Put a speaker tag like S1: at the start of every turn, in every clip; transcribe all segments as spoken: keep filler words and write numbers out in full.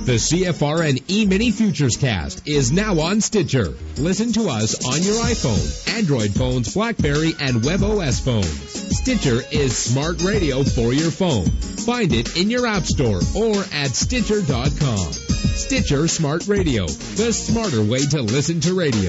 S1: The C F R N E-Mini Futures Cast is now on Stitcher. Listen to us on your iPhone, Android phones, BlackBerry, and WebOS phones. Stitcher is smart radio for your phone. Find it in your app store or at Stitcher dot com. Stitcher Smart Radio, the smarter way to listen to radio.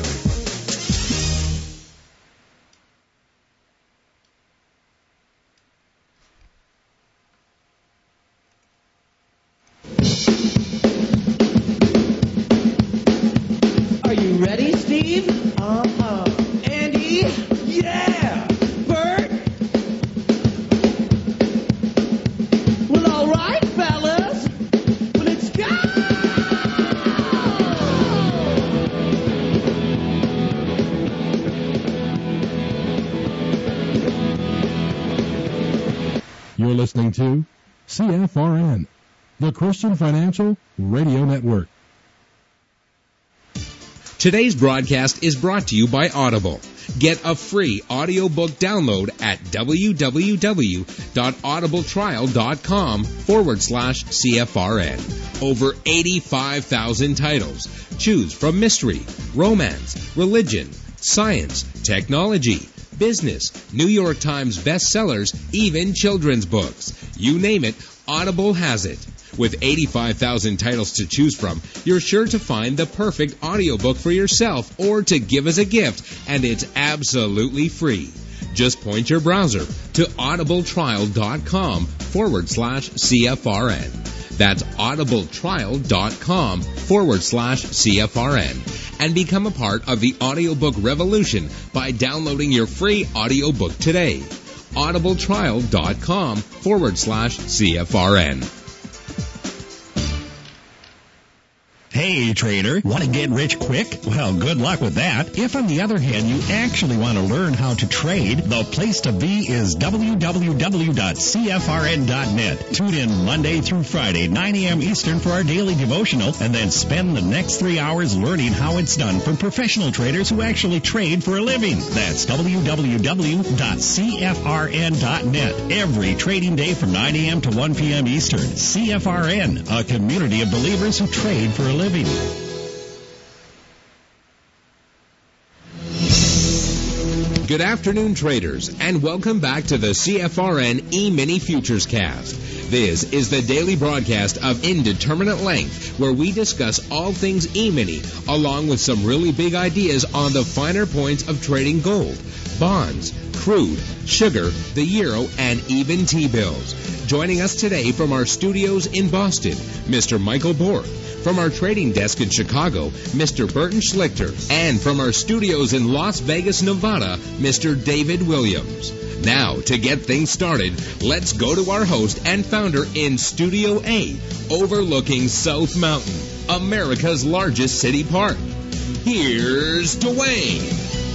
S2: Are you ready, Steve? Uh-huh. Andy? Yeah! Bert? Well, all right, fellas. Well, let's go!
S3: You're listening to C F R N, the Christian Financial Radio Network.
S1: Today's broadcast is brought to you by Audible. Get a free audiobook download at www.audibletrial.com forward slash CFRN. Over eighty-five thousand titles. Choose from mystery, romance, religion, science, technology, business, New York Times bestsellers, even children's books. You name it, Audible has it. With eighty-five thousand titles to choose from, you're sure to find the perfect audiobook for yourself or to give as a gift, and it's absolutely free. Just point your browser to audibletrial.com forward slash CFRN. That's audibletrial.com forward slash CFRN. And become a part of the audiobook revolution by downloading your free audiobook today. audibletrial.com forward slash CFRN.
S4: Hey, trader, want to get rich quick? Well, good luck with that. If, on the other hand, you actually want to learn how to trade, the place to be is w w w dot c f r n dot net. Tune in Monday through Friday, nine a.m. Eastern for our daily devotional, and then spend the next three hours learning how it's done from professional traders who actually trade for a living. That's w w w dot c f r n dot net. Every trading day from nine a.m. to one p.m. Eastern. C F R N, a community of believers who trade for a living.
S1: Good afternoon, traders, and welcome back to the C F R N E-Mini Futures Cast. This is the daily broadcast of Indeterminate Length, where we discuss all things E-Mini, along with some really big ideas on the finer points of trading gold, bonds, crude, sugar, the euro, and even T-bills. Joining us today from our studios in Boston, Mister Michael Bork. From our trading desk in Chicago, Mister Burton Schlichter. And from our studios in Las Vegas, Nevada, Mister David Williams. Now, to get things started, let's go to our host and founder in Studio A, overlooking South Mountain, America's largest city park. Here's Dwayne.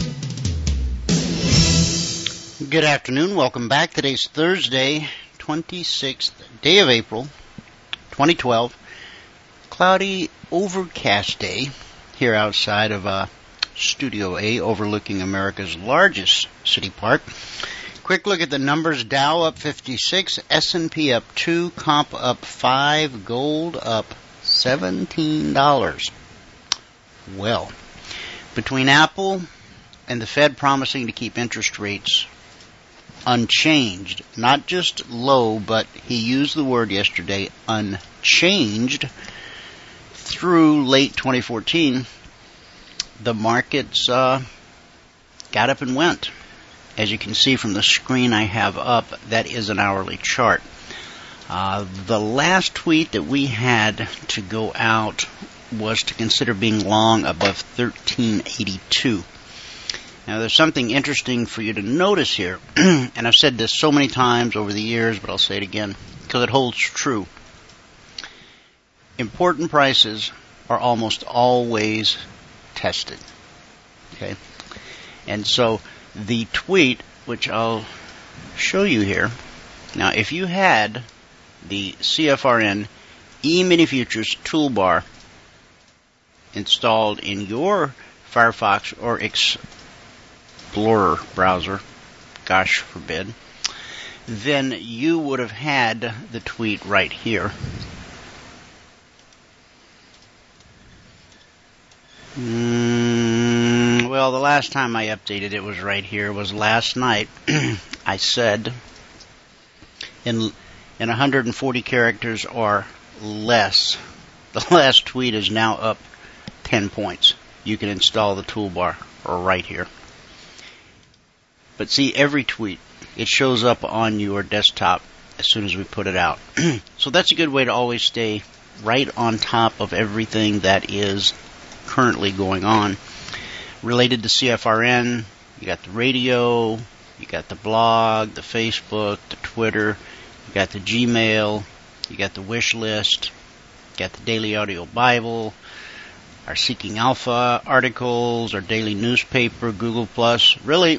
S5: Good afternoon. Welcome back. Today's Thursday, twenty-sixth day of April, twenty twelve. Cloudy, overcast day here outside of uh, Studio A, overlooking America's largest city park. Quick look at the numbers. Dow up fifty-six, S and P up two, comp up five, gold up seventeen dollars. Well, between Apple and the Fed promising to keep interest rates unchanged, not just low, but he used the word yesterday, unchanged, through late twenty fourteen, the markets uh, got up and went. As you can see from the screen I have up, that is an hourly chart. Uh, the last tweet that we had to go out was to consider being long above thirteen eighty-two. Now, there's something interesting for you to notice here, and I've said this so many times over the years, but I'll say it again because it holds true. Important prices are almost always tested. Okay? And so the tweet, which I'll show you here. Now, if you had the C F R N E-Mini Futures toolbar installed in your Firefox or Explorer browser, gosh forbid, then you would have had the tweet right here. Mm, well, the last time I updated it was right here. It was last night. I said in in one hundred forty characters or less. The last tweet is now up ten points. You can install the toolbar right here. But see, every tweet, it shows up on your desktop as soon as we put it out. So that's a good way to always stay right on top of everything that is currently going on. Related to C F R N, you got the radio, you got the blog, the Facebook, the Twitter, you got the Gmail, you got the wish list, you got the Daily Audio Bible, our Seeking Alpha articles, our daily newspaper, Google Plus. Really,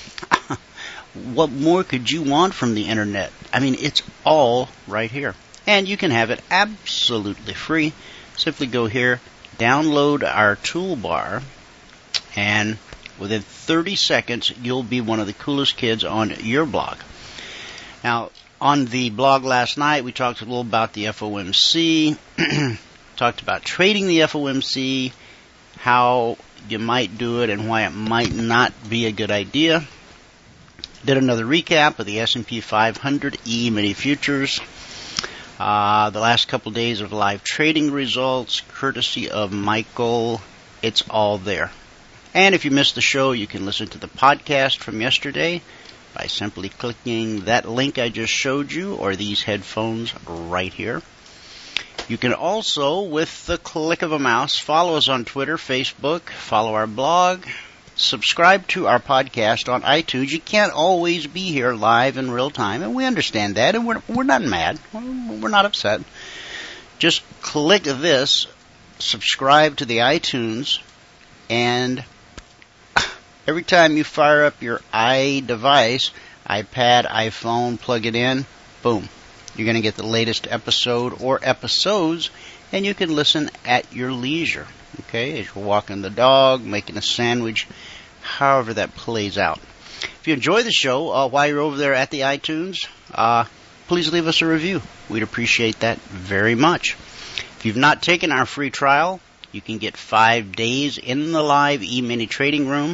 S5: what more could you want from the internet? I mean, it's all right here. And you can have it absolutely free. Simply go here, download our toolbar, and within thirty seconds, you'll be one of the coolest kids on your blog. Now, on the blog last night, we talked a little about the F O M C, talked about trading the F O M C, how you might do it and why it might not be a good idea. Did another recap of the S and P five hundred E-mini futures. Uh, the last couple days of live trading results, courtesy of Michael. It's all there. And if you missed the show, you can listen to the podcast from yesterday by simply clicking that link I just showed you or these headphones right here. You can also, with the click of a mouse, follow us on Twitter, Facebook, follow our blog, subscribe to our podcast on iTunes. You can't always be here live in real time, and we understand that, and we're, we're not mad. We're not upset. Just click this, subscribe to the iTunes, and every time you fire up your iDevice, iPad, iPhone, plug it in, boom. You're going to get the latest episode or episodes, and you can listen at your leisure. Okay, as you're walking the dog, making a sandwich, however that plays out. If you enjoy the show, uh, while you're over there at the iTunes, uh, please leave us a review. We'd appreciate that very much. If you've not taken our free trial, you can get five days in the live E-mini trading room.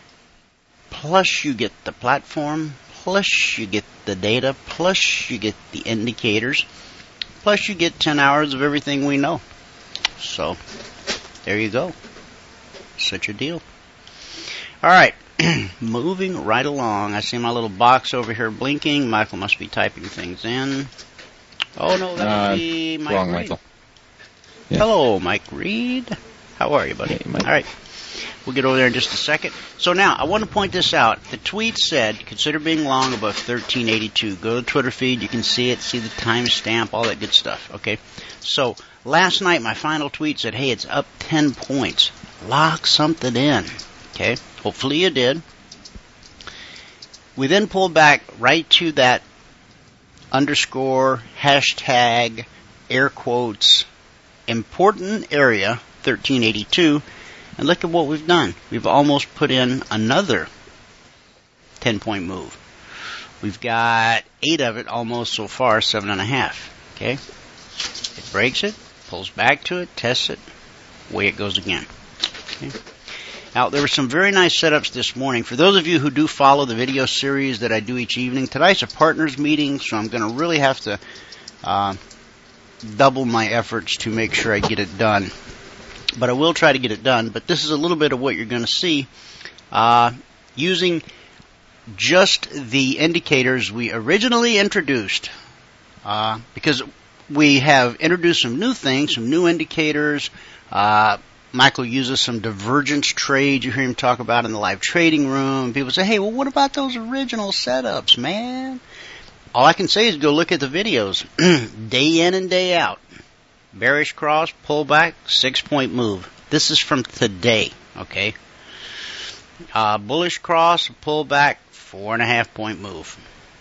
S5: Plus you get the platform, plus you get the data, plus you get the indicators, plus you get ten hours of everything we know. So there you go. Such a deal. All right. Moving right along. I see my little box over here blinking. Michael must be typing things in. Oh, no, that
S6: uh,
S5: would be Mike
S6: wrong,
S5: Reed.
S6: Michael. Yeah.
S5: Hello, Mike Reed. How are you, buddy?
S6: Hey, Mike.
S5: All right. We'll get over there in just a second. So now, I want to point this out. The tweet said, consider being long above thirteen eighty-two. Go to the Twitter feed. You can see it, see the timestamp, all that good stuff. Okay? So, last night, my final tweet said, hey, it's up ten points. Lock something in. Okay? Hopefully you did. We then pulled back right to that underscore, hashtag, air quotes, important area, thirteen eighty-two. And look at what we've done. We've almost put in another ten-point move. We've got eight of it almost so far, seven and a half. Okay? It breaks it, pulls back to it, tests it, away it goes again. Okay? Now, there were some very nice setups this morning. For those of you who do follow the video series that I do each evening, tonight's a partners meeting, so I'm going to really have to uh, double my efforts to make sure I get it done. But I will try to get it done. But this is a little bit of what you're going to see uh, using just the indicators we originally introduced. Uh, because we have introduced some new things, some new indicators. Uh, Michael uses some divergence trades you hear him talk about in the live trading room. People say, hey, well, what about those original setups, man? All I can say is go look at the videos day in and day out. Bearish cross, pullback, six-point move. This is from today, okay? Uh, bullish cross, pullback, four and a half point move.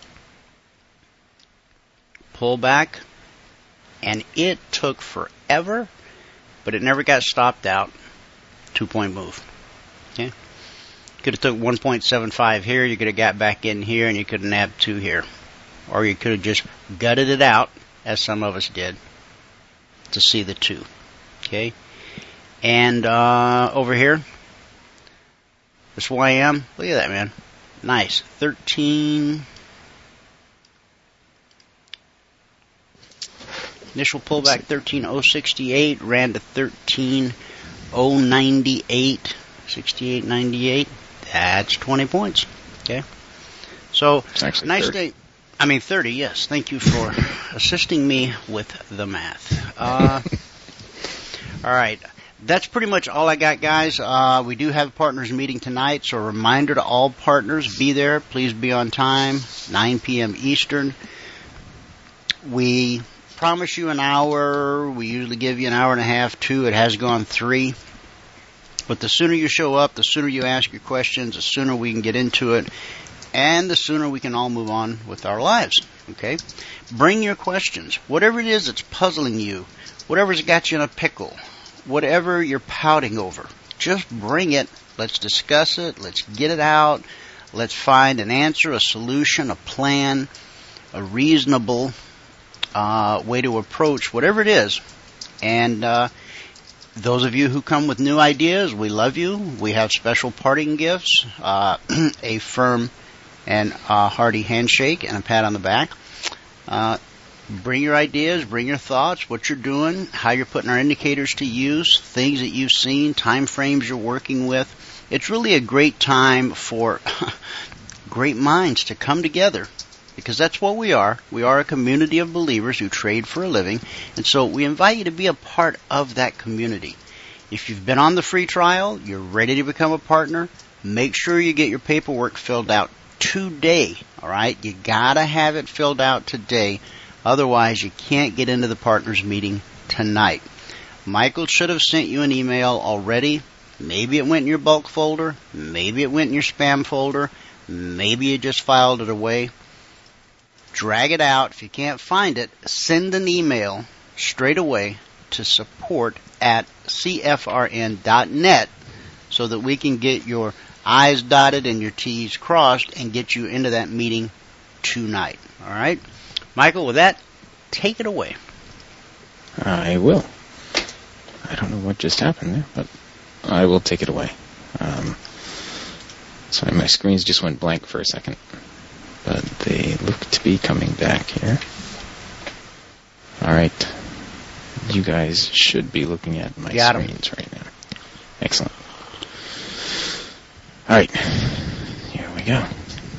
S5: Pullback, and it took forever, but it never got stopped out. Two-point move. Okay? Could have took one point seven five here, you could have got back in here, and you could have nabbed two here. Or you could have just gutted it out, as some of us did, to see the two. Okay? And uh, over here, this Y M, look at that, man. Nice. thirteen. Initial pullback thirteen oh sixty-eight, ran to thirteen oh ninety-eight, sixty-eight ninety-eight. That's twenty points. Okay. So, nice
S6: thirty.
S5: day. I mean, thirty, yes. Thank you for assisting me with the math. Uh, all right. That's pretty much all I got, guys. Uh, we do have a partners meeting tonight, so a reminder to all partners, be there. Please be on time, nine p.m. Eastern. We promise you an hour. We usually give you an hour and a half, two. It has gone three. But the sooner you show up, the sooner you ask your questions, the sooner we can get into it, and the sooner we can all move on with our lives. Okay? Bring your questions. Whatever it is that's puzzling you, whatever's got you in a pickle, whatever you're pouting over, just bring it. Let's discuss it. Let's get it out. Let's find an answer, a solution, a plan, a reasonable uh, way to approach whatever it is. And uh, those of you who come with new ideas, we love you. We have special parting gifts, uh, a firm and a hearty handshake and a pat on the back. Uh, bring your ideas, bring your thoughts, what you're doing, how you're putting our indicators to use, things that you've seen, time frames you're working with. It's really a great time for great minds to come together, because that's what we are. We are a community of believers who trade for a living, and so we invite you to be a part of that community. If you've been on the free trial, you're ready to become a partner, make sure you get your paperwork filled out today, all right? You got to have it filled out today. Otherwise, you can't get into the partners meeting tonight. Michael should have sent you an email already. Maybe it went in your bulk folder. Maybe it went in your spam folder. Maybe you just filed it away. Drag it out. If you can't find it, send an email straight away to support at C F R N dot net so that we can get your I's dotted and your T's crossed and get you into that meeting tonight. All right? Michael, with that, take it away.
S6: I will. I don't know what just happened there, but I will take it away. Um, sorry, my screens just went blank for a second, but they look to be coming back here. All right. You guys should be looking at my
S5: Got 'em.
S6: screens right now. Excellent. All right, here we go.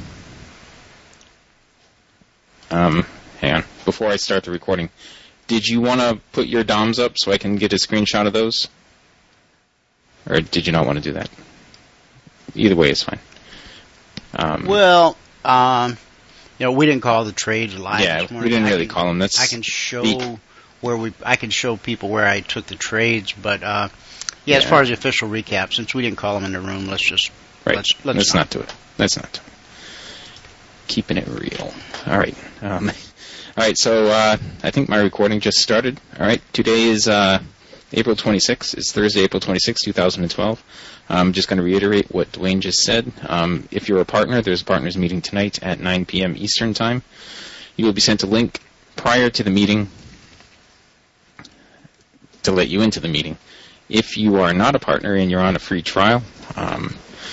S6: Um, hang on. Before I start the recording, did you want to put your D O Ms up so I can get a screenshot of those? Or did you not want to do that? Either way is fine. Um,
S5: well, um, you know, we didn't call the trades live
S6: yeah,
S5: this morning.
S6: we didn't
S5: I
S6: really
S5: can,
S6: call them. That's
S5: I can show
S6: the,
S5: where we. I can show people where I took the trades, but uh, yeah, yeah, as far as the official recap, since we didn't call them in the room, let's just
S6: right.
S5: let's let's,
S6: let's
S5: not.
S6: not do it. Let's not do it. Keeping it real. All right. Um, all right. So uh, I think my recording just started. All right. Today is uh, April twenty-sixth. It's Thursday, April twenty-sixth, two thousand twelve. I'm just going to reiterate what Dwayne just said. Um, if you're a partner, there's a partners meeting tonight at nine p.m. Eastern Time. You will be sent a link prior to the meeting to let you into the meeting. If you are not a partner and you're on a free trial, um,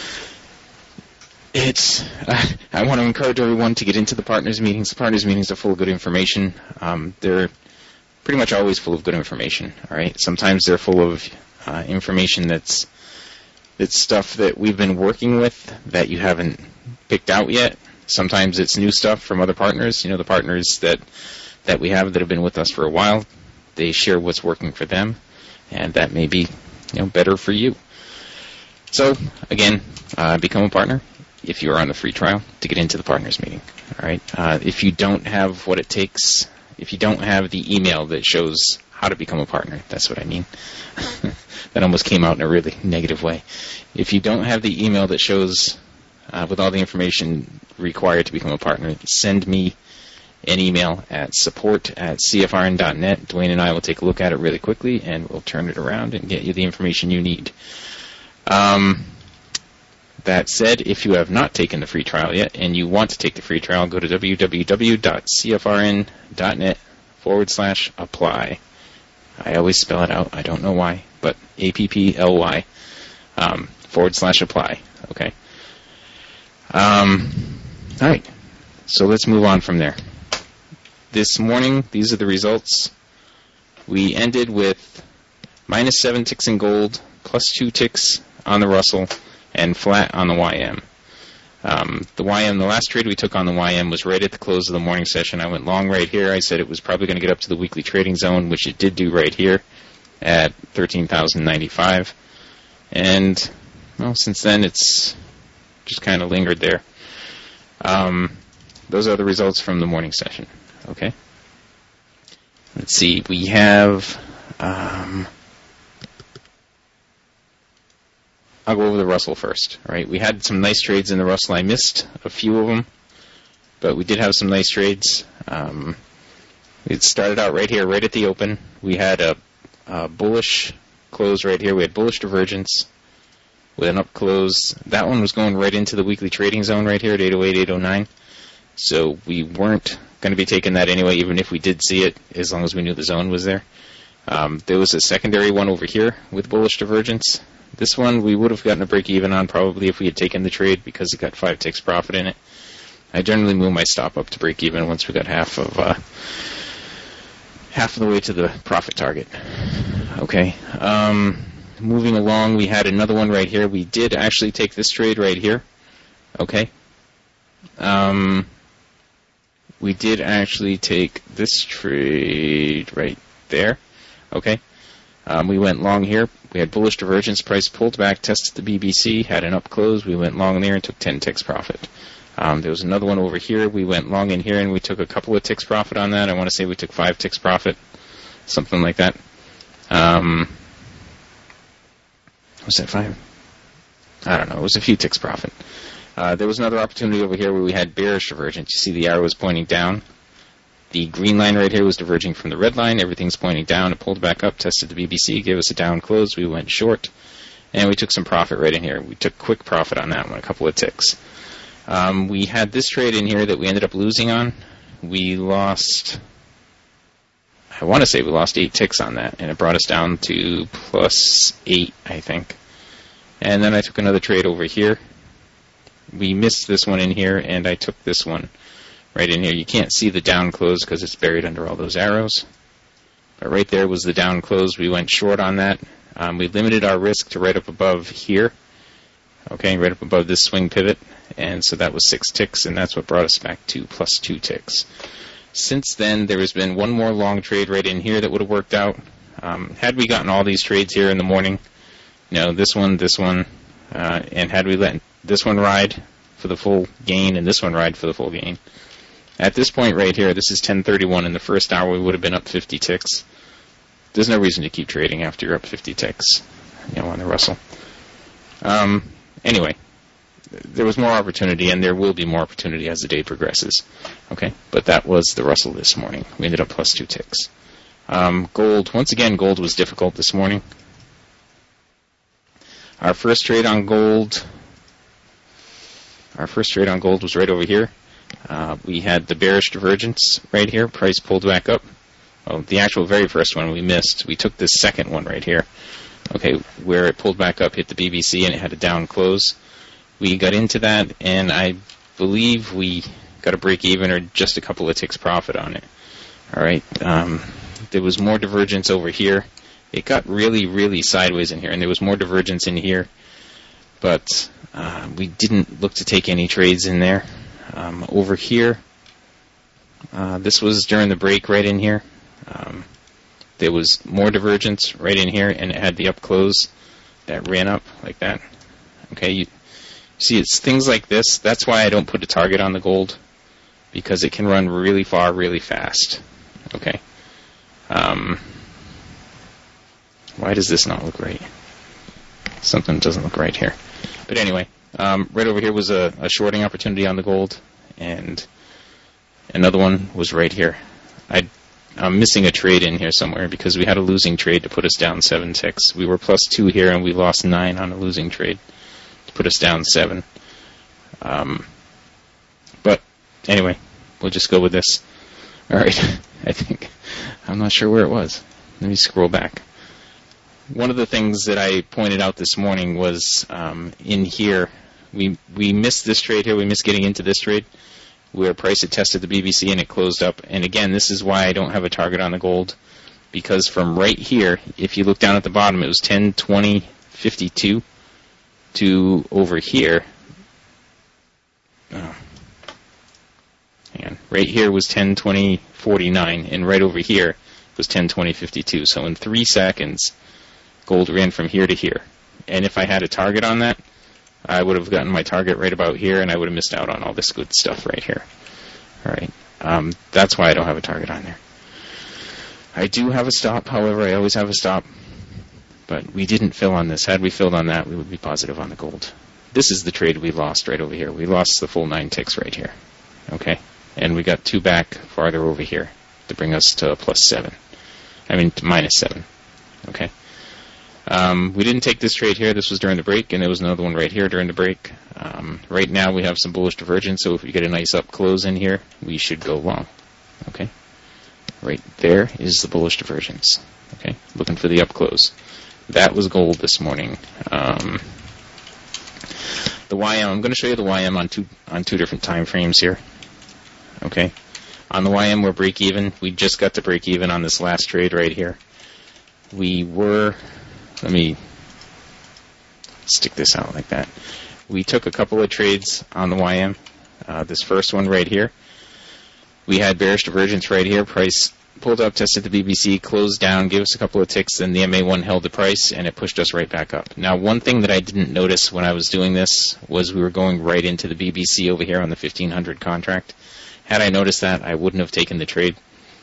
S6: it's uh, I want to encourage everyone to get into the partners meetings. The partners meetings are full of good information. Um, they're pretty much always full of good information. All right. Sometimes they're full of uh, information that's it's stuff that we've been working with that you haven't picked out yet. Sometimes it's new stuff from other partners. You know, the partners that that we have that have been with us for a while. They share what's working for them, and that may be, you know, better for you. So again, uh, become a partner if you are on the free trial to get into the partners meeting. All right. Uh, if you don't have what it takes, if you don't have the email that shows how to become a partner, that's what I mean. That almost came out in a really negative way. If you don't have the email that shows uh, with all the information required to become a partner, send me an email at support at C F R N dot net. Dwayne and I will take a look at it really quickly, and we'll turn it around and get you the information you need. Um, that said, if you have not taken the free trial yet and you want to take the free trial, go to w w w dot c f r n dot net forward slash apply. I always spell it out. I don't know why, but A P P L Y um, forward slash apply. Okay. Um, all right. So let's move on from there. This morning, these are the results. We ended with minus seven ticks in gold, plus two ticks on the Russell, and flat on the Y M. Um, the Y M, the last trade we took on the Y M was right at the close of the morning session. I went long right here. I said it was probably going to get up to the weekly trading zone, which it did do right here at thirteen thousand ninety-five. And, well, since then it's just kind of lingered there. Um, those are the results from the morning session. Okay. Let's see. We have... Um, I'll go over the Russell first. All right, we had some nice trades in the Russell. I missed a few of them, but we did have some nice trades. Um, it started out right here, right at the open. We had a, a bullish close right here. We had bullish divergence with an up close. That one was going right into the weekly trading zone right here at eight oh eight, eight oh nine. So we weren't going to be taking that anyway, even if we did see it, as long as we knew the zone was there. Um, there was a secondary one over here with bullish divergence. This one we would have gotten a break even on probably if we had taken the trade because it got five ticks profit in it. I generally move my stop up to break even once we got half of uh, half of the way to the profit target. Okay. Um, moving along, we had another one right here. We did actually take this trade right here. Okay. Um, we did actually take this trade right there. Okay. Um, we went long here. We had bullish divergence. Price pulled back, tested the B B C, had an up close. We went long there and took ten ticks profit. Um, there was another one over here. We went long in here and we took a couple of ticks profit on that. I want to say we took five ticks profit, something like that. Um, was that five? I don't know. It was a few ticks profit. Uh, there was another opportunity over here where we had bearish divergence. You see the arrow was pointing down. The green line right here was diverging from the red line. Everything's pointing down. It pulled back up, tested the B B C, gave us a down close. We went short, and we took some profit right in here. We took quick profit on that one, a couple of ticks. Um, we had this trade in here that we ended up losing on. We lost, I want to say we lost eight ticks on that, and it brought us down to plus eight, I think. And then I took another trade over here. We missed this one in here, and I took this one right in here. You can't see the down close because it's buried under all those arrows. But right there was the down close. We went short on that. Um, we limited our risk to right up above here. Okay, right up above this swing pivot. And so that was six ticks, and that's what brought us back to plus two ticks. Since then, there has been one more long trade right in here that would have worked out. Um, had we gotten all these trades here in the morning, you know, this one, this one, uh, and had we let this one ride for the full gain and this one ride for the full gain, at this point right here, this is ten thirty-one. In the first hour, we would have been up fifty ticks. There's no reason to keep trading after you're up fifty ticks, you know, on the Russell. Um, anyway, there was more opportunity, and there will be more opportunity as the day progresses. Okay, but that was the Russell this morning. We ended up plus two ticks. Um, gold, once again, gold was difficult this morning. Our first trade on gold, our first trade on gold was right over here. Uh, we had the bearish divergence right here. Price pulled back up. Well, the actual very first one we missed. We took this second one right here. Okay, where it pulled back up, hit the B B C, and it had a down close. We got into that, and I believe we got a break even or just a couple of ticks profit on it. All right. Um, there was more divergence over here. It got really, really sideways in here, and there was more divergence in here. But uh, we didn't look to take any trades in there. Um, over here, uh, this was during the break right in here. Um, there was more divergence right in here, and it had the up close that ran up like that. Okay, you see, it's things like this. That's why I don't put a target on the gold, because it can run really far, really fast. Okay. Um, why does this not look right? Something doesn't look right here. But anyway. Um, right over here was a, a shorting opportunity on the gold, and another one was right here. I, I'm missing a trade in here somewhere because we had a losing trade to put us down seven ticks. We were plus two here, and we lost nine on a losing trade to put us down seven. Um, but anyway, we'll just go with this. All right, I think I'm not sure where it was. let me scroll back. One of the things that I pointed out this morning was um, in here, we we missed this trade here. We missed getting into this trade where price had tested the B B C and it closed up. And again, this is why I don't have a target on the gold, because from right here, if you look down at the bottom, it was ten twenty fifty-two to over here. Oh. Hang on. Right here was ten twenty forty-nine, and right over here was ten twenty fifty-two. So in three seconds, gold ran from here to here. And if I had a target on that, I would have gotten my target right about here, and I would have missed out on all this good stuff right here. All right. Um, that's why I don't have a target on there. I do have a stop, however, I always have a stop. But we didn't fill on this. Had we filled on that, we would be positive on the gold. This is the trade we lost right over here. We lost the full nine ticks right here. Okay? And we got two back farther over here to bring us to a plus seven. I mean, to minus seven. Okay? Um, we didn't take this trade here. This was during the break, and there was another one right here during the break. Um, right now we have some bullish divergence, so if we get a nice up close in here, we should go long. Okay? Right there is the bullish divergence. Okay? Looking for the up close. That was gold this morning. Um, the Y M, I'm going to show you the Y M on two on two different time frames here. Okay? On the Y M, we're break even. We just got to break even on this last trade right here. We were... Let me stick this out like that. We took a couple of trades on the Y M. Uh, this first one right here, we had bearish divergence right here. Price pulled up, tested the B B C, closed down, gave us a couple of ticks, then the M A one held the price, and it pushed us right back up. Now, one thing that I didn't notice when I was doing this was we were going right into the B B C over here on the fifteen hundred contract. Had I noticed that, I wouldn't have taken the trade.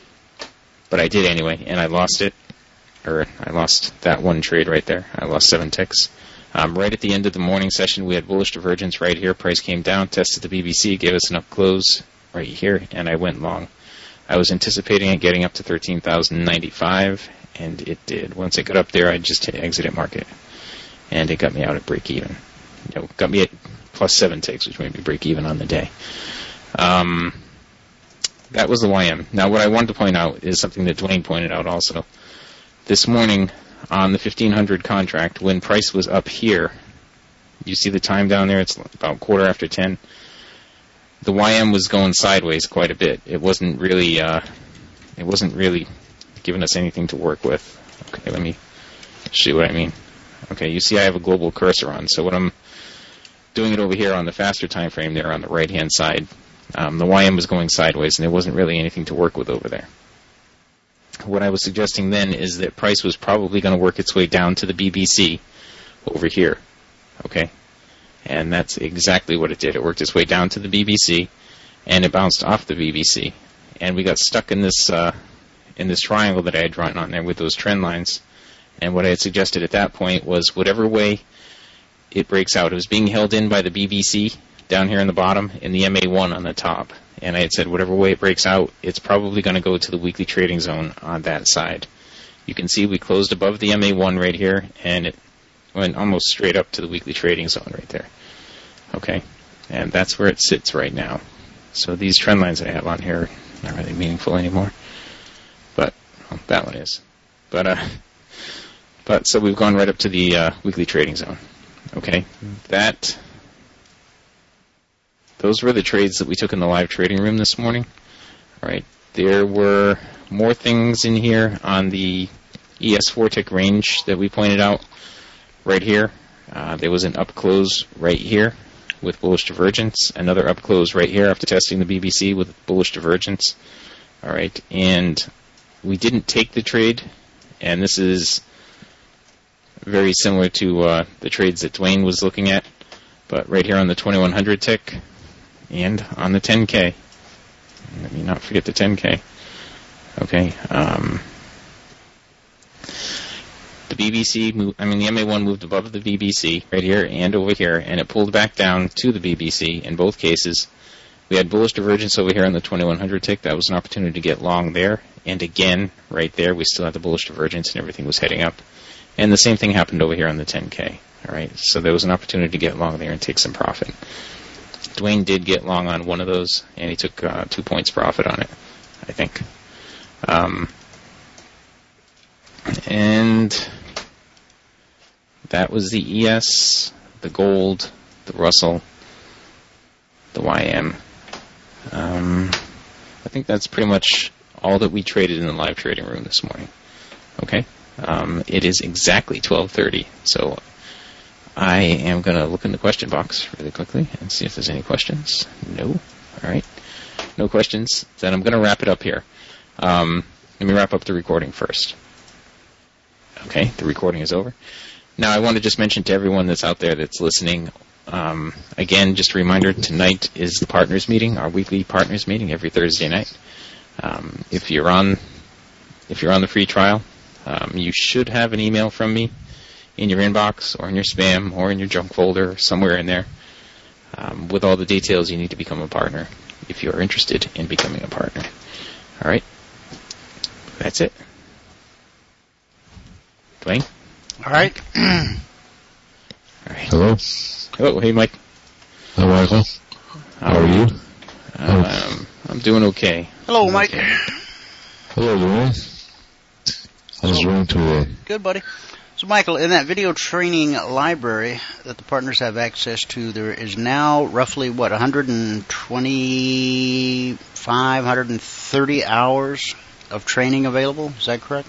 S6: But I did anyway, and I lost it. Or I lost that one trade right there. I lost seven ticks. Um, right at the end of the morning session, we had bullish divergence right here. Price came down, tested the B B C, gave us an up close right here, and I went long. I was anticipating it getting up to thirteen thousand ninety-five, and it did. Once it got up there, I just hit exit at market, and it got me out at break even. You know, got me at plus seven ticks, which made me break even on the day. Um, that was the Y M. Now, what I wanted to point out is something that Dwayne pointed out also. This morning on the fifteen hundred contract, when price was up here, you see the time down there, it's about quarter after ten. The Y M was going sideways quite a bit. It wasn't really, uh, it wasn't really giving us anything to work with. Okay, let me show you what I mean. Okay, you see I have a global cursor on, so what I'm doing it over here on the faster time frame there on the right-hand side. Um, the Y M was going sideways, and there wasn't really anything to work with over there. What I was suggesting then is that price was probably going to work its way down to the B B C over here. Okay? And that's exactly what it did. It worked its way down to the B B C, and it bounced off the B B C. And we got stuck in this uh, in this triangle that I had drawn on there with those trend lines. And what I had suggested at that point was whatever way it breaks out, it was being held in by the B B C down here in the bottom and the M A one on the top. And I had said whatever way it breaks out, it's probably going to go to the weekly trading zone on that side. You can see we closed above the M A one right here, and it went almost straight up to the weekly trading zone right there. Okay? And that's where it sits right now. So these trend lines that I have on here are not really meaningful anymore. But, well, that one is. But, uh, but so we've gone right up to the uh, weekly trading zone. Okay? That... Those were the trades that we took in the live trading room this morning. All right. There were more things in here on the E S four tick range that we pointed out right here. Uh, there was an up close right here with bullish divergence. Another up close right here after testing the B B C with bullish divergence. All right. And we didn't take the trade. And this is very similar to uh, the trades that Dwayne was looking at. But right here on the twenty-one hundred tick. And on the ten K. Let me not forget the ten K. Okay. Um, the B B C, moved, I mean the M A one moved above the B B C right here and over here, and it pulled back down to the B B C in both cases. We had bullish divergence over here on the twenty-one hundred tick. That was an opportunity to get long there. And again, right there, we still had the bullish divergence and everything was heading up. And the same thing happened over here on the ten K. All right. So there was an opportunity to get long there and take some profit. Dwayne did get long on one of those, and he took uh, two points profit on it, I think. Um, And that was the E S, the gold, the Russell, the Y M. Um, I think that's pretty much all that we traded in the live trading room this morning. Okay? Um, it is exactly twelve thirty, so I am going to look in the question box really quickly and see if there's any questions. No? All right. No questions. Then I'm going to wrap it up here. Um, let me wrap up the recording first. Okay, the recording is over. Now, I want to just mention to everyone that's out there that's listening, um, again, just a reminder, tonight is the partners meeting, our weekly partners meeting every Thursday night. Um, if you're on, if you're on the free trial, um, you should have an email from me in your inbox or in your spam or in your junk folder or somewhere in there um, with all the details you need to become a partner if you're interested in becoming a partner. All right? That's it. Dwayne?
S5: All right.
S6: All right.
S7: Hello.
S6: Oh, hey, Mike.
S7: Hi, Michael. How are you?
S6: Um, I'm doing okay.
S5: Hello,
S6: I'm
S5: Mike.
S6: okay.
S7: Hello, Dwayne. How's it going today?
S5: Good, buddy. So, Michael, in that video training library that the partners have access to, there is now roughly, what, one hundred twenty-five, one hundred thirty hours of training available? Is that correct?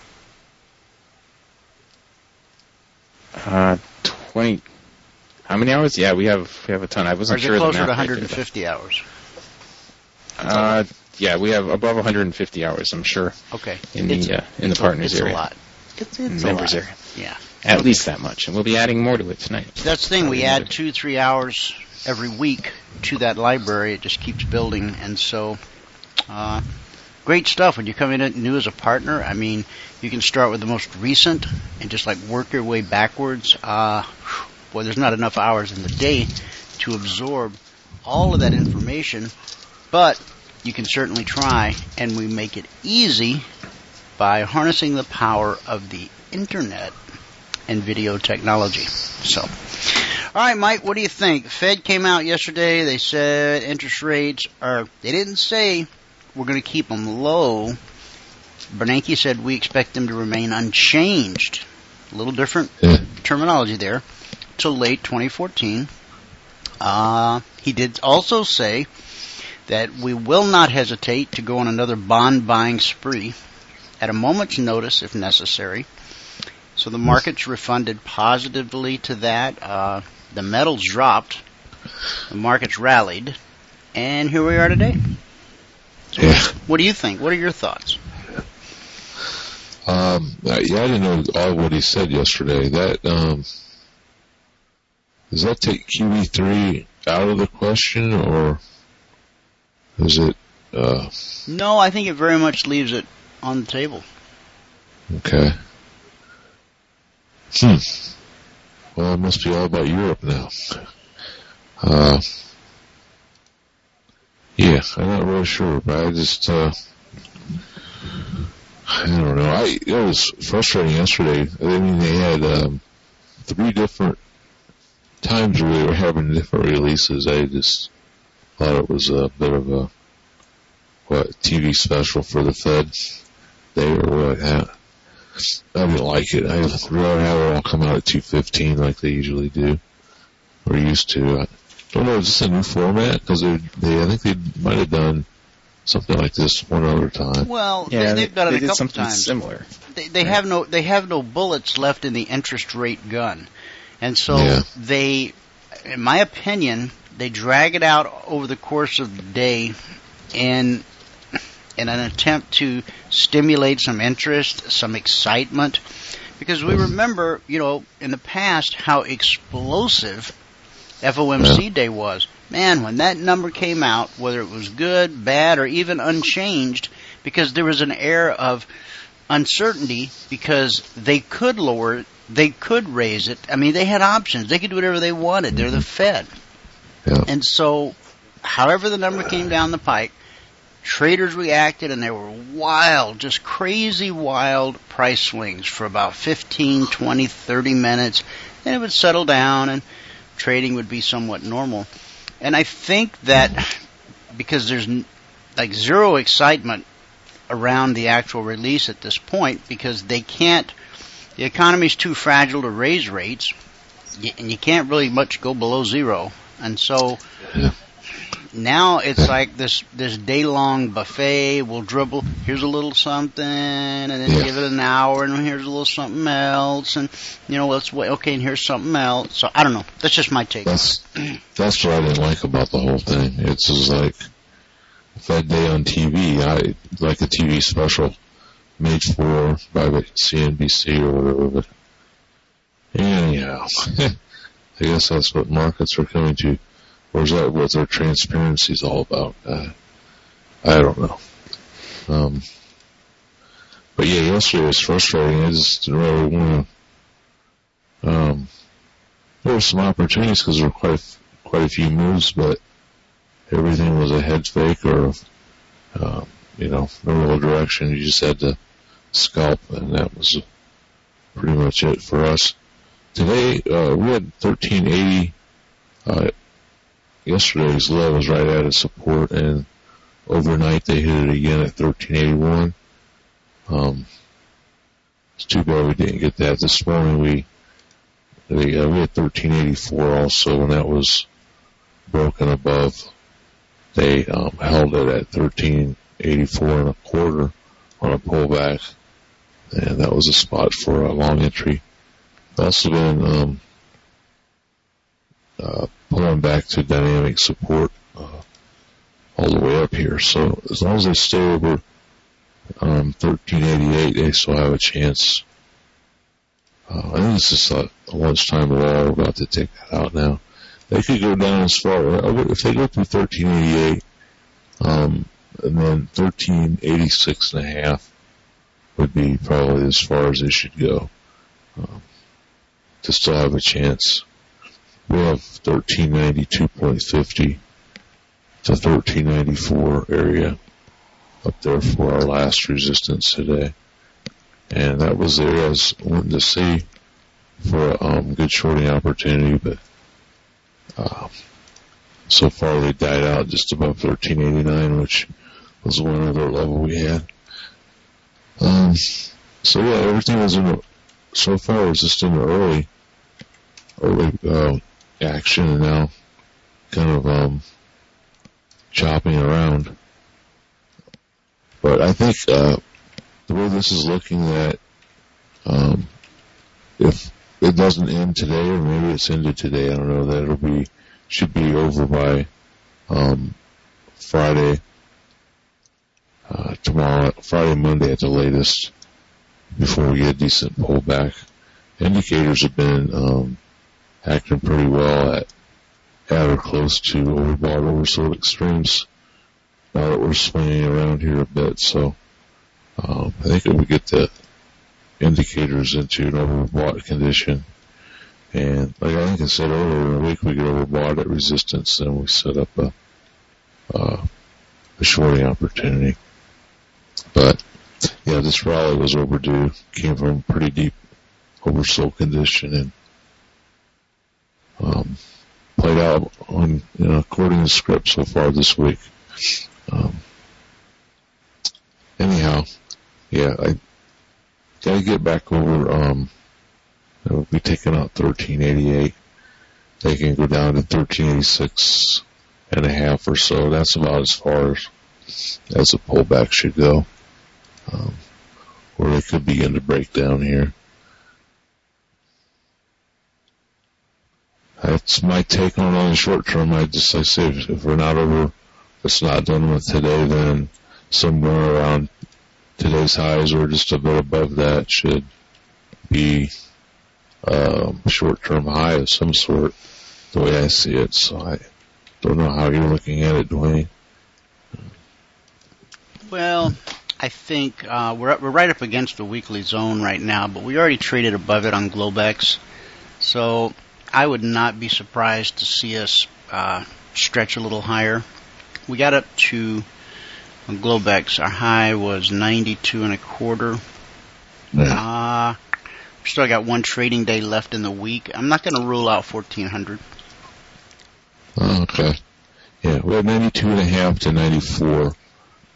S6: Uh, twenty. How many hours? Yeah, we have we have a ton. I wasn't
S5: or is
S6: sure.
S5: it closer
S6: the
S5: to
S6: math
S5: one hundred fifty hours?
S6: Uh, yeah, we have above one hundred fifty hours. I'm sure.
S5: Okay.
S6: In the
S5: it's,
S6: uh, in the
S5: it's
S6: partners
S5: a, it's
S6: area.
S5: a lot. It's, it's
S6: Members
S5: a lot.
S6: area.
S5: Yeah.
S6: At least that much, and we'll be adding more to it tonight.
S5: That's the thing. We add two, three hours every week to that library. It just keeps building, and so uh, great stuff. When you come in new as a partner, I mean, you can start with the most recent and just like work your way backwards. Uh, boy, there's not enough hours in the day to absorb all of that information, but you can certainly try, and we make it easy by harnessing the power of the Internet and video technology. So, all right, Mike, what do you think? The Fed came out yesterday. They said interest rates are, they didn't say we're going to keep them low. Bernanke said we expect them to remain unchanged. A little different
S7: Yeah.
S5: terminology there. Till late twenty fourteen. Uh, he did also say that we will not hesitate to go on another bond buying spree at a moment's notice if necessary. So the markets responded positively to that. Uh, the metals dropped. The markets rallied. And here we are today. So
S7: Yeah.
S5: what do you think? What are your thoughts?
S7: Um, uh, yeah, I didn't know all what he said yesterday. That um, does that take Q E three out of the question, or is it? Uh,
S5: No, I think it very much leaves it on the table.
S7: okay. Hmm. Well, it must be all about Europe now. Uh, yeah, I'm not really sure, but I just, uh, I don't know. I it was frustrating yesterday. I mean, they had um, three different times where they were having different releases. I just thought it was a bit of a what T V special for the Fed day or what. I didn't like it. I'd rather have it all come out at two fifteen like they usually do or used to. I don't know. Is this a new format? Because they, they, I think they might have done something like this one other time.
S5: Well,
S6: Yeah,
S5: they, they've done
S6: they
S5: it a
S6: did
S5: couple
S6: something
S5: times.
S6: similar.
S5: They, they have no they have no bullets left in the interest rate gun, and so
S7: Yeah.
S5: they, in my opinion, they drag it out over the course of the day, in in an attempt to stimulate some interest, some excitement, because we remember, you know, in the past how explosive F O M C
S7: Yeah.
S5: Day was. Man, when that number came out, whether it was good, bad, or even unchanged, because there was an air of uncertainty because they could lower it, they could raise it. I mean, they had options. They could do whatever they wanted. They're the Fed.
S7: Yeah.
S5: And so, however the number came down the pike, traders reacted, and there were wild, just crazy wild price swings for about fifteen, twenty, thirty minutes. Then it would settle down, and trading would be somewhat normal. And I think that because there's n- like zero excitement around the actual release at this point because they can't, the economy's too fragile to raise rates, and you can't really much go below zero. And so
S7: Yeah.
S5: now it's like this this day-long buffet. We'll dribble, here's a little something, and then
S7: Yeah.
S5: give it an hour, and here's a little something else, and, you know, let's wait, okay, and here's something else. So, I don't know. That's just my take.
S7: That's that's what I didn't like about the whole thing. It's just like that day on T V, I like a T V special made for by the C N B C or whatever. But anyhow, I guess that's what markets are coming to. Or is that what their transparency is all about? Uh, I don't know. Um, but yeah, yesterday was frustrating. I just didn't really want to. Um, there were some opportunities because there were quite a, quite a few moves, but everything was a head fake or, uh, you know, no real direction. You just had to scalp, and that was pretty much it for us. Today, uh, we had thirteen eighty. Uh, yesterday's low was right at its support, and overnight they hit it again at thirteen eighty-one. Um, it's too bad we didn't get that. This morning we, they, uh, we had thirteen eighty-four also, and that was broken above. They um, held it at thirteen eighty-four and a quarter on a pullback, and that was a spot for a long entry. Also been um, uh, pulling back to dynamic support uh, all the way up here. So as long as they stay over um, thirteen eighty-eight, they still have a chance. Uh, I think it's just a, a lunchtime low. We're about to take that out now. They could go down as far, if they go through thirteen eighty-eight, um, and then thirteen eighty-six and a half would be probably as far as they should go, um, to still have a chance. We have thirteen ninety-two point five zero to thirteen ninety-four area up there for our last resistance today. And that was there I was wanting to see for a um, good shorting opportunity, but uh, so far they died out just above thirteen eighty-nine, which was one other level we had. Um, so yeah, everything was in the, so far was just in the early, early uh, action, and now kind of um, chopping around. But I think uh, the way this is looking, that um, if it doesn't end today, or maybe it's ended today, I don't know, that it'll be, should be over by um, Friday, uh, tomorrow, Friday, Monday at the latest, before we get a decent pullback. Indicators have been um, acting pretty well at, at or close to overbought, oversold extremes now that we're swinging around here a bit. So um, I think if we get the indicators into an overbought condition, and like I think I said earlier in the week, we get overbought at resistance, then we set up a uh, a shorting opportunity. But yeah, this rally was overdue. Came from a pretty deep oversold condition, and um, played out on, you know, according to script so far this week. Um, anyhow, yeah, I gotta get back over. Um, we'll be taking out thirteen eighty-eight. They can go down to thirteen eighty-six and a half or so. That's about as far as as a pullback should go. Um, or they could begin to break down here. That's my take on it on the short term. I just, I say, if, if we're not over, if it's not done with today, then somewhere around today's highs or just a bit above that should be a short-term high of some sort, the way I see it. So I don't know how you're looking at it, Dwayne.
S5: Well, I think uh, we're we're right up against the weekly zone right now, but we already traded above it on Globex, so I would not be surprised to see us uh, stretch a little higher. We got up to on Globex. Our high was ninety-two and a quarter. Uh, we still got one trading day left in the week. I'm not going to rule out fourteen hundred.
S7: Oh, okay. Yeah, we had ninety-two and a half to ninety-four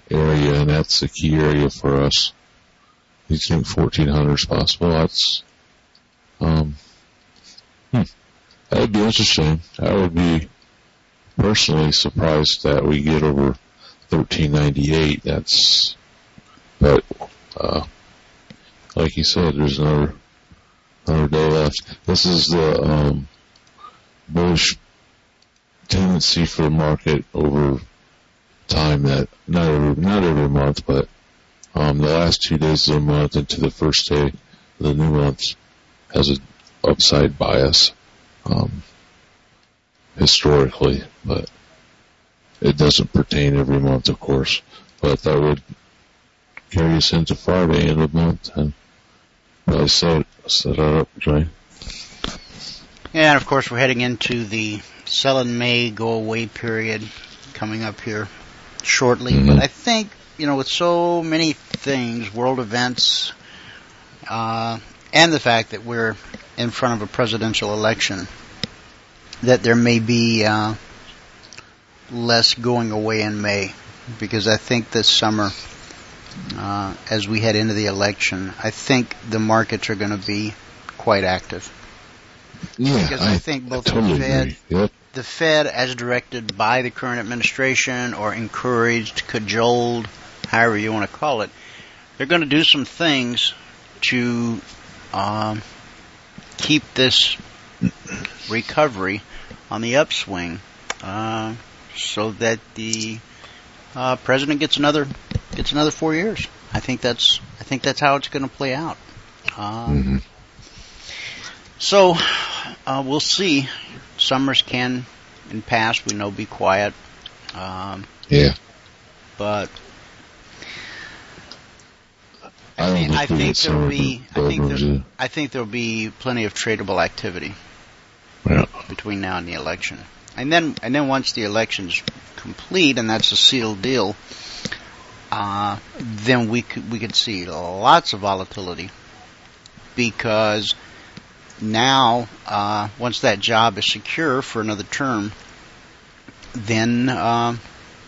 S7: area, and that's the key area for us. You think fourteen hundred is possible? That's, um, hmm, that would be interesting. I would be personally surprised that we get over thirteen ninety-eight. That's, but, uh, like you said, there's another, another day left. This is the, um, bullish tendency for the market over time that, not every, not every month, but Um, the last two days of the month into the first day of the new month has an upside bias, um, historically, but it doesn't pertain every month, of course. But that would carry us into Friday end of the month, and probably set, set that up, Johnny.
S5: Yeah, and of course we're heading into the sell in May, go away period coming up here shortly. Mm-hmm. But I think, you know, with so many things, world events, uh, and the fact that we're in front of a presidential election, that there may be uh, less going away in May, because I think this summer, uh, as we head into the election, I think the markets are going to be quite active.
S7: Yeah,
S5: because I,
S7: I
S5: think both
S7: I totally
S5: the Fed,
S7: agree. Yep.
S5: the Fed, as directed by the current administration or encouraged, cajoled, however you want to call it, they're going to do some things to um, keep this recovery on the upswing, uh, so that the uh, president gets another gets another four years. I think that's I think that's how it's going to play out. Um,
S7: mm-hmm.
S5: So uh, we'll see. Summers can, in past, we know, be quiet. Um,
S7: yeah.
S5: But
S7: I,
S5: I, mean, I think there'll be. I think there,
S7: yeah.
S5: I think there'll be plenty of tradable activity
S7: yeah.
S5: between now and the election, and then and then once the election's complete and that's a sealed deal, uh, then we could we could see lots of volatility, because now, uh, once that job is secure for another term, then uh,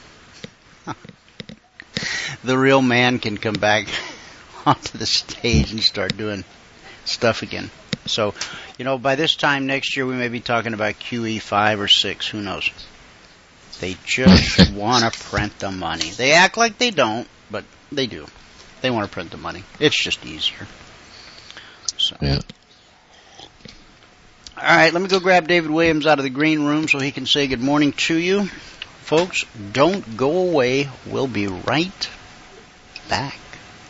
S5: the real man can come back onto the stage and start doing stuff again. So, you know, by this time next year, we may be talking about Q E five or six. Who knows? They just want to print the money. They act like they don't, but they do. They want to print the money. It's just easier. So.
S7: Yeah.
S5: All right, let me go grab David Williams out of the green room so he can say good morning to you. Folks, don't go away. We'll be right back.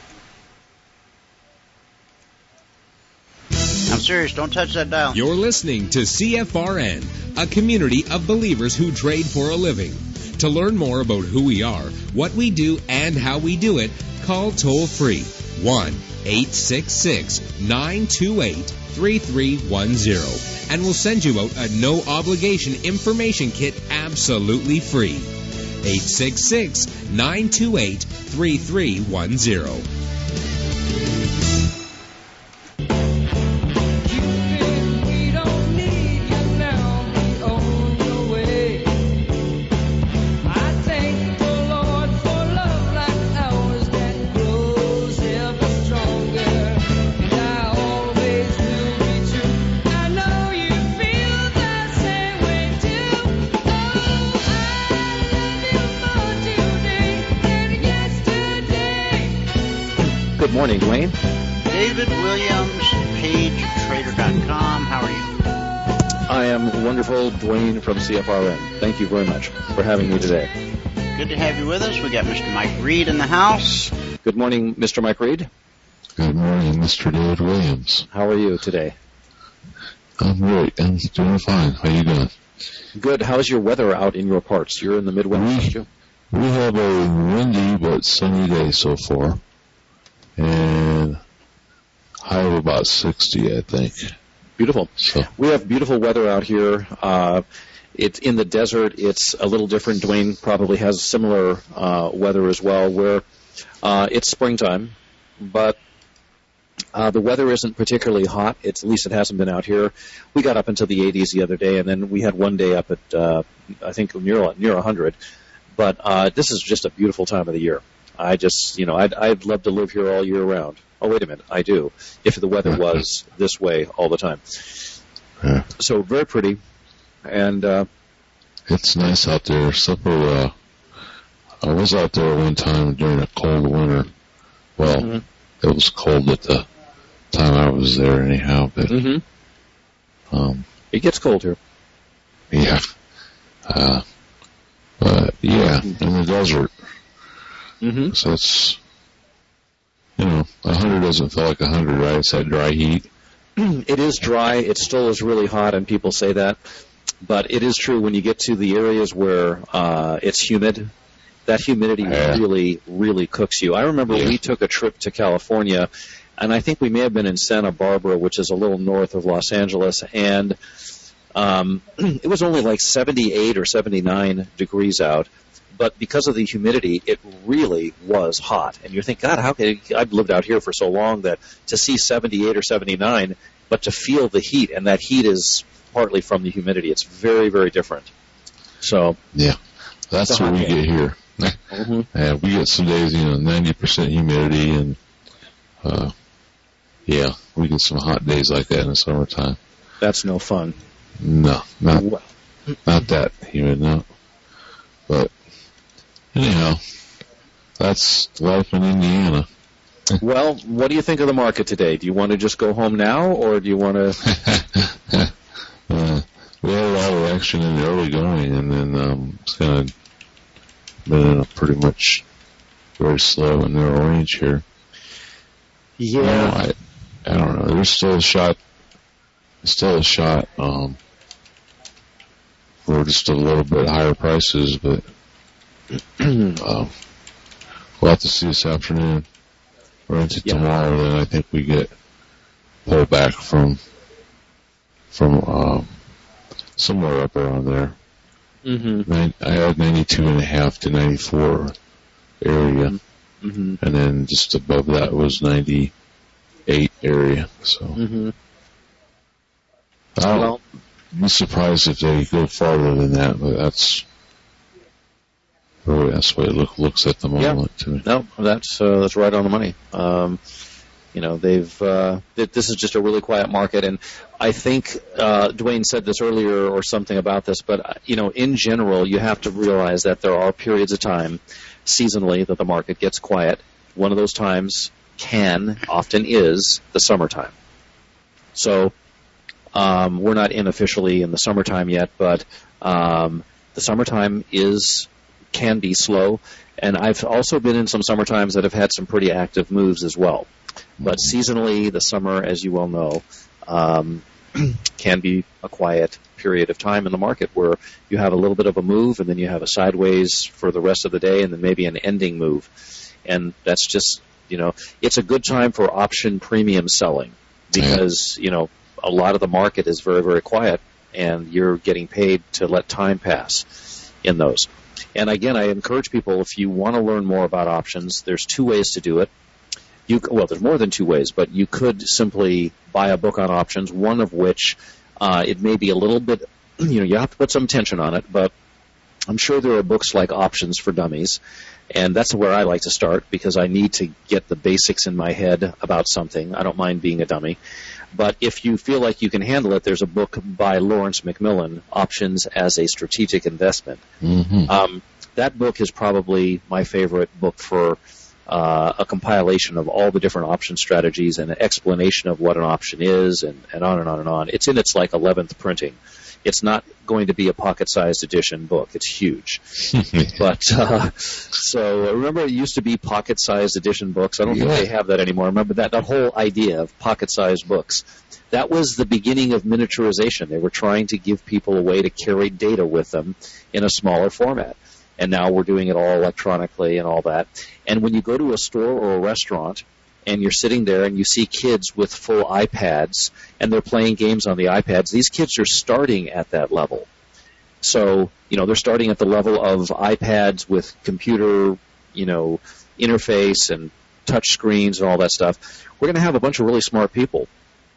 S5: I'm serious. Don't touch that dial.
S1: You're listening to C F R N, a community of believers who trade for a living. To learn more about who we are, what we do, and how we do it, call toll-free one eight six six, nine two eight, three three one zero, and we'll send you out a no-obligation information kit absolutely free. eight six six, nine two eight, three three one zero.
S8: Good morning, Dwayne.
S5: David Williams, page trader dot com. How are you?
S8: I am wonderful, Dwayne from C F R N. Thank you very much for having me today.
S5: Good to have you with us. We got Mister Mike Reed in the house.
S8: Good morning, Mister Mike Reed.
S7: Good morning, Mister David Williams.
S8: How are you today?
S7: I'm great. I'm doing fine. How you doing?
S8: Good. How's your weather out in your parts? You're in the Midwest, aren't you?
S7: We have a windy but sunny day so far, and high of about sixty, I think.
S8: Beautiful.
S7: So
S8: we have beautiful weather out here. Uh, it's in the desert. It's a little different. Dwayne probably has similar uh, weather as well, where uh, it's springtime, but uh, the weather isn't particularly hot. It's, at least it hasn't been out here. We got up into the eighties the other day, and then we had one day up at uh, I think near near one hundred. But uh, this is just a beautiful time of the year. I just, you know, I'd, I'd love to live here all year round. Oh, wait a minute, I do, if the weather was this way all the time.
S7: Yeah.
S8: So very pretty, and uh,
S7: it's nice out there. Supper, uh, I was out there one time during a cold winter. Well, mm-hmm. It was cold at the time I was there anyhow, but
S8: mm-hmm.
S7: um,
S8: it gets cold here.
S7: Yeah. Uh, but, yeah, in the desert.
S8: Mm-hmm.
S7: So it's, you know, a hundred doesn't feel like a hundred, right? It's that dry heat.
S8: It is dry. It still is really hot, and people say that. But it is true when you get to the areas where uh, it's humid, that humidity
S7: yeah.
S8: really, really cooks you. I remember
S7: yeah.
S8: we took a trip to California, and I think we may have been in Santa Barbara, which is a little north of Los Angeles, and um, it was only like seventy-eight or seventy-nine degrees out. But because of the humidity, it really was hot. And you think, God, how can I, I've lived out here for so long that to see seventy-eight or seventy-nine, but to feel the heat, and that heat is partly from the humidity. It's very, very different. So
S7: yeah, that's what we day. get here.
S8: Mm-hmm.
S7: Yeah, we get some days, you know, ninety percent humidity, and uh, yeah, we get some hot days like that in the summertime.
S8: That's no fun.
S7: No, not
S8: well.
S7: not that humid, no. But anyhow, that's life in Indiana.
S8: Well, what do you think of the market today? Do you want to just go home now, or do you want to?
S7: uh, we had a lot of action in the early going, and then um, it's kind of been a pretty much very slow and narrow range here.
S8: Yeah,
S7: you know, I, I don't know. There's still a shot. Still a shot. Um, for just a little bit higher prices, but uh, we'll have to see this afternoon or into
S8: yeah.
S7: tomorrow. Then I think we get pulled back from from uh, somewhere up around there.
S8: Mm-hmm.
S7: Nine, I had ninety-two and a half to ninety-four area,
S8: mm-hmm.
S7: and then just above that was ninety-eight area. So
S8: mm-hmm.
S7: I'll
S8: well,
S7: be surprised if they go farther than that, but that's really that's the way it look, looks at the moment
S8: yeah.
S7: to me.
S8: No, that's uh, that's right on the money. Um, you know, they've uh, th- this is just a really quiet market, and I think uh, Dwayne said this earlier or something about this, but uh, you know, in general, you have to realize that there are periods of time, seasonally, that the market gets quiet. One of those times can, often is, the summertime. So. Um, we're not in officially in the summertime yet, but um, the summertime is can be slow, and I've also been in some summertimes that have had some pretty active moves as well. But seasonally, the summer, as you well know, um, can be a quiet period of time in the market where you have a little bit of a move, and then you have a sideways for the rest of the day, and then maybe an ending move. And that's just, you know, it's a good time for option premium selling because, you know, a lot of the market is very, very quiet, and you're getting paid to let time pass in those. And again, I encourage people, if you want to learn more about options, there's two ways to do it. You, well, there's more than two ways, but you could simply buy a book on options, one of which uh, it may be a little bit, you know, you have to put some attention on it, but I'm sure there are books like Options for Dummies, and that's where I like to start because I need to get the basics in my head about something. I don't mind being a dummy. But if you feel like you can handle it, there's a book by Lawrence McMillan, Options as a Strategic Investment.
S7: Mm-hmm.
S8: Um, that book is probably my favorite book for uh, a compilation of all the different option strategies and an explanation of what an option is and, and on and on and on. It's in its like eleventh printing. It's not going to be a pocket-sized edition book. It's huge. but uh, so remember, it used to be pocket-sized edition books. I don't
S7: yeah.
S8: think they have that anymore. Remember that that whole idea of pocket-sized books. That was the beginning of miniaturization. They were trying to give people a way to carry data with them in a smaller format. And now we're doing it all electronically and all that. And when you go to a store or a restaurant, and you're sitting there and you see kids with full iPads and they're playing games on the iPads, these kids are starting at that level. So, you know, they're starting at the level of iPads with computer, you know, interface and touch screens and all that stuff. We're going to have a bunch of really smart people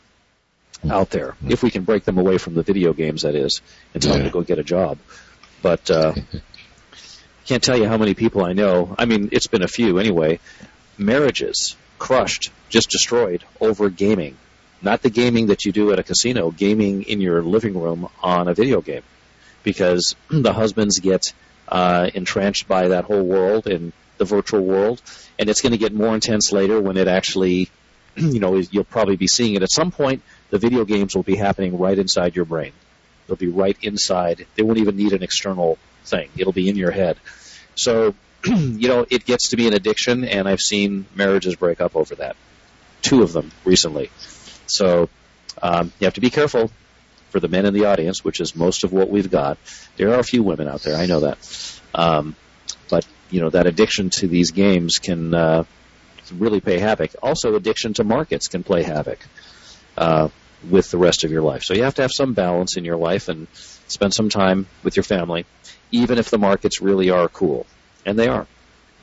S8: out there, if we can break them away from the video games, that is, and tell them to go get a job. But, uh, can't tell you how many people I know. I mean, it's been a few anyway. Marriages crushed, just destroyed over gaming. Not the gaming that you do at a casino, gaming in your living room on a video game. Because the husbands get uh, entrenched by that whole world and the virtual world, and it's going to get more intense later when it actually, you know, you'll probably be seeing it. At some point, the video games will be happening right inside your brain. They'll be right inside. They won't even need an external thing. It'll be in your head. So, you know, it gets to be an addiction, and I've seen marriages break up over that. Two of them recently. So um, you have to be careful for the men in the audience, which is most of what we've got. There are a few women out there, I know that. Um, but, you know, that addiction to these games can uh, really play havoc. Also, addiction to markets can play havoc uh, with the rest of your life. So you have to have some balance in your life and spend some time with your family, even if the markets really are cool. And they are.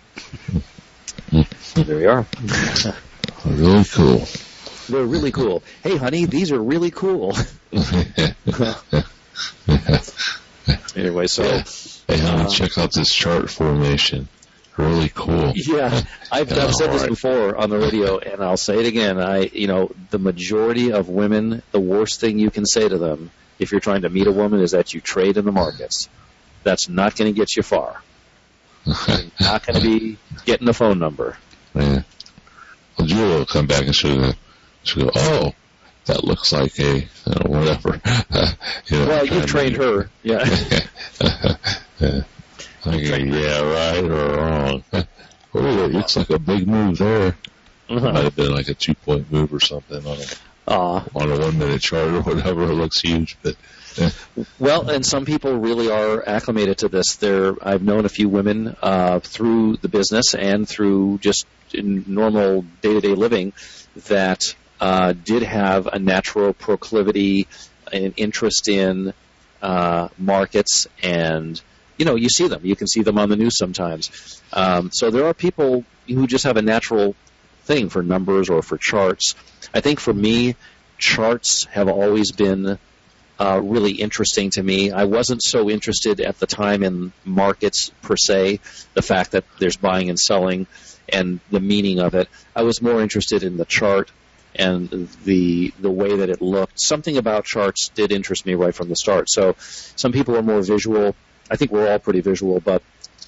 S8: So there you are.
S7: Really cool.
S8: They're really cool. Hey, honey, these are really cool. Anyway, so...
S7: Yeah. Hey, honey,
S8: uh,
S7: check out this chart formation. Really cool.
S8: Yeah, I've, I've said this before on the radio, and I'll say it again. I, you know, the majority of women, the worst thing you can say to them if you're trying to meet a woman is that you trade in the markets. That's not going to get you far. You're not going to be getting the phone number.
S7: Yeah. Well, Julia will come back and she'll, she'll go, oh, that looks like a, you know, whatever. You know,
S8: well, you've trained to, her. Yeah.
S7: Yeah. I go, yeah, right or wrong. Oh, it looks like a big move there. Uh-huh. It might have been like a two-point move or something on a, uh, on a one-minute chart or whatever. It looks huge, but... Yeah.
S8: Well, and some people really are acclimated to this. There, I've known a few women uh, through the business and through just in normal day-to-day living that uh, did have a natural proclivity and interest in uh, markets, and you know, you see them. You can see them on the news sometimes. Um, so there are people who just have a natural thing for numbers or for charts. I think for me, charts have always been Uh, really interesting to me. I wasn't so interested at the time in markets per se, the fact that there's buying and selling and the meaning of it. I was more interested in the chart and the the way that it looked. Something about charts did interest me right from the start. So some people are more visual. I think we're all pretty visual, but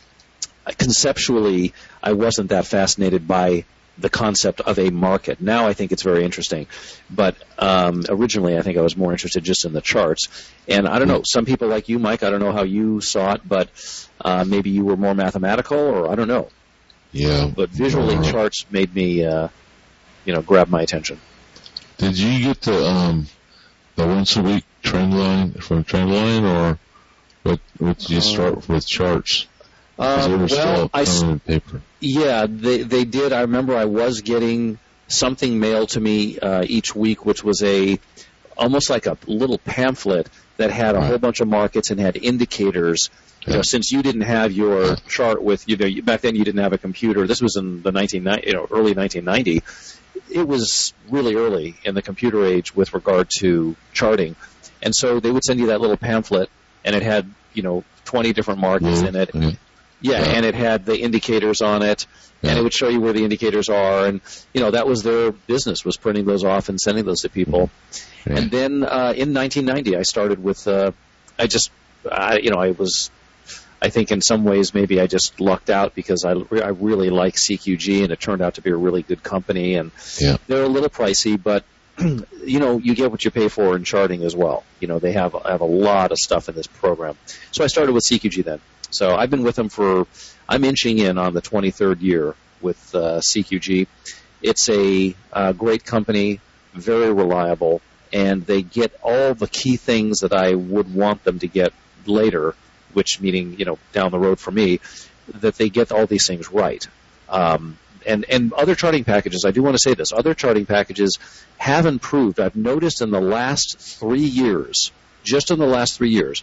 S8: conceptually I wasn't that fascinated by the concept of a market. Now I think it's very interesting. But um, originally I think I was more interested just in the charts. And I don't know, some people like you, Mike, I don't know how you saw it, but uh, maybe you were more mathematical, or I don't know.
S7: Yeah.
S8: But visually uh, charts made me, uh, you know, grab my attention.
S7: Did you get the um, the once a week trend line from Trendline, or what, what did you start uh, with charts?
S8: Um, well, I,
S7: paper.
S8: Yeah, they they did. I remember I was getting something mailed to me uh, each week, which was a almost like a little pamphlet that had a right. whole bunch of markets and had indicators. Yeah. You know, since you didn't have your yeah. chart with you know back then, you didn't have a computer. This was in the nineteen you know early nineteen ninety. It was really early in the computer age with regard to charting, and so they would send you that little pamphlet, and it had you know twenty different markets yeah. in it. Yeah. Yeah, yeah, and it had the indicators on it, yeah. and it would show you where the indicators are, and you know that was their business, was printing those off and sending those to people. Yeah. And then uh, in nineteen ninety, I started with, uh, I just, I, you know, I was, I think in some ways maybe I just lucked out because I, I really like C Q G, and it turned out to be a really good company, and
S7: yeah.
S8: they're a little pricey, but you know, you get what you pay for in charting as well. You know, they have have a lot of stuff in this program. So I started with C Q G then. So I've been with them for, I'm inching in on the twenty-third year with uh, C Q G. It's a uh, great company, very reliable, and they get all the key things that I would want them to get later, which meaning, you know, down the road for me, that they get all these things right. Um, and, and other charting packages, I do want to say this, other charting packages have improved. I've noticed in the last three years, just in the last three years,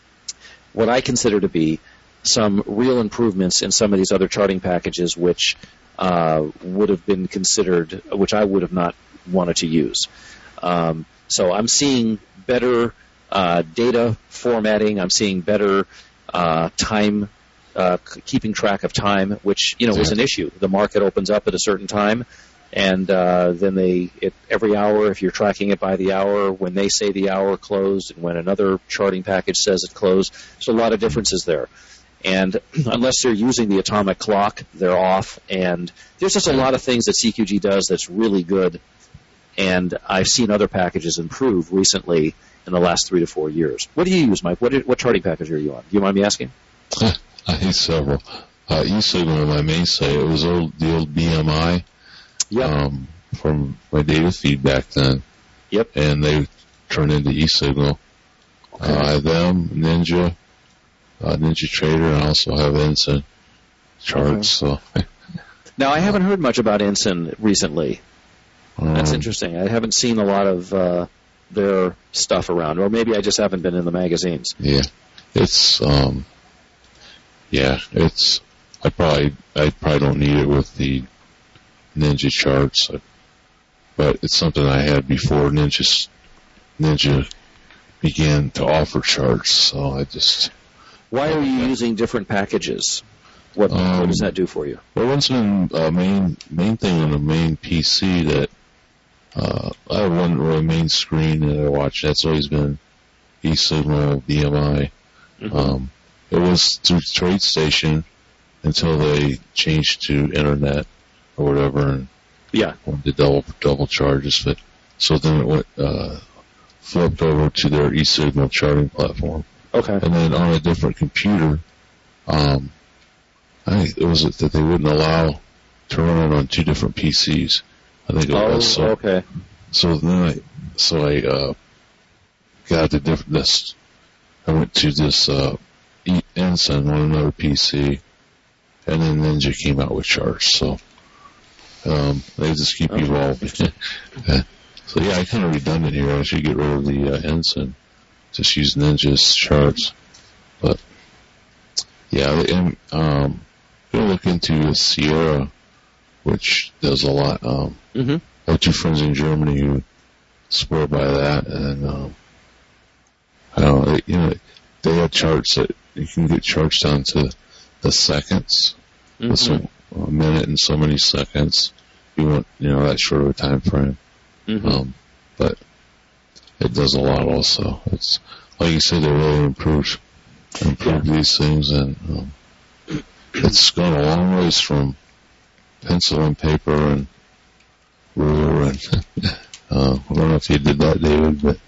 S8: what I consider to be some real improvements in some of these other charting packages which uh, would have been considered, which I would have not wanted to use. Um, so I'm seeing better uh, data formatting. I'm seeing better uh, time uh, c- keeping track of time, which you know was an issue. The market opens up at a certain time, and uh, then they it, every hour, if you're tracking it by the hour, when they say the hour closed, and when another charting package says it closed, there's a lot of differences there. And unless they're using the atomic clock, they're off. And there's just a lot of things that C Q G does that's really good. And I've seen other packages improve recently in the last three to four years. What do you use, Mike? What, what charting package are you on? Do you mind me asking?
S7: I use several. Uh, eSignal on my main site. It was old, the old B M I
S8: yep.
S7: um, from my data feed back then.
S8: Yep.
S7: And they turned into eSignal. Okay. Uh, I have them, Ninja, uh, Ninja Trader, and I also have Ensign charts. Okay. So.
S8: Now, I haven't heard much about Ensign recently.
S7: Um,
S8: That's interesting. I haven't seen a lot of uh, their stuff around, or maybe I just haven't been in the magazines.
S7: Yeah, it's um, yeah, it's. I probably I probably don't need it with the Ninja charts, but it's something I had before Ninja Ninja began to offer charts. So I just.
S8: Why are you using different packages? What, um, what does that do for you?
S7: Well, one's been a main main thing on the main P C that. Uh, I have one really main screen that I watch. That's always been eSignal, B M I. Mm-hmm. Um, it was through TradeStation until they changed to Internet or whatever, and
S8: yeah,
S7: wanted to double double charges. But so then it went uh, flipped over to their eSignal charting platform.
S8: Okay,
S7: and then on a different computer, um, I think it was that they wouldn't allow to run it on two different P Cs. I think it
S8: oh,
S7: was. So,
S8: okay.
S7: So then I, so I, uh, got the different, this, I went to this, uh, Ensign on another P C, and then Ninja came out with charts, so, um, they just keep
S8: okay.
S7: evolving. So yeah, I kind of redundant here. I should get rid of the, uh, Ensign. Just use Ninja's charts. But, yeah, and, um, I'm gonna look into Sierra, which does a lot. Um,
S8: mm-hmm.
S7: I have two friends in Germany who swear by that, and um, I don't know, you know, they have charts that you can get charts down to the seconds,
S8: mm-hmm.
S7: so a minute and so many seconds. You want, you know, that short of a time frame.
S8: Mm-hmm.
S7: Um, but it does a lot also. It's like you said, they really improved improved yeah. these things, and um, it's gone a long ways from pencil and paper and ruler and uh, I don't know if you did that, David, but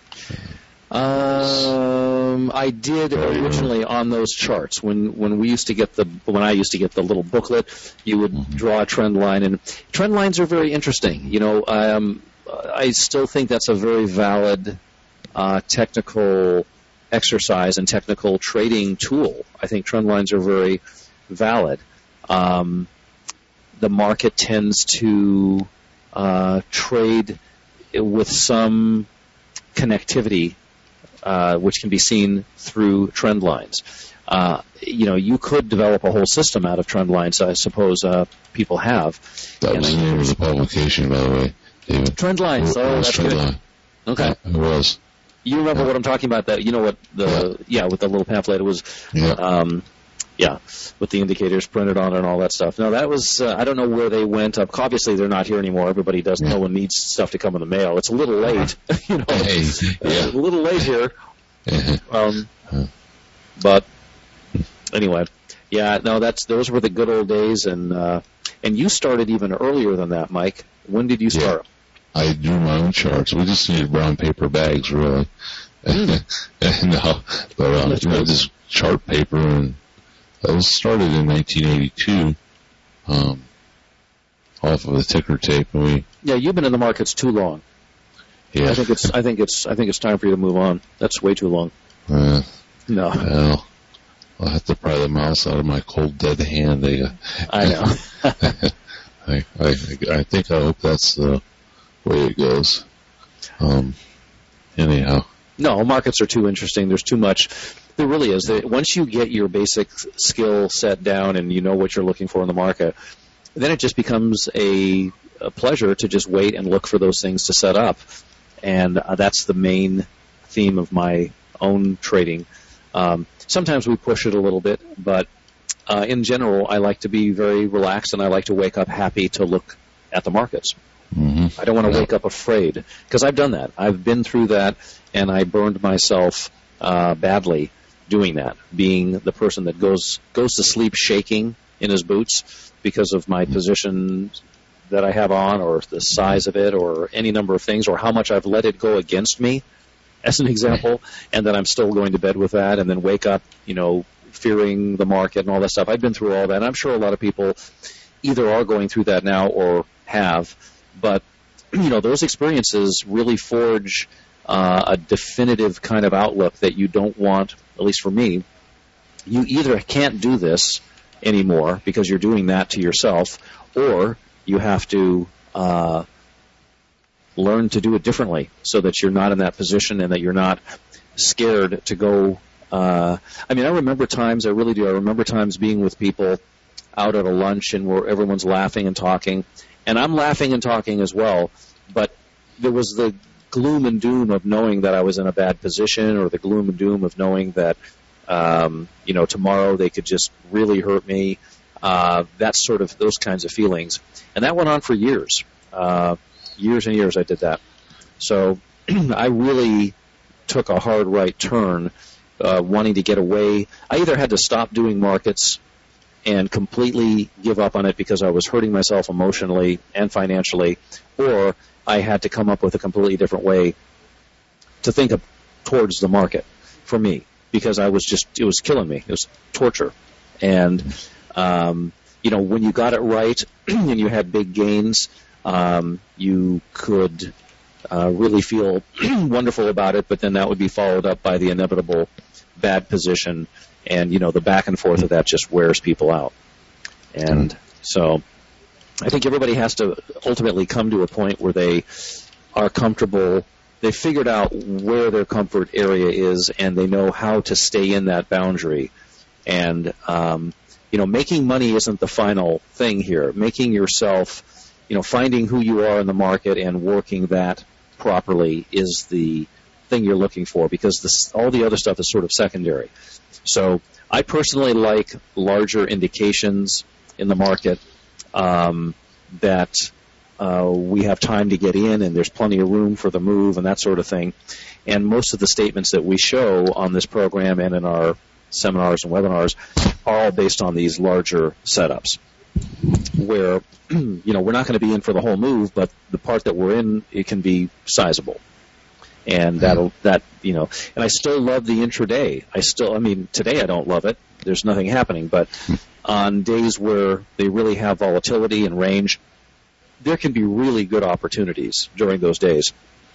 S8: um, I did originally on those charts when when we used to get the when I used to get the little booklet. You would mm-hmm. draw a trend line, and trend lines are very interesting. You know, um, I still think that's a very valid uh, technical exercise and technical trading tool. I think trend lines are very valid. Um, the market tends to uh, trade with some connectivity, uh, which can be seen through trend lines. Uh, you know, you could develop a whole system out of trend lines, I suppose uh, people have.
S7: That
S8: and
S7: was
S8: I,
S7: the name of the publication, by the way, David.
S8: Trend lines. Oh, that's
S7: trend
S8: good.
S7: Line.
S8: Okay.
S7: Yeah, it was.
S8: You remember
S7: yeah.
S8: what I'm talking about? That you know what the yeah, yeah with the little pamphlet it was.
S7: Yeah.
S8: Um, Yeah, with the indicators printed on it and all that stuff. Now, that was, uh, I don't know where they went up. Obviously, they're not here anymore. Everybody does. Yeah. No one needs stuff to come in the mail. It's a little late, you know.
S7: Hey, yeah.
S8: A little late here. um, but anyway, yeah, no, that's those were the good old days. And uh, and you started even earlier than that, Mike. When did you start?
S7: Yeah. I drew my own charts. We just needed brown paper bags, really. Mm. no, but uh, you know, just chart paper and. That was started in nineteen eighty-two, um, off of a ticker tape, and we.
S8: Yeah, you've been in the markets too long.
S7: Yeah.
S8: I think it's. I think it's. I think it's time for you to move on. That's way too long.
S7: Uh,
S8: no.
S7: Well, I'll have to pry the mouse out of my cold dead hand. I, uh,
S8: I know.
S7: I, I, I think I hope that's the way it goes. Um. Anyhow.
S8: No, markets are too interesting. There's too much. There really is. Once you get your basic skill set down and you know what you're looking for in the market, then it just becomes a, a pleasure to just wait and look for those things to set up. And uh, that's the main theme of my own trading. Um, sometimes we push it a little bit, but uh, in general, I like to be very relaxed, and I like to wake up happy to look at the markets.
S7: Mm-hmm.
S8: I don't want to wake up afraid, because I've done that. I've been through that, and I burned myself uh, badly doing that, being the person that goes goes to sleep shaking in his boots because of my position that I have on, or the size of it, or any number of things, or how much I've let it go against me, as an example, and then I'm still going to bed with that, and then wake up, you know, fearing the market and all that stuff. I've been through all that, and I'm sure a lot of people either are going through that now or have. But, you know, those experiences really forge uh, a definitive kind of outlook that you don't want, at least for me. You either can't do this anymore because you're doing that to yourself, or you have to uh, learn to do it differently so that you're not in that position and that you're not scared to go. Uh, I mean, I remember times, I really do, I remember times being with people out at a lunch and where everyone's laughing and talking, and I'm laughing and talking as well, but there was the gloom and doom of knowing that I was in a bad position, or the gloom and doom of knowing that, um, you know, tomorrow they could just really hurt me. Uh, that's sort of those kinds of feelings. And that went on for years. Uh, years and years I did that. So I really took a hard right turn, uh, wanting to get away. I either had to stop doing markets and completely give up on it because I was hurting myself emotionally and financially, or I had to come up with a completely different way to think of towards the market for me, because I was just, it was killing me. It was torture. And, um, you know, when you got it right and you had big gains, um, you could uh, really feel wonderful about it, but then that would be followed up by the inevitable bad position. And, you know, the back and forth of that just wears people out. And so I think everybody has to ultimately come to a point where they are comfortable. They figured out where their comfort area is, and they know how to stay in that boundary. And, um, you know, making money isn't the final thing here. Making yourself, you know, finding who you are in the market and working that properly is the thing you're looking for, because this, all the other stuff is sort of secondary. So I personally like larger indications in the market, um, that uh, we have time to get in and there's plenty of room for the move and that sort of thing. And most of the statements that we show on this program and in our seminars and webinars are all based on these larger setups where, you know, we're not going to be in for the whole move, but the part that we're in, it can be sizable. And that'll, that, you know, and I still love the intraday. I still, I mean, today I don't love it. There's nothing happening, but on days where they really have volatility and range, there can be really good opportunities during those days.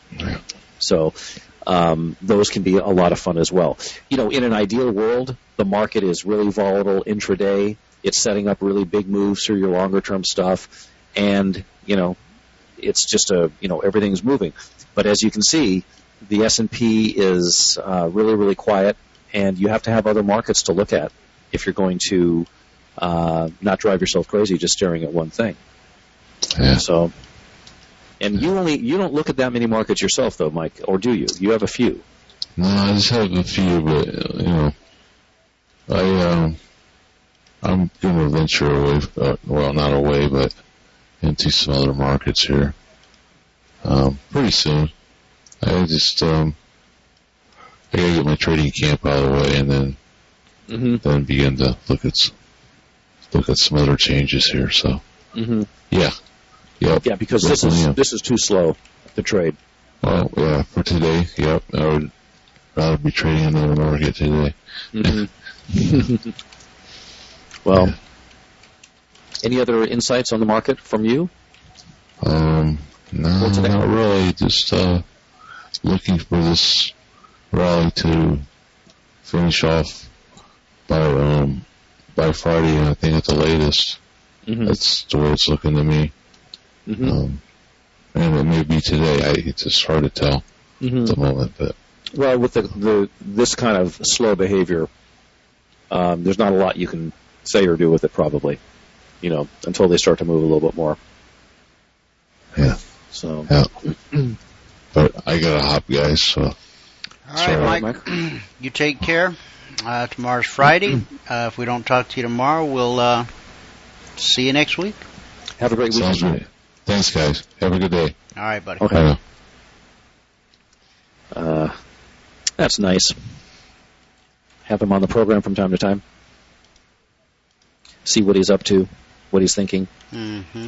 S8: So, um, those can be a lot of fun as well. You know, in an ideal world, the market is really volatile intraday. It's setting up really big moves through your longer term stuff. And, you know, it's just a, you know, everything's moving. But as you can see, the S and P is uh, really, really quiet, and you have to have other markets to look at if you're going to uh, not drive yourself crazy just staring at one thing.
S7: Yeah.
S8: So, and you only you don't look at that many markets yourself, though, Mike, or do you? You have a few.
S7: No, I just have a few, but uh, you know, I um, I'm going to venture away. Uh, well, not away, but into some other markets here. Um, pretty soon. I just, um, I gotta get my trading camp out of the way and then,
S8: mm-hmm.
S7: then begin to look at, look at some other changes here. So,
S8: mm-hmm.
S7: yeah. Yep.
S8: Yeah, because this is, this is too slow to trade.
S7: Well, yeah, for today, yep. I would rather be trading another market today.
S8: Mm-hmm. Well, yeah. Any other insights on the market from you?
S7: Um, no, not really. Just uh, looking for this rally to finish off by um, by Friday, I think at the latest. Mm-hmm. That's the way it's looking to me. Mm-hmm. Um, and it may be today. I, it's just hard to tell mm-hmm. at the moment. But
S8: well, with the, the this kind of slow behavior, um, there's not a lot you can say or do with it, probably. You know, until they start to move a little bit more.
S7: Yeah.
S8: So.
S7: Yeah. But I got to hop, guys. So.
S5: All right, Mike. You take care. Uh, tomorrow's Friday. Uh, if we don't talk to you tomorrow, we'll uh, see you next week.
S8: Have a great week.
S7: Sounds great. Thanks, guys. Have a good day.
S5: All right, buddy.
S8: Okay.
S7: Bye.
S8: Uh, that's nice. Have him on the program from time to time. See what he's up to, what he's thinking.
S5: Mm-hmm.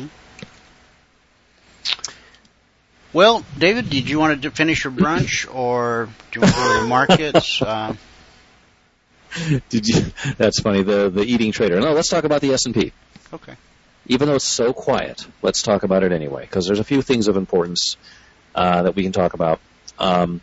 S5: Well, David, did you want to finish your brunch, or do you want to go to the markets? Uh,
S8: Did you? That's funny. The the eating trader. No, let's talk about the S and P.
S5: okay.
S8: Even though it's so quiet, let's talk about it anyway, because there's a few things of importance uh, that we can talk about. Um,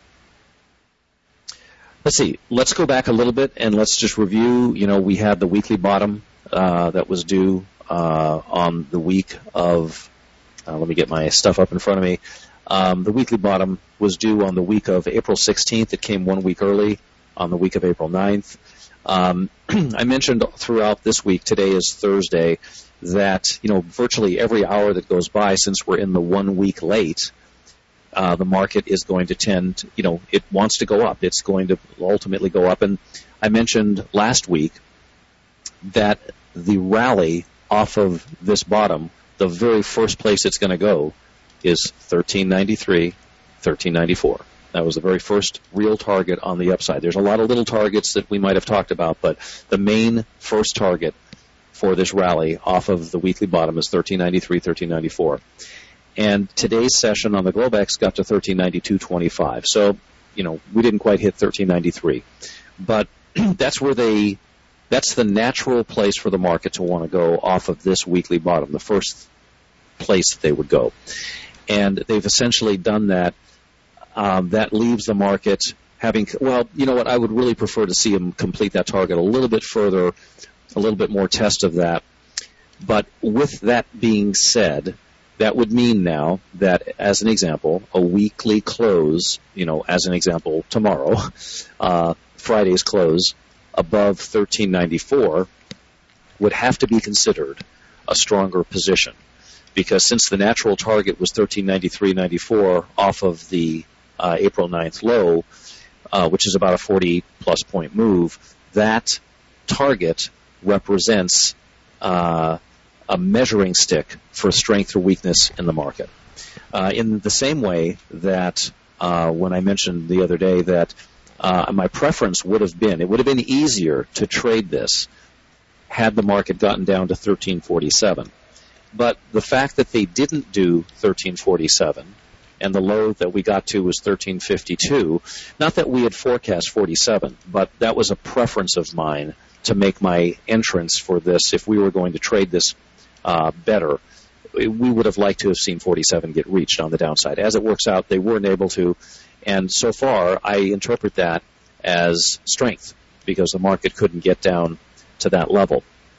S8: let's see. Let's go back a little bit and let's just review. You know, we had the weekly bottom uh, that was due uh, on the week of. Uh, let me get my stuff up in front of me. Um, the weekly bottom was due on the week of April sixteenth. It came one week early on the week of April ninth. Um, I mentioned throughout this week, today is Thursday, that, you know, virtually every hour that goes by since we're in the one week late, uh, the market is going to tend, you know, it wants to go up. It's going to ultimately go up. And I mentioned last week that the rally off of this bottom, the very first place it's going to go is thirteen ninety-three, thirteen ninety-four. That was the very first real target on the upside. There's a lot of little targets that we might have talked about, but the main first target for this rally off of the weekly bottom is thirteen ninety-three, thirteen ninety-four. And today's session on the Globex got to thirteen ninety-two twenty-five. So, you know, we didn't quite hit thirteen ninety-three. But that's where they, that's the natural place for the market to want to go off of this weekly bottom, the first place that they would go. And they've essentially done that. Um, that leaves the market having, well, you know what, I would really prefer to see them complete that target a little bit further, a little bit more test of that. But with that being said, that would mean now that, as an example, a weekly close, you know, as an example, tomorrow, uh, Friday's close above thirteen ninety-four would have to be considered a stronger position. Because since the natural target was thirteen ninety-three ninety-four off of the Uh, April ninth low, uh, which is about a forty-plus point move, that target represents uh, a measuring stick for strength or weakness in the market. Uh, in the same way that uh, when I mentioned the other day that uh, my preference would have been, it would have been easier to trade this had the market gotten down to thirteen forty-seven. But the fact that they didn't do thirteen forty-seven, and the low that we got to was thirteen fifty-two. Not that we had forecast forty-seven, but that was a preference of mine to make my entrance for this. If we were going to trade this uh, better, we would have liked to have seen forty-seven get reached on the downside. As it works out, they weren't able to, and so far I interpret that as strength because the market couldn't get down to that level.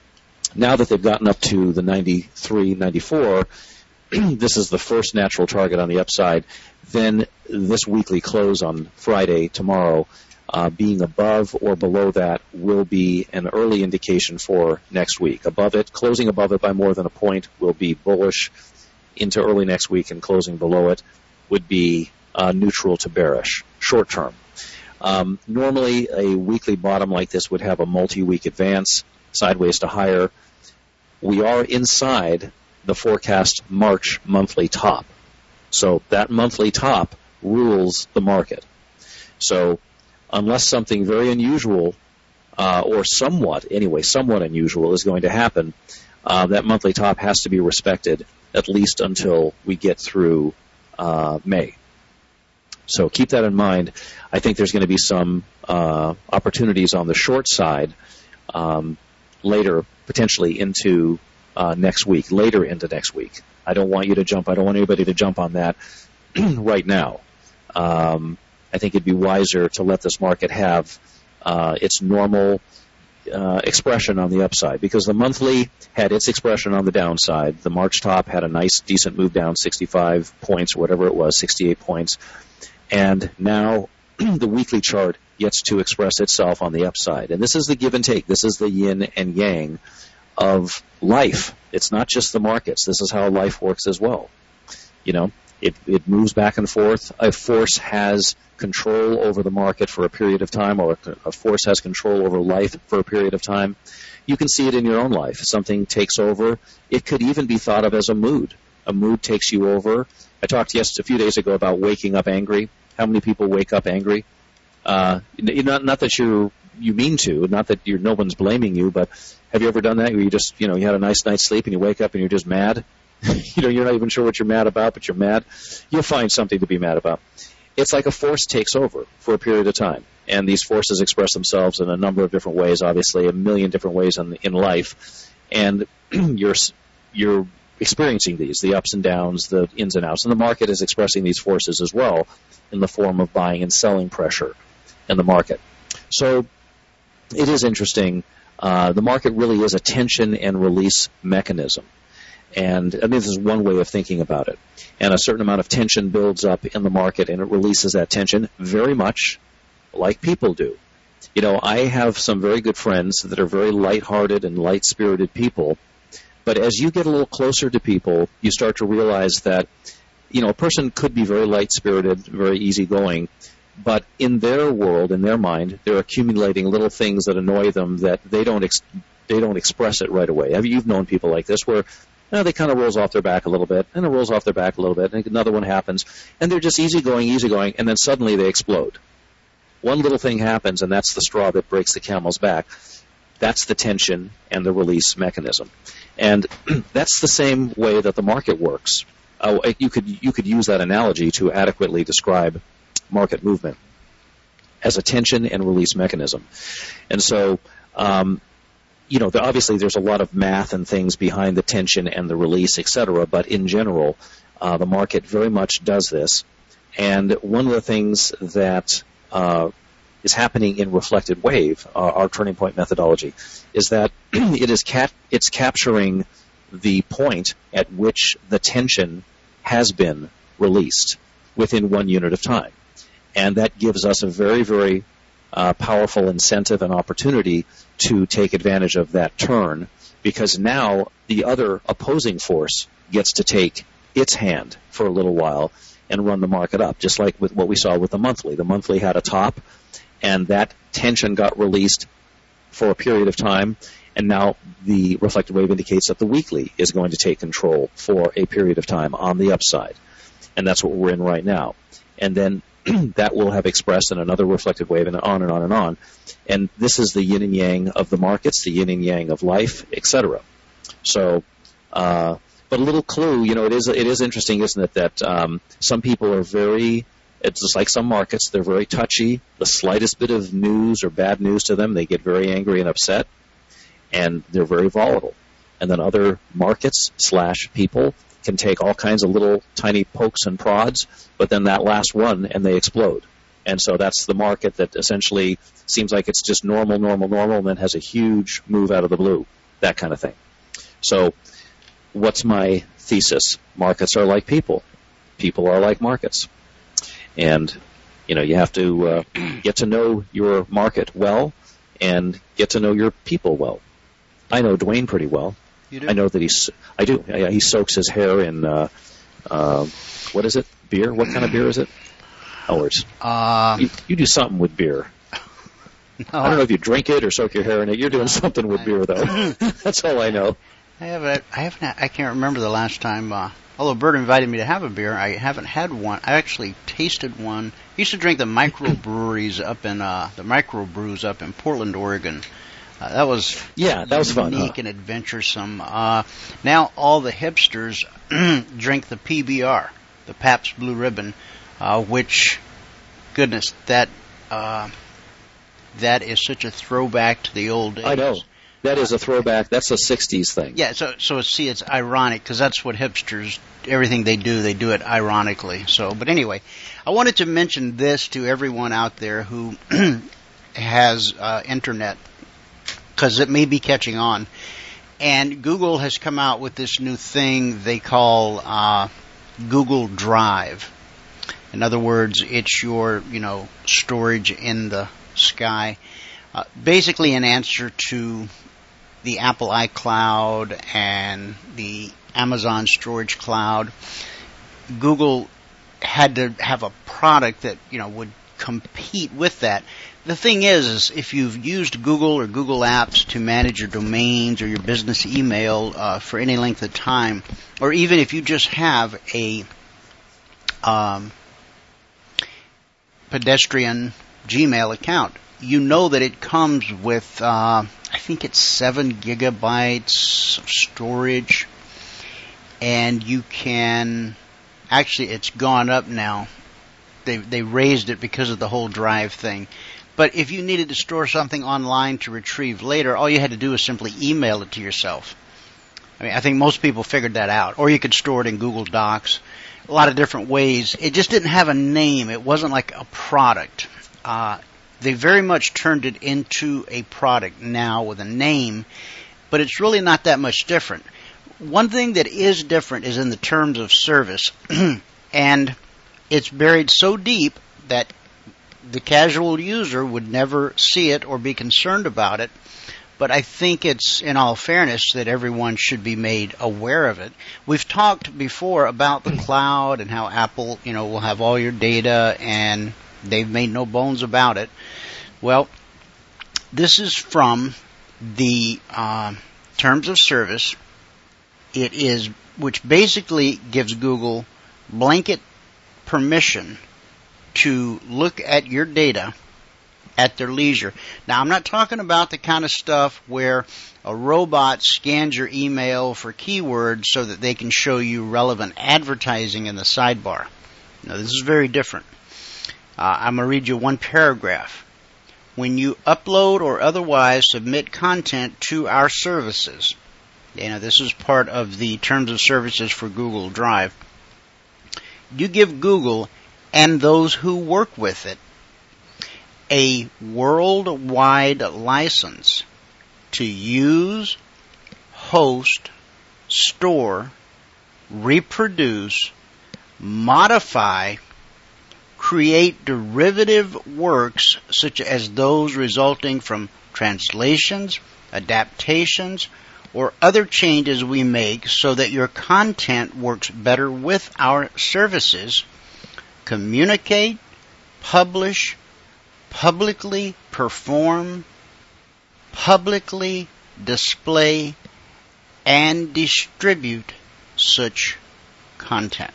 S8: Now that they've gotten up to the ninety-three ninety-four, this is the first natural target on the upside. Then this weekly close on Friday, tomorrow, uh, being above or below that will be an early indication for next week. Above it, closing above it by more than a point will be bullish into early next week, and closing below it would be uh, neutral to bearish, short term. Um, normally, a weekly bottom like this would have a multi-week advance, sideways to higher. We are inside the forecast March monthly top. So that monthly top rules the market. So unless something very unusual, uh, or somewhat, anyway, somewhat unusual is going to happen, uh, that monthly top has to be respected at least until we get through uh, May. So keep that in mind. I think there's going to be some uh, opportunities on the short side um, later, potentially into Uh, next week, later into next week. I don't want you to jump. I don't want anybody to jump on that right now. Um, I think it'd be wiser to let this market have uh, its normal uh, expression on the upside, because the monthly had its expression on the downside. The March top had a nice, decent move down, sixty-five points, or whatever it was, sixty-eight points. And now the weekly chart gets to express itself on the upside. And this is the give and take. This is the yin and yang of life. It's not just the markets. This is how life works as well. You know, It, it moves back and forth. A force has control over the market for a period of time, or a, a force has control over life for a period of time. You can see it in your own life. Something takes over. It could even be thought of as a mood. A mood takes you over. I talked yes, a few days ago about waking up angry. How many people wake up angry? Uh, not, not that you you mean to, not that you're, no one's blaming you, but have you ever done that where you just, you know, you had a nice night's sleep and you wake up and you're just mad? You know, you're not even sure what you're mad about, but you're mad. You'll find something to be mad about. It's like a force takes over for a period of time. And these forces express themselves in a number of different ways, obviously, a million different ways in, in life. And you're, you're experiencing these, the ups and downs, the ins and outs. And the market is expressing these forces as well in the form of buying and selling pressure in the market. So it is interesting. Uh, the market really is a tension and release mechanism. And I mean, this is one way of thinking about it. And a certain amount of tension builds up in the market, and it releases that tension very much like people do. You know, I have some very good friends that are very lighthearted and light-spirited people. But as you get a little closer to people, you start to realize that, you know, a person could be very light-spirited, very easygoing, but in their world, in their mind, they're accumulating little things that annoy them that they don't ex- they don't express it right away. I mean, you've known people like this where you know, they kind of rolls off their back a little bit, and it rolls off their back a little bit, and another one happens, and they're just easygoing, easygoing, and then suddenly they explode. One little thing happens, and that's the straw that breaks the camel's back. That's the tension and the release mechanism. And that's the same way that the market works. Uh, you could you could use that analogy to adequately describe market movement as a tension and release mechanism. And so, um, you know, the, obviously there's a lot of math and things behind the tension and the release, et cetera, but in general, uh, the market very much does this. And one of the things that uh, is happening in reflected wave, uh, our turning point methodology, is that it is cap- it's capturing the point at which the tension has been released within one unit of time. And that gives us a very, very uh, powerful incentive and opportunity to take advantage of that turn, because now the other opposing force gets to take its hand for a little while and run the market up, just like with what we saw with the monthly. The monthly had a top, and that tension got released for a period of time, and now the reflected wave indicates that the weekly is going to take control for a period of time on the upside. And that's what we're in right now. And then that will have expressed in another reflected wave, and on and on and on. And this is the yin and yang of the markets, the yin and yang of life, et cetera. So, uh, but a little clue, you know, it is it is interesting, isn't it, that um, some people are very, it's just like some markets, they're very touchy. The slightest bit of news or bad news to them, they get very angry and upset, and they're very volatile. And then other markets slash people can take all kinds of little tiny pokes and prods, but then that last one, and they explode. And so that's the market that essentially seems like it's just normal, normal, normal, and then has a huge move out of the blue, that kind of thing. So what's my thesis? Markets are like people. People are like markets. And, you know, you have to uh, get to know your market well and get to know your people well. I know Dwayne pretty well.
S5: You do?
S8: I know that he's, I do. He soaks his hair in, uh, uh, what is it? Beer? What kind of beer is it? Oh, it's,
S5: uh,
S8: you, you do something with beer.
S5: No,
S8: I don't know if you drink it or soak your hair in it. You're doing something with beer, though. That's all I know.
S5: I haven't, I haven't, I can't remember the last time, uh, although Bert invited me to have a beer, I haven't had one. I actually tasted one. I used to drink the microbreweries up in, uh, the microbrews up in Portland, Oregon. Uh, that was
S8: yeah, that was fun,
S5: unique
S8: huh?
S5: and adventuresome. Uh, now all the hipsters drink the P B R, the Pabst Blue Ribbon, uh, which, goodness, that uh, that is such a throwback to the old days.
S8: I know. That is a throwback. That's a sixties thing.
S5: Yeah, so so see, it's ironic because that's what hipsters, everything they do, they do it ironically. So, but anyway, I wanted to mention this to everyone out there who has uh, internet, because it may be catching on. And Google has come out with this new thing they call uh, Google Drive. In other words, it's your, you know, storage in the sky. Uh, basically an answer to the Apple iCloud and the Amazon Storage Cloud. Google had to have a product that, you know, would compete with that. The thing is, is if you've used Google or Google Apps to manage your domains or your business email uh, for any length of time, or even if you just have a um, pedestrian Gmail account, you know that it comes with, uh, I think it's seven gigabytes of storage, and you can, actually it's gone up now. They they raised it because of the whole Drive thing. But if you needed to store something online to retrieve later, all you had to do was simply email it to yourself. I mean, I think most people figured that out. Or you could store it in Google Docs. A lot of different ways. It just didn't have a name. It wasn't like a product. Uh, they very much turned it into a product now with a name, but it's really not that much different. One thing that is different is in the terms of service, and it's buried so deep that the casual user would never see it or be concerned about it. But I think it's, in all fairness, that everyone should be made aware of it. We've talked before about the cloud and how Apple, you know, will have all your data, and they've made no bones about it. Well, this is from the uh, terms of service. It is, which basically gives Google blanket permission to look at your data at their leisure. Now, I'm not talking about the kind of stuff where a robot scans your email for keywords so that they can show you relevant advertising in the sidebar. Now, this is very different. Uh, I'm going to read you one paragraph. When you upload or otherwise submit content to our services, you know, this is part of the terms of services for Google Drive, you give Google and those who work with it a worldwide license to use, host, store, reproduce, modify, create derivative works such as those resulting from translations, adaptations, or other changes we make so that your content works better with our services, communicate, publish, publicly perform, publicly display, and distribute such content.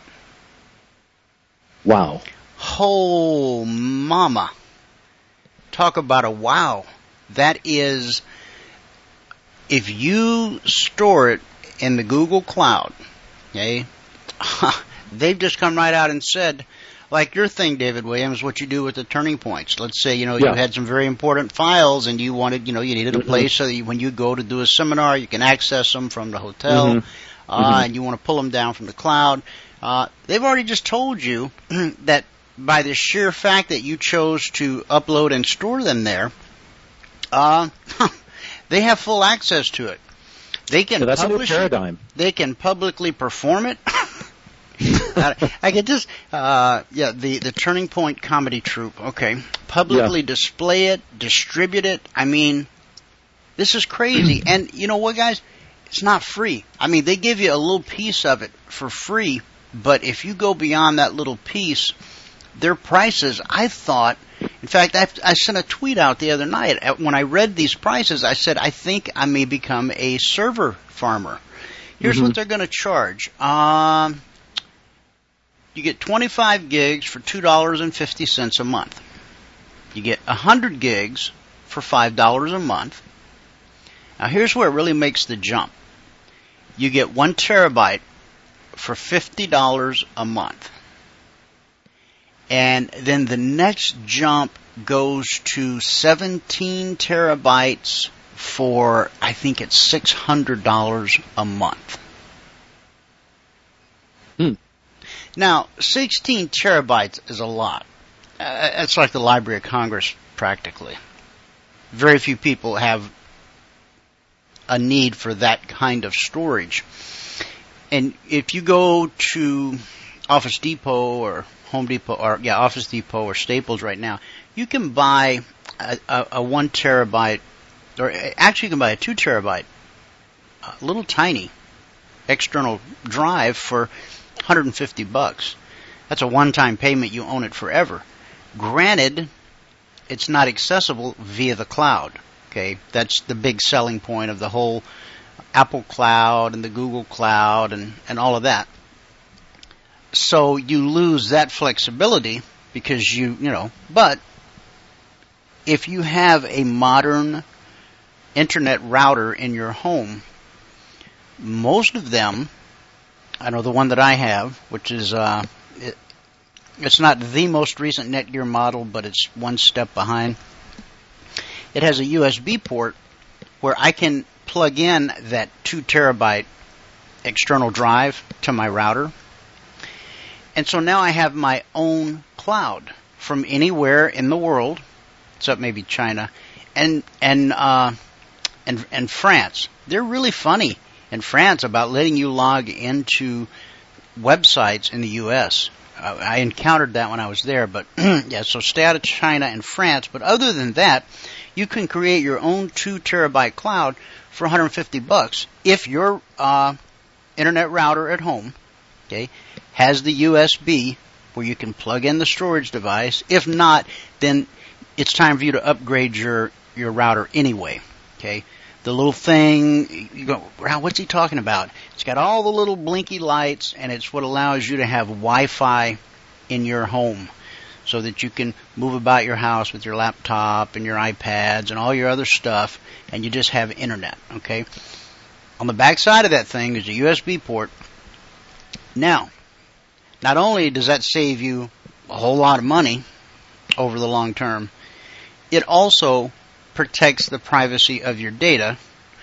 S8: Wow.
S5: Oh, mama. Talk about a wow. That is, if you store it in the Google Cloud, okay, they've just come right out and said, like your thing, David Williams, what you do with the turning points. Let's say, you know,
S8: yeah.
S5: you had some very important files and you wanted, you know, you needed a
S8: mm-hmm.
S5: place so that you, when you go to do a seminar, you can access them from the hotel,
S8: mm-hmm.
S5: Uh,
S8: mm-hmm.
S5: and you want to pull them down from the cloud. Uh, they've already just told you that by the sheer fact that you chose to upload and store them there, uh, they have full access to it. They can
S8: so that's
S5: publish
S8: a new paradigm.
S5: it. They can publicly perform it. I, I could just, uh, yeah, the, the Turning Point Comedy Troupe, okay. Publicly
S8: yeah.
S5: display it, distribute it. I mean, this is crazy. And you know what, guys? It's not free. I mean, they give you a little piece of it for free, but if you go beyond that little piece, their prices, I thought, in fact, I, I sent a tweet out the other night. When I read these prices, I said, I think I may become a server farmer. Here's
S8: mm-hmm.
S5: what they're going to charge. Um... You get twenty-five gigs for two dollars and fifty cents a month. You get one hundred gigs for five dollars a month. Now here's where it really makes the jump. You get one terabyte for fifty dollars a month. And then the next jump goes to seventeen terabytes for, I think it's six hundred dollars a month.
S8: Hmm.
S5: Now, sixteen terabytes is a lot. Uh, it's like the Library of Congress, practically. Very few people have a need for that kind of storage. And if you go to Office Depot or Home Depot, or yeah, Office Depot or Staples right now, you can buy a, a, a one terabyte, or actually you can buy a two terabyte, a little tiny external drive for one hundred fifty bucks. That's a one-time payment. You own it forever. Granted, it's not accessible via the cloud. Okay, that's the big selling point of the whole Apple Cloud and the Google Cloud and, and all of that. So you lose that flexibility because you, you know, but if you have a modern internet router in your home, most of them, I know the one that I have, which is, uh, it, it's not the most recent Netgear model, but it's one step behind. It has a U S B port where I can plug in that two terabyte external drive to my router. And so now I have my own cloud from anywhere in the world, except maybe China, and and uh, and and France. They're really funny in France about letting you log into websites in the U S Uh, I encountered that when I was there, but yeah, so stay out of China and France. But other than that, you can create your own two terabyte cloud for one hundred fifty bucks if your uh, internet router at home, okay, has the U S B where you can plug in the storage device. If not, then it's time for you to upgrade your, your router anyway, okay? The little thing, you go, wow, what's he talking about? It's got all the little blinky lights, and it's what allows you to have Wi-Fi in your home so that you can move about your house with your laptop and your iPads and all your other stuff, and you just have internet, okay? On the back side of that thing is a U S B port. Now, not only does that save you a whole lot of money over the long term, it also protects the privacy of your data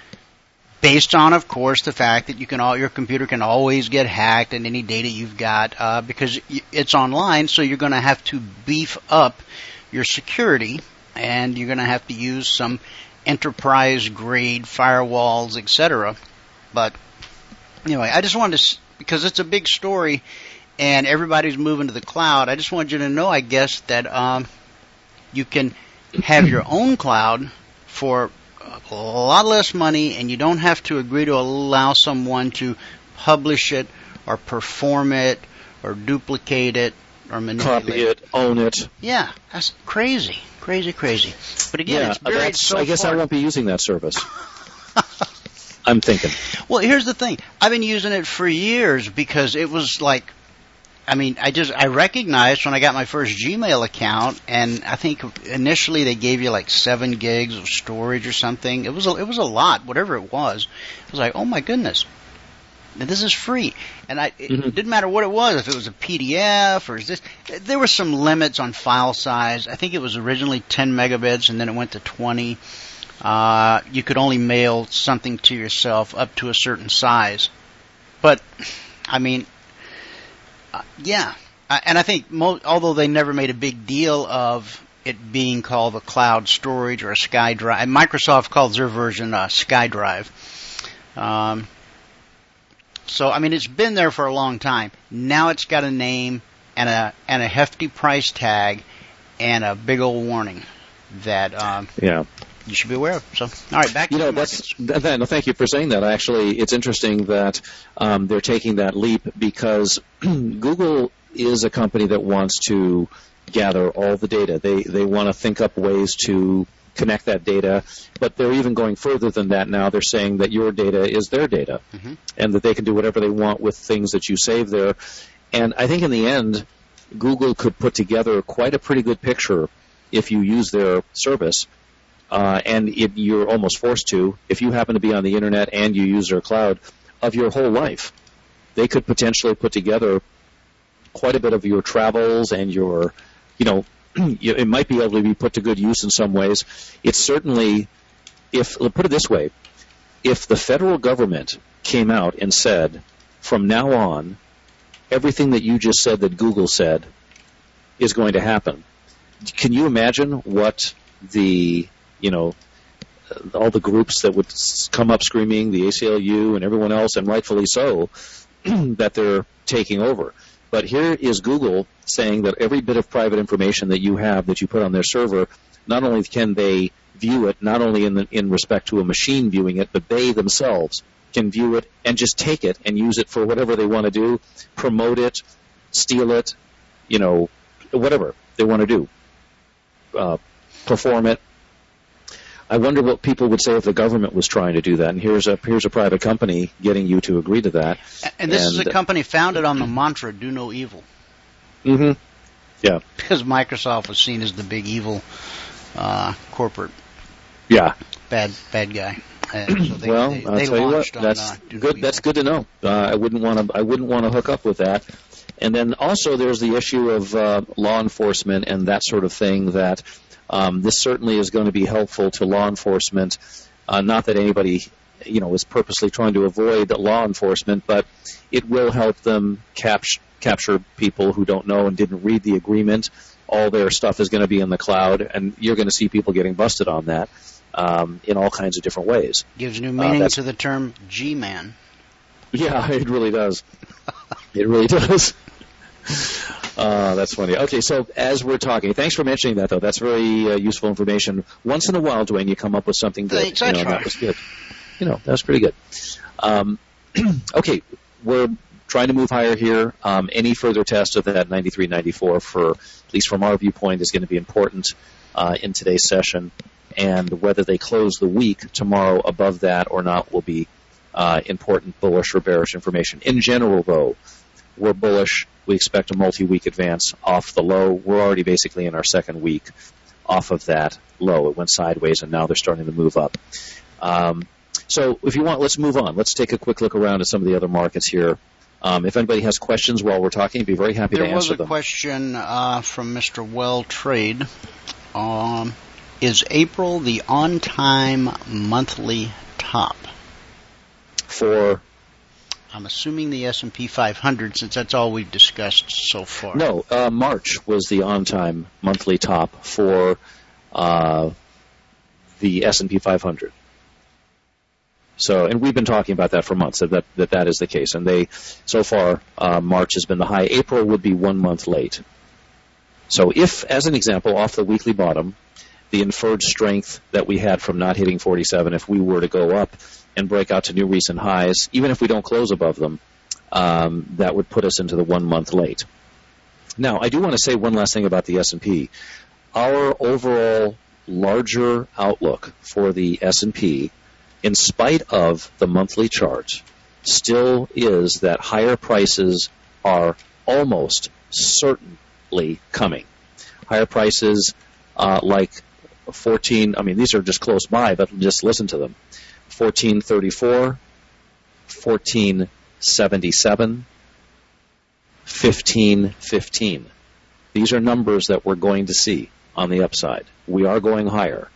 S5: based on, of course, the fact that you can all, your computer can always get hacked and any data you've got uh, because it's online, so you're going to have to beef up your security, and you're going to have to use some enterprise-grade firewalls, et cetera. But anyway, I just wanted to, because it's a big story, and everybody's moving to the cloud, I just wanted you to know, I guess, that um, you can have your own cloud for a lot less money, and you don't have to agree to allow someone to publish it or perform it or duplicate it or manipulate
S8: Copy it, own it.
S5: Yeah, that's crazy, crazy, crazy. But again,
S8: yeah,
S5: it's buried
S8: that's,
S5: so
S8: I guess
S5: far.
S8: I won't be using that service. I'm thinking.
S5: Well, here's the thing. I've been using it for years because it was like, I mean, I just, I recognized when I got my first Gmail account, and I think initially they gave you like seven gigs of storage or something. It was a, it was a lot, whatever it was. I was like, oh my goodness, this is free. And I, it mm-hmm. didn't matter what it was, if it was a P D F or is this, there were some limits on file size. I think it was originally ten megabits and then it went to twenty. Uh, you could only mail something to yourself up to a certain size. But, I mean, uh, yeah. Uh, and I think, mo- although they never made a big deal of it being called a cloud storage or a SkyDrive, Microsoft calls their version uh, SkyDrive. Um, so, I mean, it's been there for a long time. Now it's got a name and a and a hefty price tag and a big old warning that um,
S8: yeah.
S5: you should be aware of. So, all right, back to
S8: you know,
S5: the
S8: that's, that, no, thank you for saying that. Actually, it's interesting that um, they're taking that leap because Google is a company that wants to gather all the data. They they want to think up ways to connect that data, but they're even going further than that now. They're saying that your data is their data, mm-hmm. and that they can do whatever they want with things that you save there. And I think in the end, Google could put together quite a pretty good picture if you use their service. Uh, and it, you're almost forced to, if you happen to be on the internet and you use their cloud, of your whole life. They could potentially put together quite a bit of your travels and your, you know, it might be able to be put to good use in some ways. It's certainly, if, let's put it this way, if the federal government came out and said, from now on, everything that you just said that Google said is going to happen, can you imagine what the you know, all the groups that would come up screaming, the A C L U and everyone else, and rightfully so, that they're taking over. But here is Google saying that every bit of private information that you have that you put on their server, not only can they view it, not only in the, in respect to a machine viewing it, but they themselves can view it and just take it and use it for whatever they want to do, promote it, steal it, you know, whatever they want to do, uh, perform it. I wonder what people would say if the government was trying to do that. And here's a here's a private company getting you to agree to that.
S5: And this
S8: and,
S5: is a company founded on the mantra, do no evil.
S8: Mm-hmm. Yeah.
S5: Because Microsoft was seen as the big evil uh, corporate
S8: yeah.
S5: bad bad guy. And so they,
S8: well,
S5: they,
S8: I'll
S5: they
S8: tell you what,
S5: on,
S8: that's
S5: uh, do
S8: good.
S5: no
S8: That's good to know. Uh, I wouldn't want to. I wouldn't want to hook up with that. And then also there's the issue of uh, law enforcement and that sort of thing. That um, this certainly is going to be helpful to law enforcement. Uh, not that anybody, you know, is purposely trying to avoid law enforcement, but it will help them capture capture people who don't know and didn't read the agreement. All their stuff is going to be in the cloud, and you're going to see people getting busted on that. Um, in all kinds of different ways.
S5: Gives new meaning
S8: uh,
S5: to the term G-man.
S8: Yeah, it really does. It really does. Uh, that's funny. Okay, so as we're talking, thanks for mentioning that, though. That's very uh, useful information. Once in a while, Dwayne, you come up with something good.
S5: Thanks,
S8: you know,
S5: I try.
S8: that was good. You know, that was pretty good. Um, okay, we're trying to move higher here. Um, any further test of that ninety-three ninety-four, for at least from our viewpoint, is going to be important uh, in today's session. And whether they close the week tomorrow above that or not will be uh, important bullish or bearish information. In general, though, we're bullish. We expect a multi-week advance off the low. We're already basically in our second week off of that low. It went sideways, and now they're starting to move up. Um, so if you want, let's move on. Let's take a quick look around at some of the other markets here. Um, if anybody has questions while we're talking, I'd be very happy
S5: there
S8: to answer them.
S5: There was a question uh, from Mister Well Trade. Um, is April the on-time monthly top?
S8: For?
S5: I'm assuming the S and P five hundred, since that's all we've discussed so far.
S8: No, uh, March was the on-time monthly top for uh, the S and P five hundred. So, and we've been talking about that for months, that that, that is the case. And they, so far, uh, March has been the high. April would be one month late. So if, as an example, off the weekly bottom, the inferred strength that we had from not hitting forty-seven, if we were to go up and break out to new recent highs, even if we don't close above them, um, that would put us into the one month late. Now, I do want to say one last thing about the S and P. Our overall larger outlook for the S and P, in spite of the monthly chart, still is that higher prices are almost certainly coming. Higher prices uh, like fourteen, I mean, these are just close by, but just listen to them. fourteen thirty-four, fourteen seventy-seven, fifteen fifteen. These are numbers that we're going to see on the upside. We are going higher,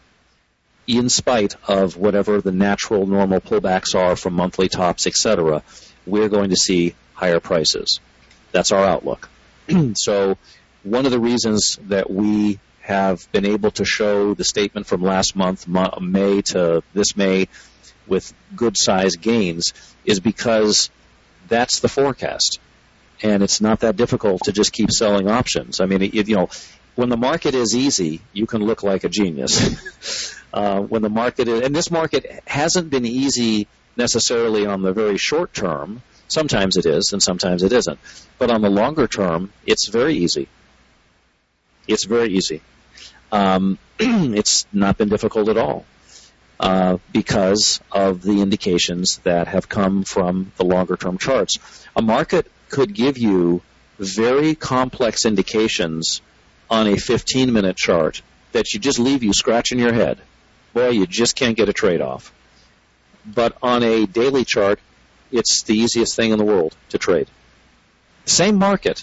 S8: in spite of whatever the natural, normal pullbacks are from monthly tops, et cetera. We're going to see higher prices. That's our outlook. So one of the reasons that we have been able to show the statement from last month, May to this May, with good size gains is because that's the forecast. And it's not that difficult to just keep selling options. I mean, it, you know, when the market is easy, you can look like a genius. uh, when the market is, and this market hasn't been easy necessarily on the very short term. Sometimes it is, and sometimes it isn't. But on the longer term, it's very easy. It's very easy. Um, it's not been difficult at all uh, because of the indications that have come from the longer-term charts. A market could give you very complex indications on a fifteen-minute chart that you just leave you scratching your head. Boy, you just can't get a trade-off. But on a daily chart, it's the easiest thing in the world to trade. Same market,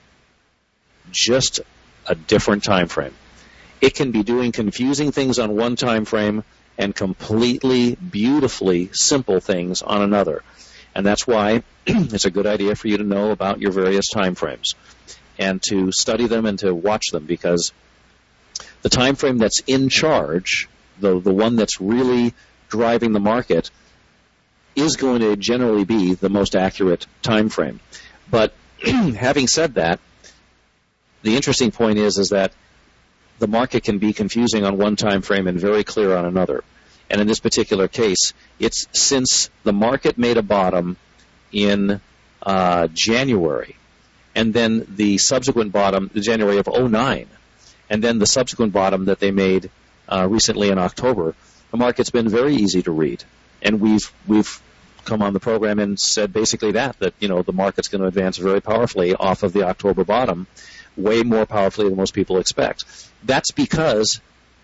S8: just a different time frame. It can be doing confusing things on one time frame and completely, beautifully simple things on another. And that's why it's a good idea for you to know about your various time frames and to study them and to watch them, because the time frame that's in charge, the, the one that's really driving the market, is going to generally be the most accurate time frame. But having said that, the interesting point is, is that the market can be confusing on one time frame and very clear on another. And in this particular case, it's since the market made a bottom in uh, January, and then the subsequent bottom, the January of oh nine, and then the subsequent bottom that they made uh, recently in October, the market's been very easy to read. And we've we've come on the program and said basically that, that, you know, the market's going to advance very powerfully off of the October bottom, way more powerfully than most people expect. That's because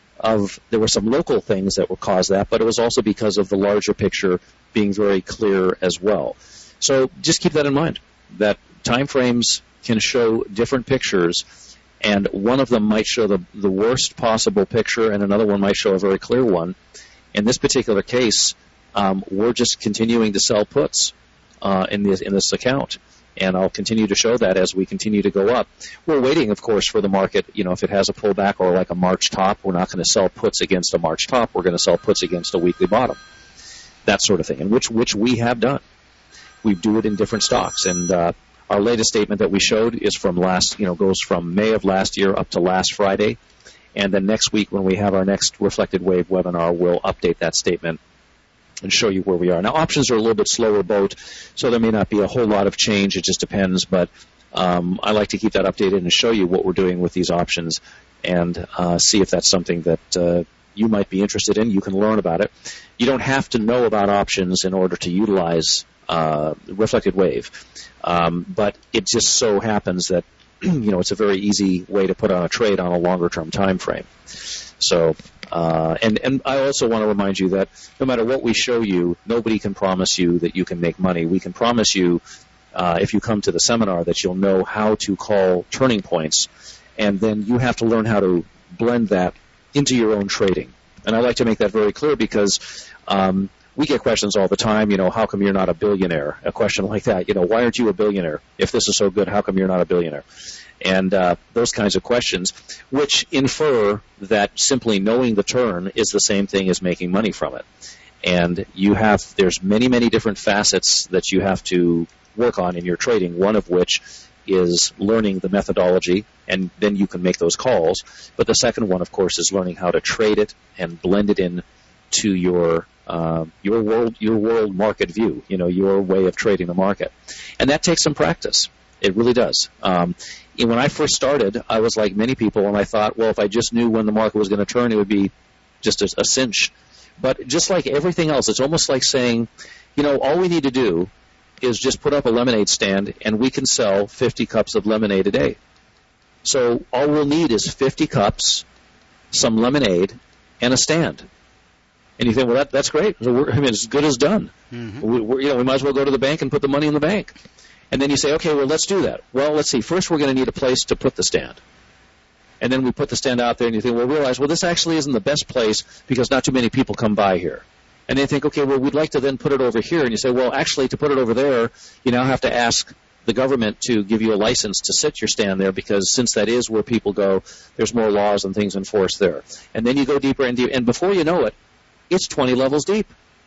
S8: of, there were some local things that would cause that, but it was also because of the larger picture being very clear as well. So just keep that in mind, that time frames can show different pictures, and one of them might show the, the worst possible picture, and another one might show a very clear one. In this particular case, um, we're just continuing to sell puts uh, in this in this account, and I'll continue to show that as we continue to go up. We're waiting, of course, for the market. You know, if it has a pullback or like a March top, we're not going to sell puts against a March top. We're going to sell puts against a weekly bottom, that sort of thing, and which which we have done. We do it in different stocks, and uh, our latest statement that we showed is from last, you know, goes from May of last year up to last Friday. And then next week, when we have our next Reflected Wave webinar, we'll update that statement and show you where we are. Now, options are a little bit slower boat, so there may not be a whole lot of change. It just depends. But um, I like to keep that updated and show you what we're doing with these options and uh, see if that's something that uh, you might be interested in. You can learn about it. You don't have to know about options in order to utilize uh, Reflected Wave. Um, but it just so happens that you know, it's a very easy way to put on a trade on a longer-term time frame. So, uh, and, and I also want to remind you that no matter what we show you, nobody can promise you that you can make money. We can promise you, uh, if you come to the seminar, that you'll know how to call turning points, and then you have to learn how to blend that into your own trading. And I like to make that very clear because um, we get questions all the time, you know, how come you're not a billionaire? A question like that, you know, why aren't you a billionaire? If this is so good, how come you're not a billionaire? And uh, those kinds of questions, which infer that simply knowing the turn is the same thing as making money from it. And you have, there's many, many different facets that you have to work on in your trading, one of which is learning the methodology, and then you can make those calls. But the second one, of course, is learning how to trade it and blend it in to your uh, your world your world market view, you know, your way of trading the market. And that takes some practice. It really does. Um, and when I first started, I was like many people, and I thought, well, if I just knew when the market was going to turn, it would be just a, a cinch. But just like everything else, it's almost like saying, you know, all we need to do is just put up a lemonade stand, and we can sell fifty cups of lemonade a day. So all we'll need is fifty cups, some lemonade, and a stand. And you think, well, that, that's great. So we're, I mean, it's as good as done. Mm-hmm. We, we're, you know, we might as well go to the bank and put the money in the bank. And then you say, okay, well, let's do that. Well, let's see. First, we're going to need a place to put the stand. And then we put the stand out there, and you think, well, realize, well, this actually isn't the best place because not too many people come by here. And they think, okay, well, we'd like to then put it over here. And you say, well, actually, to put it over there, you now have to ask the government to give you a license to sit your stand there, because since that is where people go, there's more laws and things enforced there. And then you go deeper and deeper, and before you know it, it's twenty levels deep.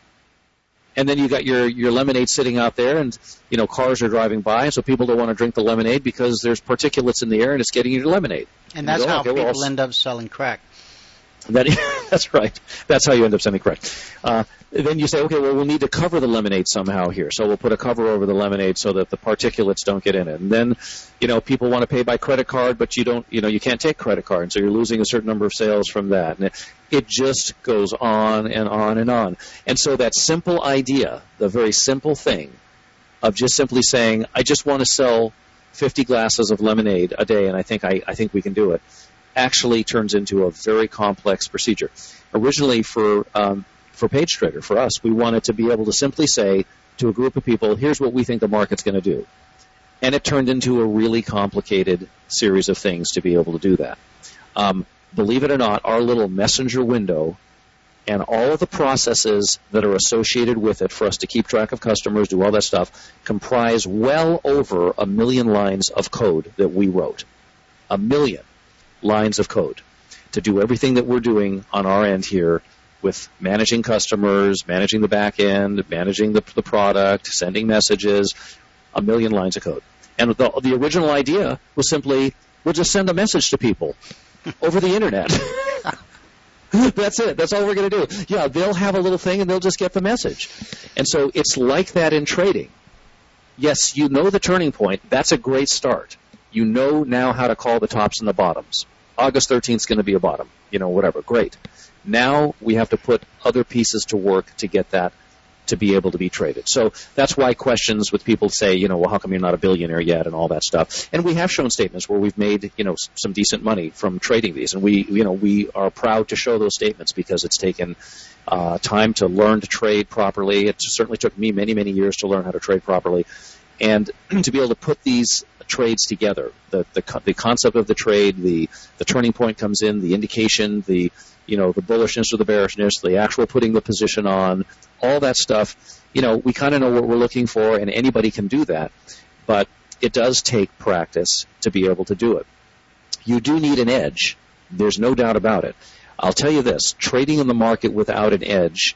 S8: And then you got your, your lemonade sitting out there, and, you know, cars are driving by, and so people don't want to drink the lemonade because there's particulates in the air and it's getting you your lemonade.
S5: And that's
S8: go,
S5: how
S8: okay,
S5: people
S8: well,
S5: end up selling crack.
S8: That, that's right. That's how you end up selling crack. Uh, then you say, okay, well, we'll need to cover the lemonade somehow here. So we'll put a cover over the lemonade so that the particulates don't get in it. And then, you know, people want to pay by credit card, but you don't, you know, you can't take credit card. And so you're losing a certain number of sales from that. And it, it just goes on and on and on. And so that simple idea, the very simple thing of just simply saying, I just want to sell fifty glasses of lemonade a day, and I think I, I think we can do it, actually turns into a very complex procedure. Originally for um, for PageTrader, for us, we wanted to be able to simply say to a group of people, here's what we think the market's going to do. And it turned into a really complicated series of things to be able to do that. Um, believe it or not, our little messenger window and all of the processes that are associated with it for us to keep track of customers, do all that stuff, comprise well over a million lines of code that we wrote. A million lines of code to do everything that we're doing on our end here with managing customers, managing the back end, managing the, the product, sending messages, a million lines of code. And the, the original idea was simply, we'll just send a message to people over the internet. That's it. That's all we're going to do. Yeah, they'll have a little thing and they'll just get the message. And so it's like that in trading. yes, you know the turning point. That's a great start. You know now how to call the tops and the bottoms. August thirteenth is going to be a bottom, you know, whatever. Great. Now we have to put other pieces to work to get that to be able to be traded. So that's why questions with people say, you know, well, how come you're not a billionaire yet and all that stuff. And we have shown statements where we've made, you know, some decent money from trading these. And we, you know, we are proud to show those statements because it's taken uh, time to learn to trade properly. It certainly took me many, many years to learn how to trade properly. And to be able to put these trades together, the, the, the concept of the trade, the, the turning point comes in, the indication, the, you know, the bullishness or the bearishness, the actual putting the position on, all that stuff, you know, we kind of know what we're looking for, and anybody can do that. But it does take practice to be able to do it. You do need an edge. There's no doubt about it. I'll tell you this, trading in the market without an edge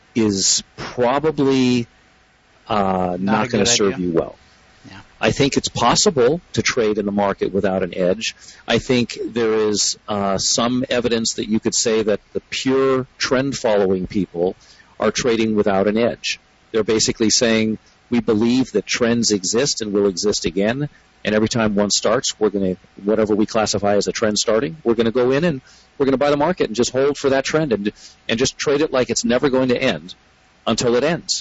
S8: is probably uh, not, not going to serve you well.
S5: Yeah.
S8: I think it's possible to trade in the market without an edge. I think there is uh, some evidence that you could say that the pure trend-following people are trading without an edge. They're basically saying, we believe that trends exist and will exist again, and every time one starts, we're going to, whatever we classify as a trend starting, we're going to go in and we're going to buy the market and just hold for that trend and and just trade it like it's never going to end until it ends.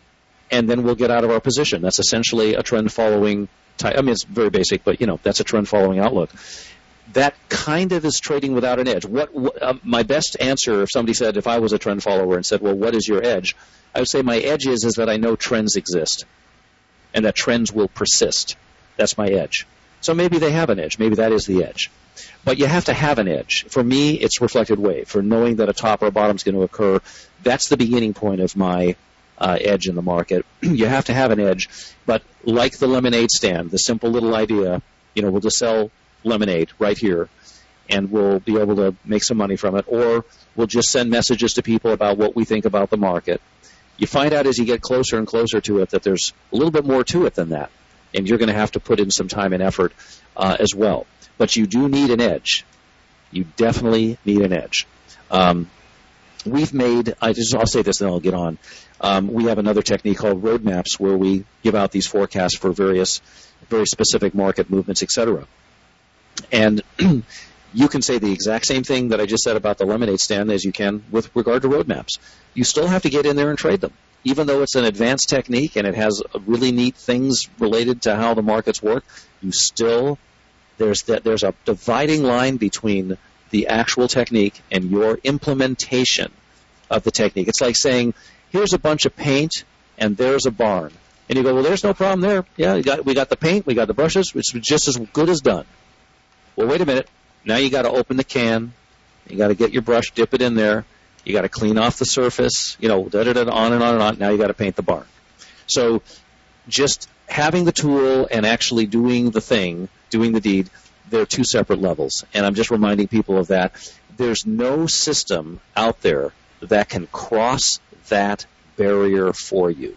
S8: And then we'll get out of our position. That's essentially a trend-following type. I mean, it's very basic, but, you know, that's a trend-following outlook. That kind of is trading without an edge. What, what uh, my best answer, if somebody said, if I was a trend follower and said, well, what is your edge? I would say my edge is, is that I know trends exist and that trends will persist. That's my edge. So maybe they have an edge. Maybe that is the edge. But you have to have an edge. For me, it's reflected wave. For knowing that a top or a bottom is going to occur, that's the beginning point of my uh, edge in the market. You have to have an edge. But like the lemonade stand, the simple little idea, you know, we'll just sell lemonade right here, and we'll be able to make some money from it, or we'll just send messages to people about what we think about the market. You find out as you get closer and closer to it that there's a little bit more to it than that, and you're going to have to put in some time and effort uh, as well. But you do need an edge. You definitely need an edge. Um, we've made, I just, I'll say this and then I'll get on. Um, we have another technique called roadmaps where we give out these forecasts for various, very specific market movements, et cetera. And you can say the exact same thing that I just said about the lemonade stand as you can with regard to roadmaps. You still have to get in there and trade them. Even though it's an advanced technique and it has really neat things related to how the markets work, you still, there's that there's a dividing line between the actual technique and your implementation of the technique. It's like saying, here's a bunch of paint and there's a barn. And you go, well, there's no problem there. Yeah, we got, we got the paint, we got the brushes, it's just as good as done. Well, wait a minute. Now you got to open the can. You got to get your brush, dip it in there. You got to clean off the surface. You know, da da da, on and on and on. Now you got to paint the barn. So, just having the tool and actually doing the thing, doing the deed, they're two separate levels. And I'm just reminding people of that. There's no system out there that can cross that barrier for you,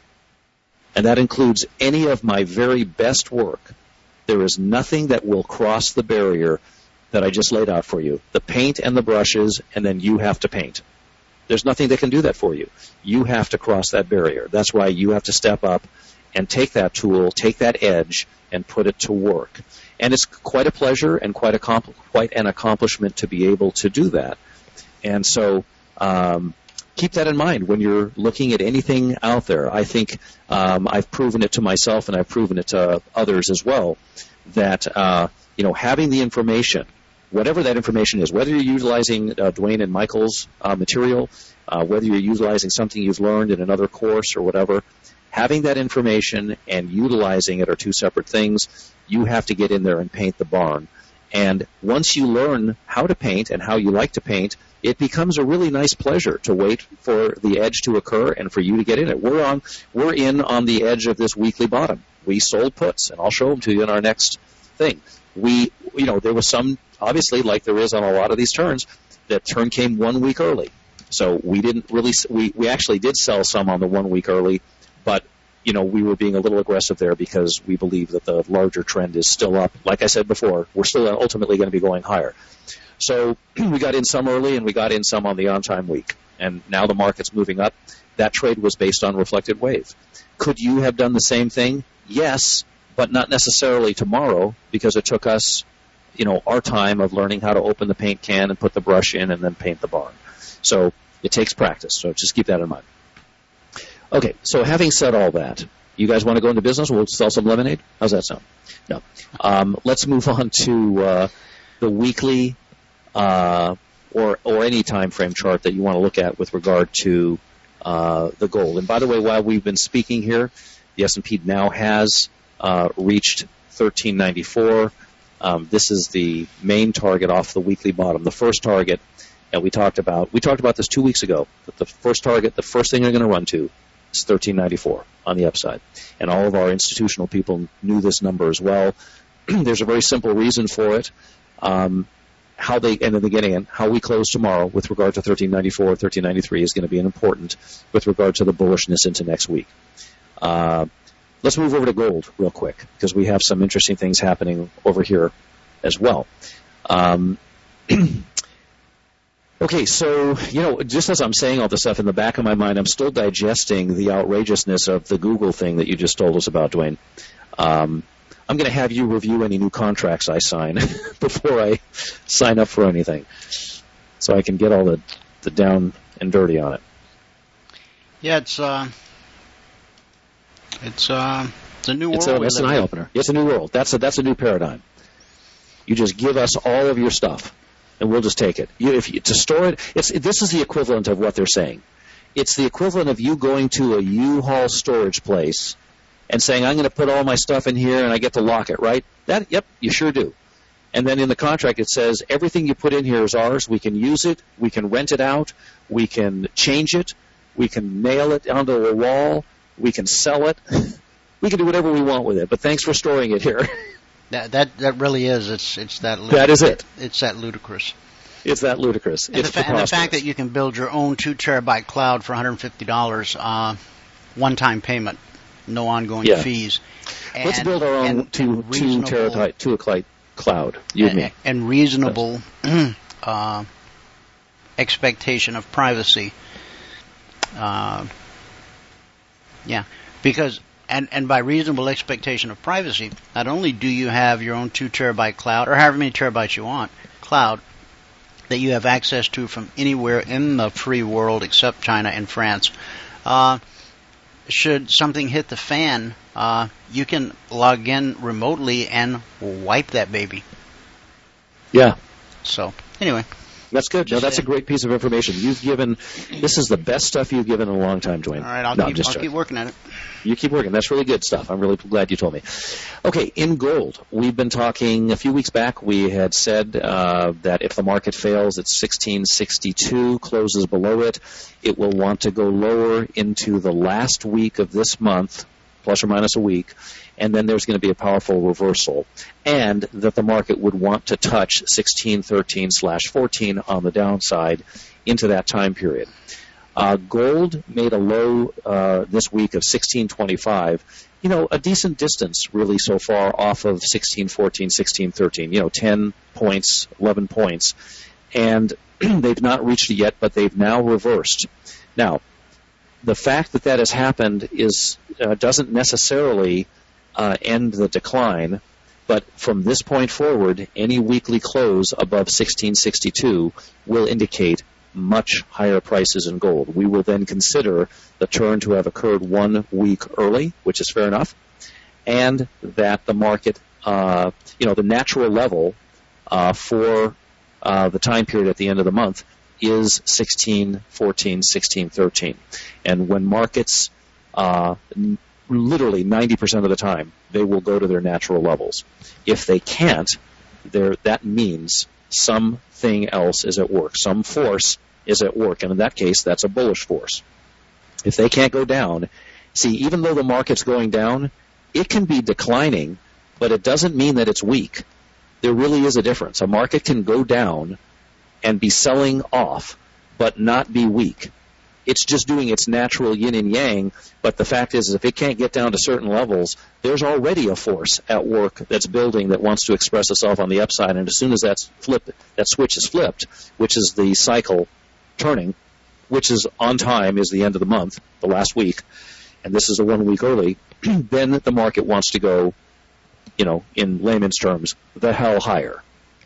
S8: and that includes any of my very best work. There is nothing that will cross the barrier that I just laid out for you. The paint and the brushes, and then you have to paint. There's nothing that can do that for you. You have to cross that barrier. That's why you have to step up and take that tool, take that edge, and put it to work. And it's quite a pleasure and quite, a compl- quite an accomplishment to be able to do that. And so um, keep that in mind when you're looking at anything out there. I think um, I've proven it to myself and I've proven it to others as well that uh, you know, having the information, whatever that information is, whether you're utilizing uh, Dwayne and Michael's uh, material, uh, whether you're utilizing something you've learned in another course or whatever, having that information and utilizing it are two separate things. You have to get in there and paint the barn. And once you learn how to paint and how you like to paint, it becomes a really nice pleasure to wait for the edge to occur and for you to get in it. We're on, we're in on the edge of this weekly bottom. We sold puts, and I'll show them to you in our next thing. We, you know, there was some, obviously, like there is on a lot of these turns, that turn came one week early. So we didn't really, we, we actually did sell some on the one week early, but, you know, we were being a little aggressive there because we believe that the larger trend is still up. Like I said before, we're still ultimately going to be going higher. So we got in some early and we got in some on the on-time week. And now the market's moving up. That trade was based on reflected wave. Could you have done the same thing? Yes, but not necessarily tomorrow, because it took us, you know, our time of learning how to open the paint can and put the brush in and then paint the barn. So it takes practice, so just keep that in mind. Okay, so having said all that, you guys want to go into business? We'll sell some lemonade? How's that sound? No. Um, let's move on to uh, the weekly uh, or or any time frame chart that you want to look at with regard to uh, the gold. And by the way, while we've been speaking here, the S and P now has uh, reached thirteen ninety-four. Um, this is the main target off the weekly bottom. The first target that we talked about, we talked about this two weeks ago, that the first target, the first thing they're going to run to is thirteen ninety-four on the upside. And all of our institutional people knew this number as well. There's a very simple reason for it. Um, how they, and in the beginning, how we close tomorrow with regard to thirteen ninety-four, thirteen ninety-three is going to be an important with regard to the bullishness into next week. Uh, let's move over to gold real quick, because we have some interesting things happening over here as well. Um, okay, so, you know, just as I'm saying all this stuff in the back of my mind, I'm still digesting the outrageousness of the Google thing that you just told us about, Dwayne. Um, I'm going to have you review any new contracts I sign before I sign up for anything, so I can get all the, the down and dirty on it.
S5: Yeah, it's uh, it's uh, it's a new
S8: it's
S5: world.
S8: A, it's an eye opener. It's a new world. That's a that's a new paradigm. You just give us all of your stuff, and we'll just take it. You, if you, to store it, it's this is the equivalent of what they're saying. It's the equivalent of you going to a U-Haul storage place and saying, I'm going to put all my stuff in here and I get to lock it, right? That, yep, you sure do. And then in the contract it says, everything you put in here is ours. We can use it. We can rent it out. We can change it. We can nail it onto a wall. We can sell it. We can do whatever we want with it. But thanks for storing it here.
S5: That that, that really is. It's it's that. Lud-
S8: that is it.
S5: It's that ludicrous.
S8: It's that ludicrous.
S5: And,
S8: it's
S5: the, fa- and the fact that you can build your own two terabyte cloud for one hundred fifty dollars, uh, one-time payment. No ongoing
S8: yeah.
S5: fees. And,
S8: Let's build our own two, two terabyte, two terabyte cloud. You and, and me.
S5: And reasonable uh, expectation of privacy. Uh, yeah, because and and by reasonable expectation of privacy, not only do you have your own two terabyte cloud or however many terabytes you want cloud that you have access to from anywhere in the free world except China and France. Uh, Should something hit the fan, uh, you can log in remotely and wipe that baby.
S8: Yeah.
S5: So, anyway.
S8: That's good. No, that's a great piece of information. You've given, this is the best stuff you've given in a long time, Dwayne.
S5: All right, I'll,
S8: no,
S5: keep, I'll keep working at it.
S8: You keep working. That's really good stuff. I'm really glad you told me. Okay, in gold, we've been talking, a few weeks back, we had said uh, that if the market fails at sixteen sixty-two, closes below it, it will want to go lower into the last week of this month, plus or minus a week, and then there's going to be a powerful reversal, and that the market would want to touch sixteen thirteen slash fourteen on the downside into that time period. Uh, gold made a low uh, this week of sixteen twenty-five, you know, a decent distance really so far off of sixteen fourteen, sixteen thirteen, you know, ten points, eleven points, and they've not reached it yet, but they've now reversed. Now, the fact that that has happened is uh, doesn't necessarily uh, end the decline, but from this point forward, any weekly close above sixteen sixty-two will indicate much higher prices in gold. We will then consider the turn to have occurred one week early, which is fair enough, and that the market, uh, you know, the natural level uh, for uh, the time period at the end of the month is sixteen fourteen, sixteen thirteen. And when markets, uh, n- literally ninety percent of the time, they will go to their natural levels. If they can't, there that means something else is at work. Some force is at work, and in that case, that's a bullish force. If they can't go down, see, even though the market's going down, it can be declining, but it doesn't mean that it's weak. There really is a difference. A market can go down and be selling off, but not be weak. It's just doing its natural yin and yang, but the fact is, if it can't get down to certain levels, there's already a force at work that's building that wants to express itself on the upside, and as soon as that's flipped, that switch is flipped, which is the cycle turning, which is on time, is the end of the month, the last week, and this is a one week early, then the market wants to go, you know, in layman's terms, the hell higher.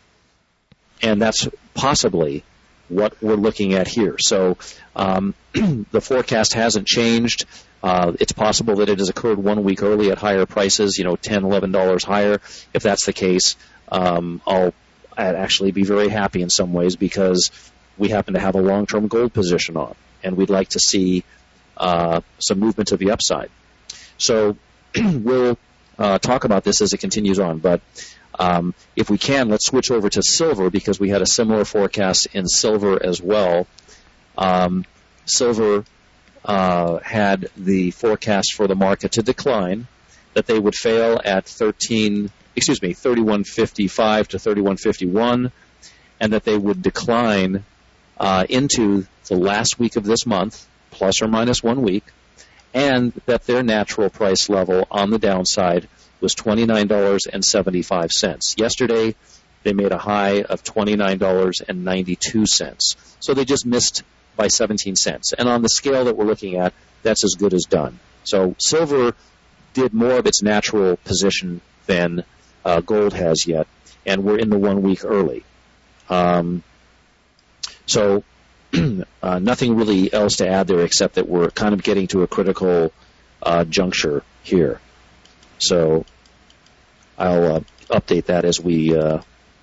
S8: And that's possibly what we're looking at here. So um, the forecast hasn't changed. Uh, it's possible that it has occurred one week early at higher prices, you know, ten dollars, eleven dollars higher. If that's the case, um, I'll I'd actually be very happy in some ways because we happen to have a long-term gold position on, and we'd like to see uh, some movement to the upside. So we'll uh, talk about this as it continues on, but um, if we can, let's switch over to silver because we had a similar forecast in silver as well. Um, silver uh, had the forecast for the market to decline, that they would fail at thirteen, excuse me, thirty-one fifty-five to thirty-one fifty-one, and that they would decline uh, into the last week of this month, plus or minus one week, and that their natural price level on the downside was twenty-nine dollars and seventy-five cents. Yesterday, they made a high of twenty-nine dollars and ninety-two cents. So they just missed by seventeen cents. And on the scale that we're looking at, that's as good as done. So silver did more of its natural position than uh, gold has yet, and we're in the one week early. Um, so uh, nothing really else to add there except that we're kind of getting to a critical uh, juncture here. So I'll uh, update that as we uh,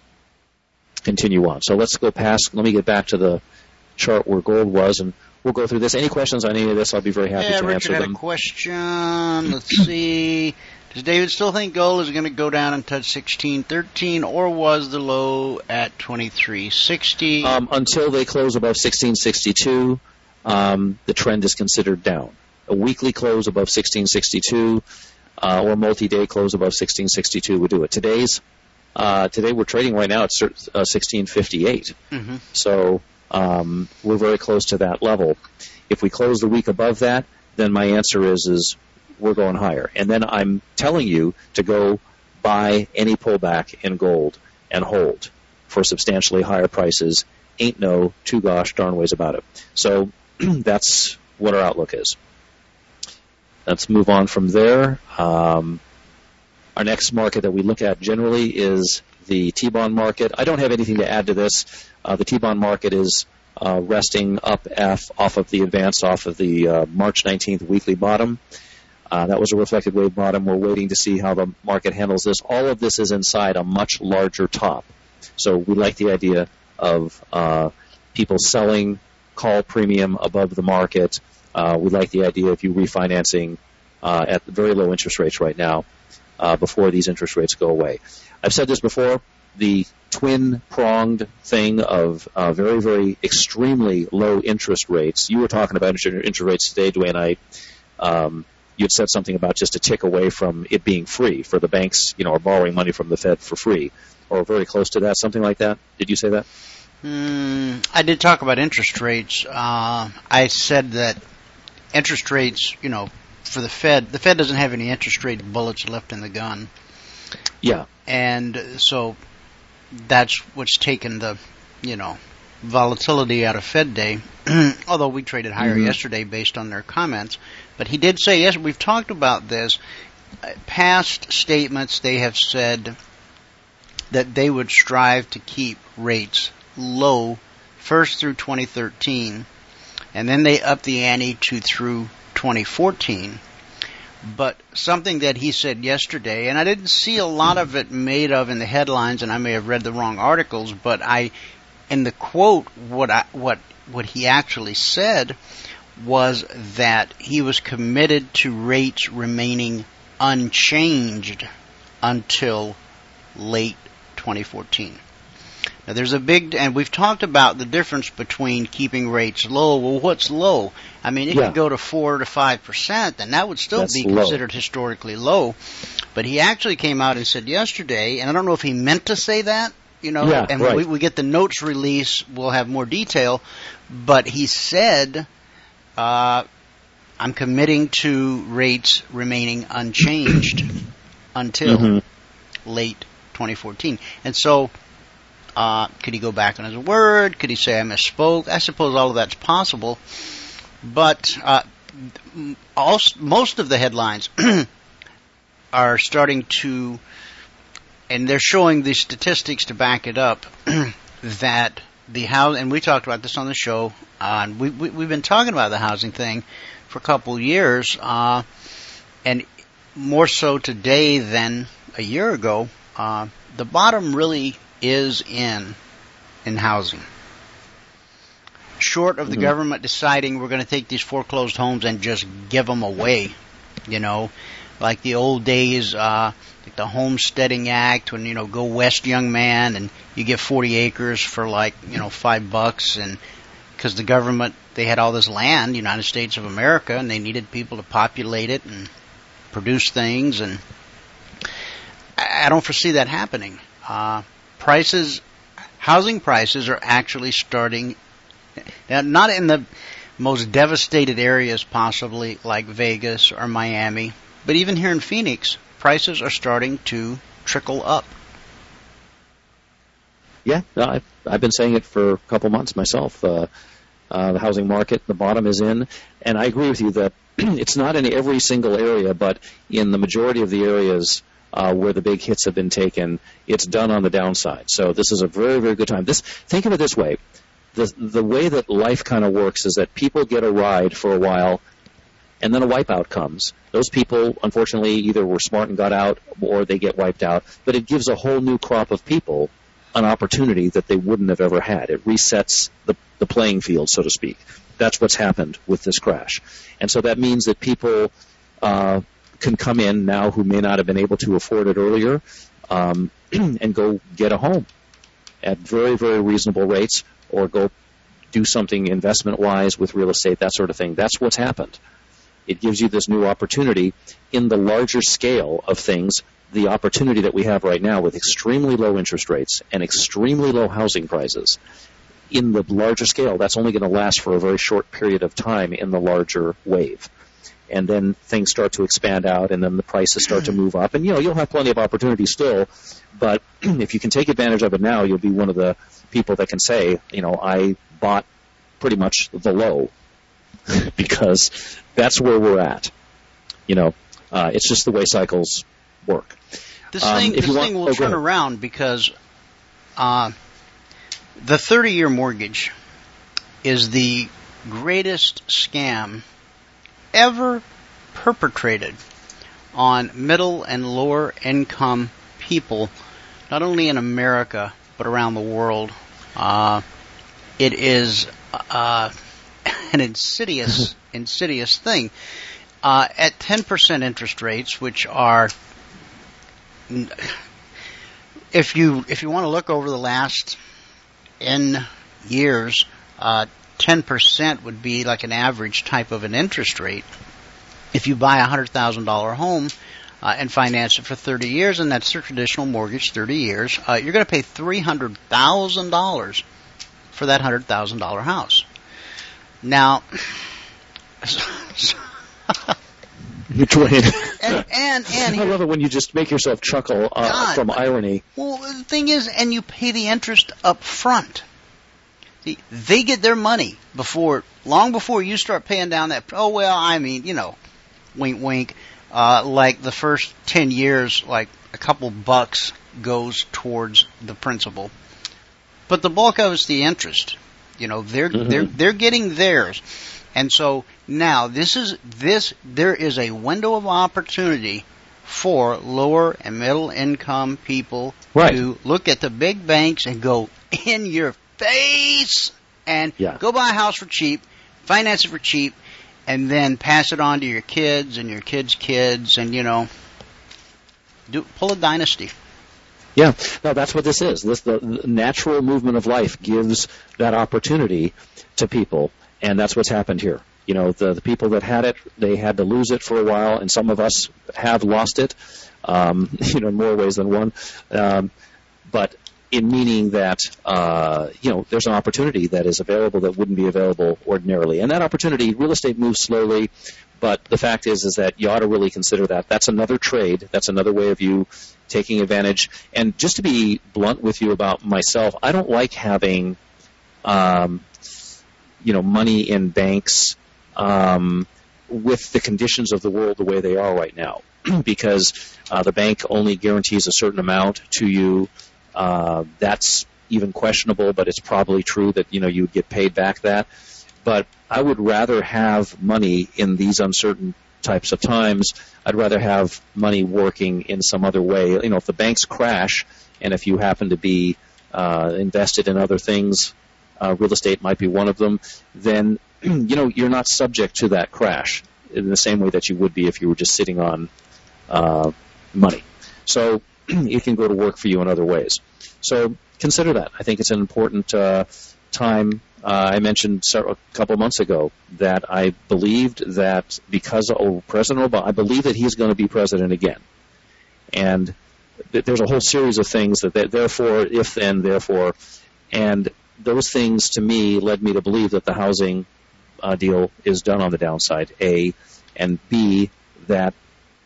S8: continue on. So let's go past, let me get back to the chart where gold was, and we'll go through this. Any questions on any of this, I'll be very happy
S5: yeah,
S8: to
S5: Richard
S8: answer
S5: had
S8: them.
S5: A question. Let's see. Does David still think gold is going to go down and touch sixteen thirteen, or was the low at twenty-three sixty?
S8: Um, until they close above sixteen sixty-two, um, the trend is considered down. A weekly close above sixteen sixty-two uh, or multi-day close above sixteen sixty-two would do it. Today's uh, today we're trading right now at uh, sixteen fifty-eight. Mm-hmm. So um, we're very close to that level. If we close the week above that, then my answer is is we're going higher. And then I'm telling you to go buy any pullback in gold and hold for substantially higher prices. Ain't no two gosh darn ways about it. So that's what our outlook is. Let's move on from there. Um, our next market that we look at generally is the T-bond market. I don't have anything to add to this. Uh, the T-bond market is uh, resting up F off of the advance off of the uh, March nineteenth weekly bottom. Uh, that was a reflected wave bottom. We're waiting to see how the market handles this. All of this is inside a much larger top. So we like the idea of uh, people selling call premium above the market. Uh, we like the idea of you refinancing uh, at very low interest rates right now uh, before these interest rates go away. I've said this before, the twin-pronged thing of uh, very, very extremely low interest rates. You were talking about interest rates today, Dwayne. I, um, you had said something about just a tick away from it being free for the banks, you know, are borrowing money from the Fed for free, or very close to that, something like that. Did you say that?
S5: Mm, I did talk about interest rates. Uh, I said that interest rates, you know, for the Fed, the Fed doesn't have any interest rate bullets left in the gun.
S8: Yeah.
S5: And so that's what's taken the, you know, volatility out of Fed Day, although we traded higher mm-hmm. yesterday based on their comments. But he did say, yes, we've talked about this. Past statements, they have said that they would strive to keep rates low first through twenty thirteen, and then they up the ante to through twenty fourteen. But something that he said yesterday, and I didn't see a lot of it made of in the headlines, and I may have read the wrong articles, but I, in the quote, what I, what what he actually said was that he was committed to rates remaining unchanged until late twenty fourteen. Now, there's a big, and we've talked about the difference between keeping rates low. Well, what's low? I mean, it
S8: yeah.
S5: could go to four to five percent, and that would still
S8: That's
S5: be
S8: low.
S5: considered historically low. But he actually came out and said yesterday, and I don't know if he meant to say that, you know,
S8: yeah,
S5: and
S8: right.
S5: when we, we get the notes release, we'll have more detail. But he said, uh, I'm committing to rates remaining unchanged until
S8: mm-hmm.
S5: late twenty fourteen. And so Uh, could he go back on his word? Could he say, I misspoke? I suppose all of that's possible. But uh, also, most of the headlines are starting to, and they're showing the statistics to back it up, that the house, and we talked about this on the show, uh, and we, we, we've been talking about the housing thing for a couple years, uh, and more so today than a year ago. Uh, the bottom really is in in housing. Short of the mm-hmm. government deciding we're going to take these foreclosed homes and just give them away, you know, like the old days, uh, like the Homesteading Act, when, you know, go west, young man, and you get forty acres for like, you know, five bucks, and because the government, they had all this land, United States of America, and they needed people to populate it and produce things, and I don't foresee that happening. Uh, prices, housing prices are actually starting, now, not in the most devastated areas possibly, like Vegas or Miami, but even here in Phoenix, prices are starting to trickle up.
S8: Yeah, no, I've, I've been saying it for a couple months myself. Uh, uh, the housing market, the bottom is in, and I agree with you that it's not in every single area, but in the majority of the areas uh, where the big hits have been taken, it's done on the downside. So this is a very, very good time. This, think of it this way. The, the way that life kind of works is that people get a ride for a while, and then a wipeout comes. Those people, unfortunately, either were smart and got out, or they get wiped out. But it gives a whole new crop of people an opportunity that they wouldn't have ever had. It resets the, the playing field, so to speak. That's what's happened with this crash. And so that means that people uh, can come in now who may not have been able to afford it earlier um, and go get a home at very, very reasonable rates, or go do something investment-wise with real estate, that sort of thing. That's what's happened. It gives you this new opportunity in the larger scale of things. The opportunity that we have right now with extremely low interest rates and extremely low housing prices, in the larger scale, that's only going to last for a very short period of time in the larger wave. And then things start to expand out, and then the prices start to move up. And, you know, you'll have plenty of opportunity still, but if you can take advantage of it now, you'll be one of the people that can say, you know, I bought pretty much the low, because that's where we're at. You know, uh, it's just the way cycles work.
S5: This
S8: um,
S5: thing, this
S8: want,
S5: thing will
S8: oh,
S5: turn around because uh, the thirty-year mortgage is the greatest scam ever perpetrated on middle and lower income people, not only in America but around the world. Uh, it is uh, an insidious, insidious thing. Uh, at ten percent interest rates, which are, if you if you want to look over the last N years, uh, ten percent would be like an average type of an interest rate. If you buy a one hundred thousand dollars home uh, and finance it for thirty years, and that's their traditional mortgage, thirty years, uh, you're going to pay three hundred thousand dollars for that one hundred thousand dollars house. Now,
S8: Dwayne.
S5: and, and, and
S8: I love it when you just make yourself chuckle uh,
S5: God,
S8: from irony.
S5: Well, the thing is, and you pay the interest up front. See, they get their money before, long before you start paying down that. Oh, well, I mean, you know, wink, wink. Uh, like the first ten years, like a couple bucks goes towards the principal, but the bulk of it's the interest. You know, they're mm-hmm. they're they're getting theirs, and so now this is this there is a window of opportunity for lower and middle income people
S8: right.
S5: to look at the big banks and go in your face and
S8: yeah.
S5: go buy a house for cheap, finance it for cheap, and then pass it on to your kids and your kids' kids, and you know, do pull a dynasty.
S8: Yeah, no, that's what this is. This the, the natural movement of life gives that opportunity to people, and that's what's happened here. You know, the, the people that had it, they had to lose it for a while, and some of us have lost it, um, you know, in more ways than one. Um, but in meaning that, uh, you know, there's an opportunity that is available that wouldn't be available ordinarily. And that opportunity, real estate moves slowly, but the fact is is that you ought to really consider that. That's another trade. That's another way of you taking advantage. And just to be blunt with you about myself, I don't like having, um, you know, money in banks um, with the conditions of the world the way they are right now, because uh, the bank only guarantees a certain amount to you. Uh, that's even questionable, but it's probably true that, you know, you would get paid back that. But I would rather have money in these uncertain types of times. I'd rather have money working in some other way. You know, if the banks crash, and if you happen to be uh, invested in other things, uh, real estate might be one of them, then, you know, you're not subject to that crash in the same way that you would be if you were just sitting on uh, money. So it can go to work for you in other ways. So consider that. I think it's an important uh, time. Uh, I mentioned several, a couple months ago that I believed that because of President Obama, I believe that he's going to be president again. And th- there's a whole series of things that, that therefore, if then, therefore, and those things to me led me to believe that the housing uh, deal is done on the downside, A, and B, that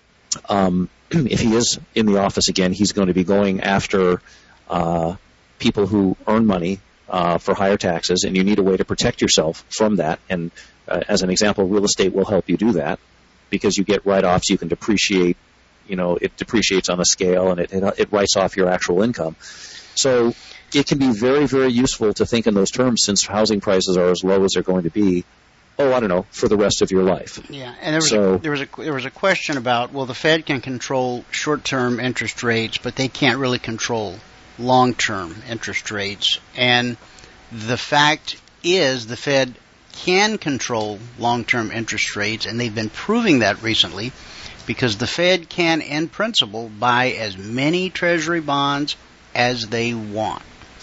S8: um, if he is in the office again, he's going to be going after uh, people who earn money uh, for higher taxes, and you need a way to protect yourself from that. And uh, as an example, real estate will help you do that because you get write-offs, you can depreciate, you know, it depreciates on a scale, and it, it, it writes off your actual income. So it can be very, very useful to think in those terms since housing prices are as low as they're going to be, oh, I don't know, for the rest of your life.
S5: Yeah, and there was,
S8: so,
S5: a, there was a there was a question about, well, the Fed can control short-term interest rates, but they can't really control long-term interest rates. And the fact is the Fed can control long-term interest rates, and they've been proving that recently because the Fed can, in principle, buy as many Treasury bonds as they want.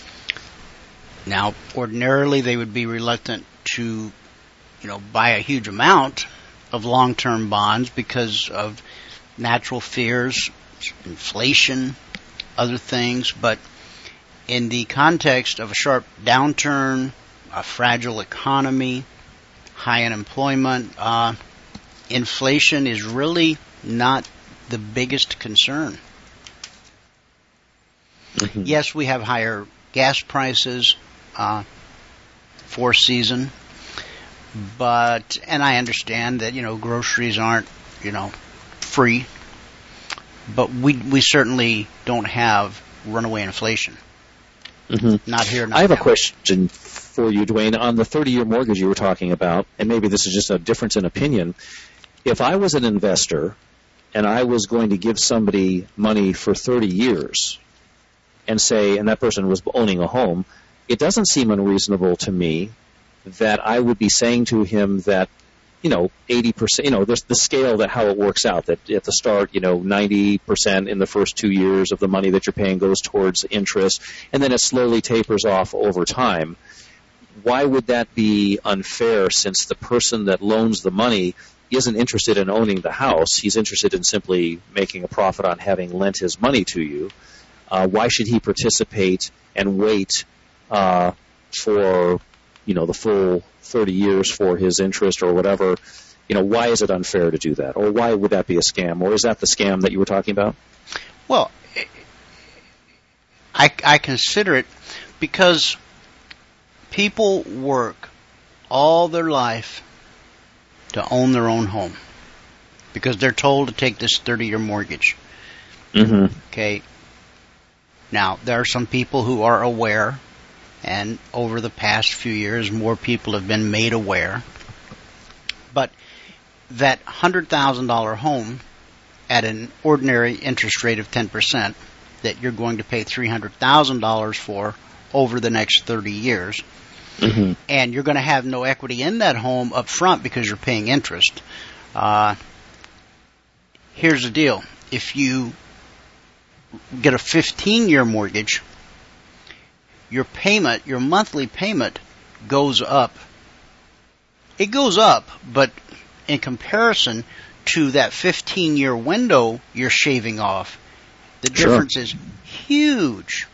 S5: Now, ordinarily, they would be reluctant to, you know, buy a huge amount of long-term bonds because of natural fears, inflation, other things. But in the context of a sharp downturn, a fragile economy, high unemployment, uh, inflation is really not the biggest concern. Mm-hmm. Yes, we have higher gas prices uh, for season. But, and I understand that, you know, groceries aren't, you know, free, but we we certainly don't have runaway inflation.
S8: Mm-hmm.
S5: Not here, not
S8: I have
S5: now.
S8: a question for you, Dwayne. On the thirty-year mortgage you were talking about, and maybe this is just a difference in opinion, if I was an investor and I was going to give somebody money for thirty years and say, and that person was owning a home, it doesn't seem unreasonable to me that I would be saying to him that, you know, eighty percent, you know, there's the scale that how it works out, that at the start, you know, ninety percent in the first two years of the money that you're paying goes towards interest, and then it slowly tapers off over time. Why would that be unfair since the person that loans the money isn't interested in owning the house? He's interested in simply making a profit on having lent his money to you. Uh, why should he participate and wait uh, for, you know, the full thirty years for his interest or whatever? You know, why is it unfair to do that? Or why would that be a scam? Or is that the scam that you were talking about?
S5: Well, I, I consider it because people work all their life to own their own home because they're told to take this thirty-year mortgage.
S8: Mm-hmm.
S5: Okay. Now, there are some people who are aware, and over the past few years, more people have been made aware. But that one hundred thousand dollars home at an ordinary interest rate of ten percent that you're going to pay three hundred thousand dollars for over the next thirty years,
S8: mm-hmm.
S5: and you're going to have no equity in that home up front because you're paying interest. Uh, here's the deal. If you get a fifteen-year mortgage, your payment, your monthly payment goes up. It goes up, but in comparison to that fifteen-year window you're shaving off, the
S8: Sure.
S5: difference is huge.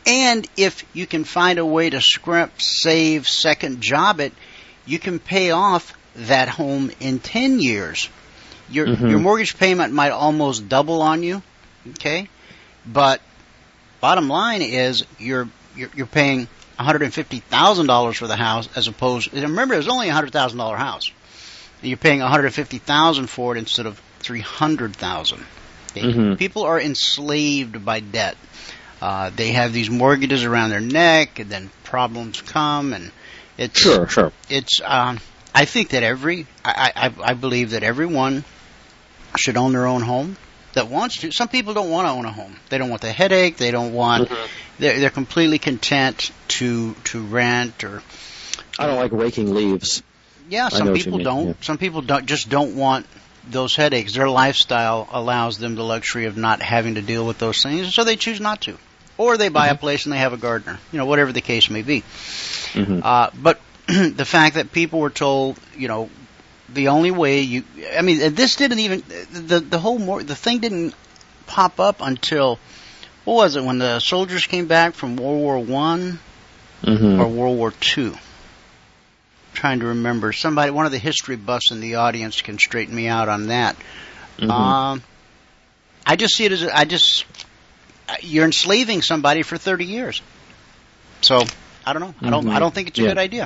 S5: And if you can find a way to scrimp, save, second job it, you can pay off that home in ten years. Your mm-hmm. your mortgage payment might almost double on you, okay? But bottom line is you're you're, you're paying one hundred fifty thousand dollars for the house as opposed. Remember, it was only a one hundred thousand dollar house. And you're paying one hundred fifty thousand dollars for it instead of three hundred thousand dollars. Okay? Mm-hmm. People are enslaved by debt. Uh, they have these mortgages around their neck, and then problems come, and it's
S8: sure, sure.
S5: It's. Um, I think that every. I, I, I believe that everyone should own their own home that wants to. Some people don't want to own a home. They don't want the headache. They don't want. Mm-hmm. They're, they're completely content to to rent or.
S8: I don't like raking leaves.
S5: Yeah, some people don't. Yeah. Some people don't just don't want those headaches. Their lifestyle allows them the luxury of not having to deal with those things, so they choose not to. Or they buy mm-hmm. a place and they have a gardener, you know, whatever the case may be. Mm-hmm. Uh, but the fact that people were told, you know, the only way you, I mean, this didn't even, the the whole, more, the thing didn't pop up until, what was it, when the soldiers came back from World War One mm-hmm. or World War Two? I'm trying to remember. Somebody, one of the history buffs in the audience can straighten me out on that. Mm-hmm. Um, I just see it as, I just... You're enslaving somebody for thirty years. So, I don't know. I don't. Mm-hmm. I don't think it's a yeah. good idea.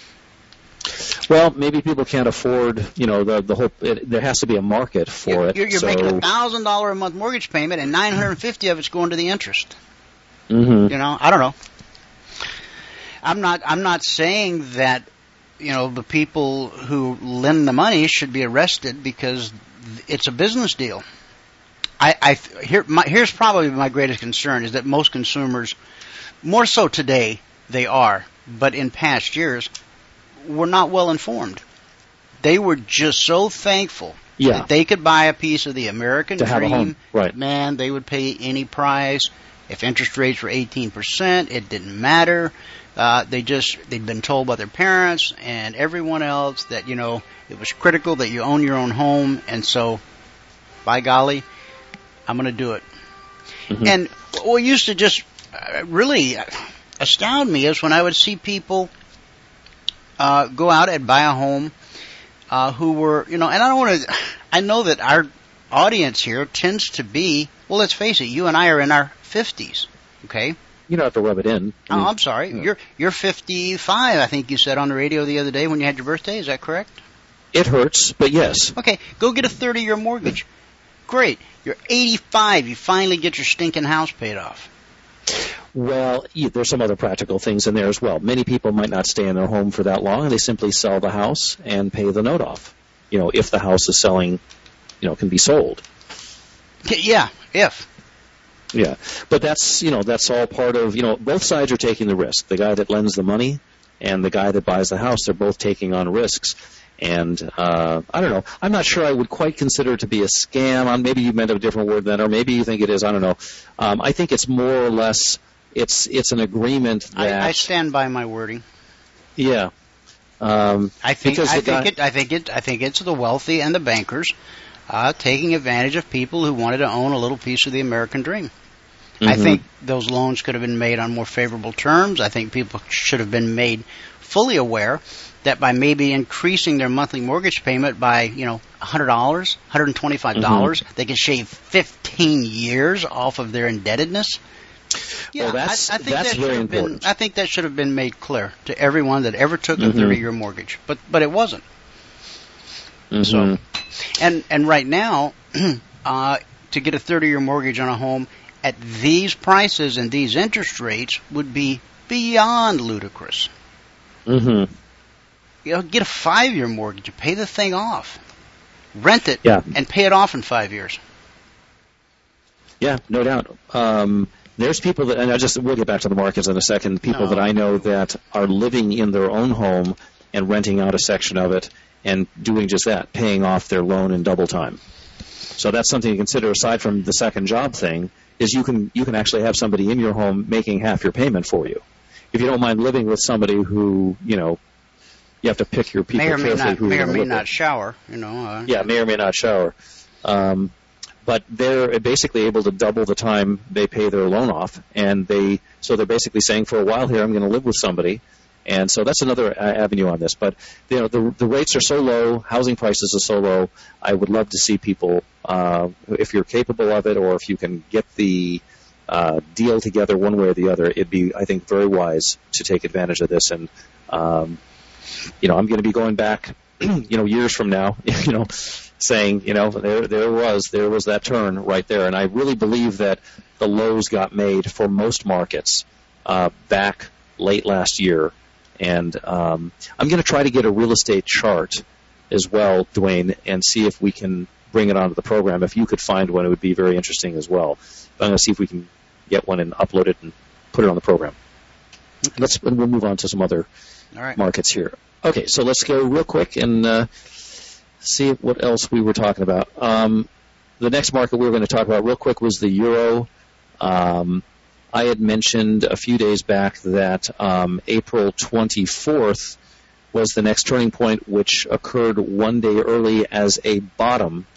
S8: Well, maybe people can't afford. You know, the the whole. It, there has to be a market for
S5: you're,
S8: it.
S5: You're, you're
S8: so.
S5: making a thousand dollar a month mortgage payment, and nine hundred and fifty of it's going to the interest.
S8: Mm-hmm.
S5: You know, I don't know. I'm not. I'm not saying that. You know, the people who lend the money should be arrested because it's a business deal. I, I here, my, here's probably my greatest concern is that most consumers, more so today, they are, but in past years, were not well informed. They were just so thankful
S8: yeah.
S5: that they could buy a piece of the American
S8: to
S5: dream.
S8: Have a home. Right.
S5: Man, they would pay any price. If interest rates were eighteen percent, it didn't matter. Uh, they just, they'd been told by their parents and everyone else that, you know, it was critical that you own your own home, and so, by golly, I'm going to do it. Mm-hmm. And what used to just really astound me is when I would see people uh, go out and buy a home uh, who were, you know, and I don't want to, I know that our audience here tends to be, well, let's face it, you and I are in our fifties, okay?
S8: You don't have to rub it in.
S5: I mean, oh, I'm sorry. Yeah. You're you're fifty-five, I think you said on the radio the other day when you had your birthday. Is that correct?
S8: It hurts, but yes.
S5: Okay, go get a thirty-year mortgage. Great. You're eighty-five. You finally get your stinking house paid off.
S8: Well, yeah, there's some other practical things in there as well. Many people might not stay in their home for that long, and they simply sell the house and pay the note off. You know, if the house is selling, you know, can be sold.
S5: Yeah, if.
S8: Yeah, but that's, you know, that's all part of, you know, both sides are taking the risk. The guy that lends the money and the guy that buys the house, they're both taking on risks. And uh, I don't know. I'm not sure I would quite consider it to be a scam. Maybe you meant a different word then, or maybe you think it is. I don't know. Um, I think it's more or less it's it's an agreement that
S5: I, I stand by my wording.
S8: Yeah. Um,
S5: I think I think
S8: guy,
S5: it I think it I think it's the wealthy and the bankers uh, taking advantage of people who wanted to own a little piece of the American dream. Mm-hmm. I think those loans could have been made on more favorable terms. I think people should have been made fully aware that by maybe increasing their monthly mortgage payment by, you know, one hundred dollars, one hundred twenty-five dollars, mm-hmm. they could shave fifteen years off of their indebtedness. Yeah,
S8: well, that's,
S5: I, I think
S8: that's
S5: that
S8: very
S5: should have
S8: important.
S5: Been, I think that should have been made clear to everyone that ever took a
S8: mm-hmm.
S5: thirty-year mortgage, but but it wasn't.
S8: Mm-hmm.
S5: So, and and right now, uh, to get a thirty-year mortgage on a home at these prices and these interest rates would be beyond ludicrous.
S8: Mm-hmm.
S5: You know, get a five-year mortgage, you pay the thing off, rent it,
S8: yeah.
S5: and pay it off in five years.
S8: Yeah, no doubt. Um, there's people that, and I just we'll get back to the markets in a second. People
S5: no.
S8: that I know that are living in their own home and renting out a section of it and doing just that, paying off their loan in double time. So that's something to consider aside from the second job thing. Is you can you can actually have somebody in your home making half your payment for you. If you don't mind living with somebody who, you know, you have to pick your people
S5: may or may
S8: carefully
S5: not,
S8: who
S5: may
S8: you're
S5: or
S8: going to
S5: may
S8: live
S5: not
S8: with.
S5: shower, you know. Uh,
S8: yeah, may or may not shower. Um, but they're basically able to double the time they pay their loan off, and they so they're basically saying, for a while here, I'm going to live with somebody. And so that's another uh, avenue on this. But you know, the the rates are so low, housing prices are so low. I would love to see people, uh, if you're capable of it, or if you can get the uh, deal together one way or the other, it'd be, I think, very wise to take advantage of this. And um, you know, I'm going to be going back, you know, years from now, you know, saying, you know, there there was there was that turn right there. And I really believe that the lows got made for most markets uh, back late last year. And um, I'm going to try to get a real estate chart as well, Dwayne, and see if we can bring it onto the program. If you could find one, it would be very interesting as well. But I'm going to see if we can get one and upload it and put it on the program. Let's and we'll move on to some other
S5: All right.
S8: markets here. Okay, so let's go real quick and uh, see what else we were talking about. Um, the next market we were going to talk about real quick was the euro. Um, I had mentioned a few days back that um, April twenty-fourth was the next turning point, which occurred one day early as a bottom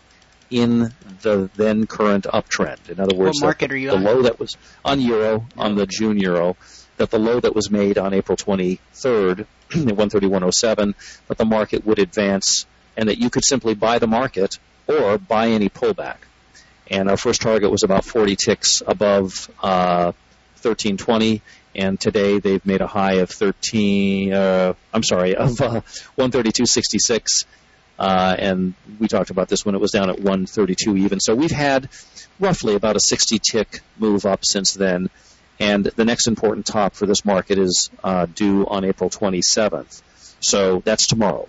S8: in the then current uptrend. In other words,
S5: what market
S8: the,
S5: are you
S8: the
S5: on?
S8: low that was on euro, on the June euro, that the low that was made on April twenty-third at one thirty-one oh seven, that the market would advance, and that you could simply buy the market or buy any pullback. And our first target was about forty ticks above uh, thirteen twenty, and today they've made a high of thirteen. Uh, I'm sorry, of uh, one thirty-two sixty-six, uh, and we talked about this when it was down at one thirty-two even. So we've had roughly about a sixty tick move up since then, and the next important top for this market is uh, due on April twenty-seventh. So that's tomorrow.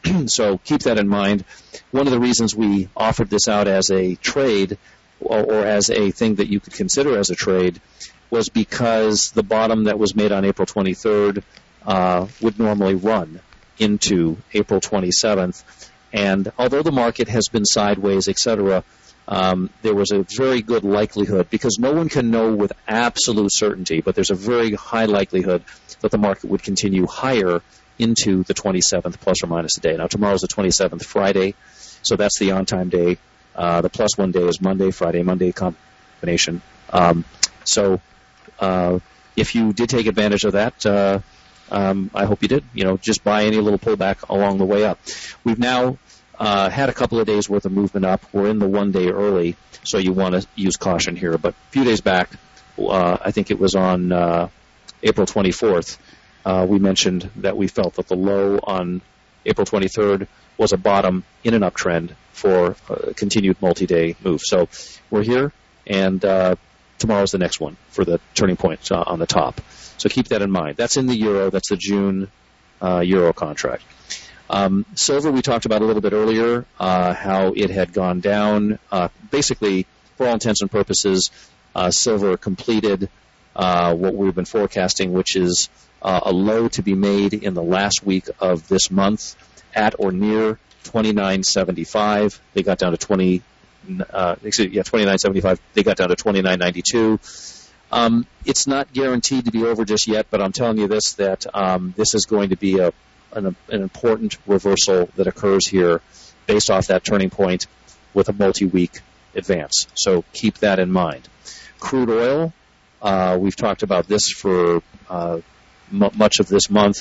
S8: So keep that in mind. One of the reasons we offered this out as a trade, or, or as a thing that you could consider as a trade, was because the bottom that was made on April twenty-third uh, would normally run into April twenty-seventh. And although the market has been sideways, et cetera, um, there was a very good likelihood, because no one can know with absolute certainty, but there's a very high likelihood that the market would continue higher into the twenty-seventh, plus or minus a day. Now, tomorrow's the twenty-seventh, Friday, so that's the on-time day. Uh, the plus one day is Monday, Friday, Monday combination. Um, so uh, if you did take advantage of that, uh, um, I hope you did. You know, just buy any little pullback along the way up. We've now uh, had a couple of days worth of movement up. We're in the one day early, so you want to use caution here. But a few days back, uh, I think it was on uh, April twenty-fourth, Uh, we mentioned that we felt that the low on April twenty-third was a bottom in an uptrend for a continued multi-day move. So we're here, and uh, tomorrow's the next one for the turning point uh, on the top. So keep that in mind. That's in the euro. That's the June uh, euro contract. Um, silver, we talked about a little bit earlier, uh, how it had gone down. Uh, basically, for all intents and purposes, uh, silver completed uh, what we've been forecasting, which is Uh, a low to be made in the last week of this month at or near twenty-nine seventy-five. They got down to twenty, uh, excuse me, yeah, twenty-nine seventy-five. They got down to twenty-nine ninety-two. Um, it's not guaranteed to be over just yet, but I'm telling you this, that um, this is going to be a an, an important reversal that occurs here based off that turning point with a multi-week advance. So keep that in mind. Crude oil, uh, we've talked about this for uh, m- much of this month,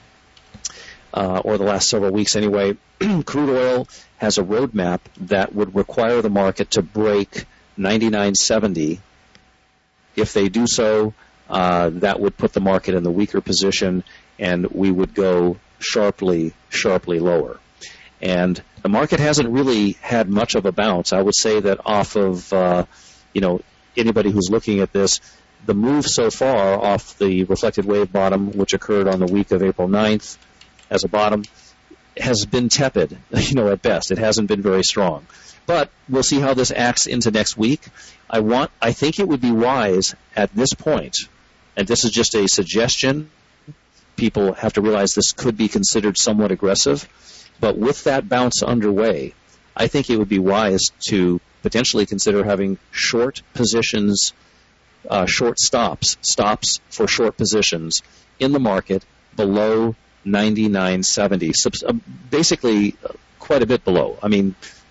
S8: uh, or the last several weeks anyway. Crude oil has a roadmap that would require the market to break ninety-nine seventy. If they do so, uh, that would put the market in the weaker position, and we would go sharply, sharply lower. And the market hasn't really had much of a bounce. I would say that off of, uh, you know, anybody who's looking at this, the move so far off the reflected wave bottom, which occurred on the week of April ninth as a bottom, has been tepid, you know, at best. It hasn't been very strong. But we'll see how this acts into next week. I want, I think it would be wise at this point, and this is just a suggestion. People have to realize this could be considered somewhat aggressive. But with that bounce underway, I think it would be wise to potentially consider having short positions, uh, short stops, stops for short positions in the market below ninety-nine seventy, basically quite a bit below. I mean,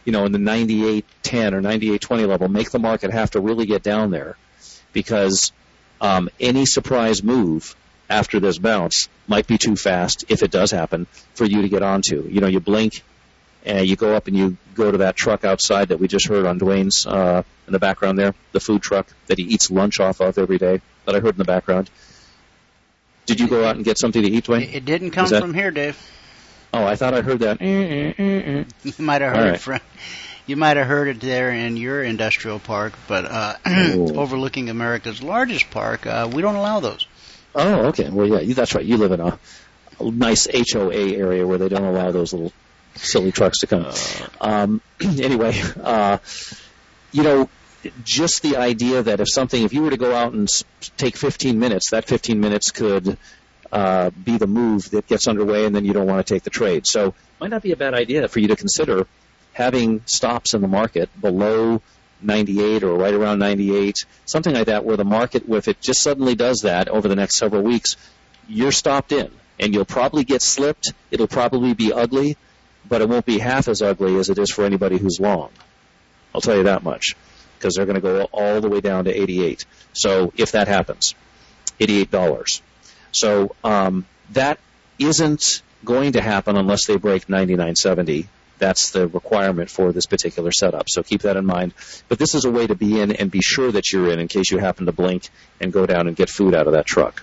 S8: you know, in the ninety-eight ten or ninety-eight twenty level, make the market have to really get down there, because um, any surprise move after this bounce might be too fast, if it does happen, for you to get onto. You know, you blink, and you go up and you go to that truck outside that we just heard on Dwayne's uh, in the background there, the food truck that he eats lunch off of every day, that I heard in the background. Did you go out and get something to eat, Dwayne?
S5: It didn't come
S8: that...
S5: from here, Dave.
S8: Oh, I thought I heard that.
S5: You might have heard
S8: right.
S5: it from, you might have heard it there in your industrial park, but uh, overlooking America's largest park, uh, we don't allow those.
S8: Oh, okay. Well, yeah, that's right. You live in a, a nice H O A area where they don't allow those little silly trucks to come. Um, anyway, uh, you know, just the idea that if something, if you were to go out and take fifteen minutes, that fifteen minutes could uh, be the move that gets underway, and then you don't want to take the trade. So it might not be a bad idea for you to consider having stops in the market below ninety-eight or right around ninety-eight, something like that, where the market, if it just suddenly does that over the next several weeks, you're stopped in, and you'll probably get slipped. It'll probably be ugly, but it won't be half as ugly as it is for anybody who's long. I'll tell you that much, because they're going to go all the way down to eighty-eight. So if that happens, eighty-eight dollars. So um, that isn't going to happen unless they break ninety-nine seventy. That's the requirement for this particular setup. So keep that in mind. But this is a way to be in and be sure that you're in in case you happen to blink and go down and get food out of that truck.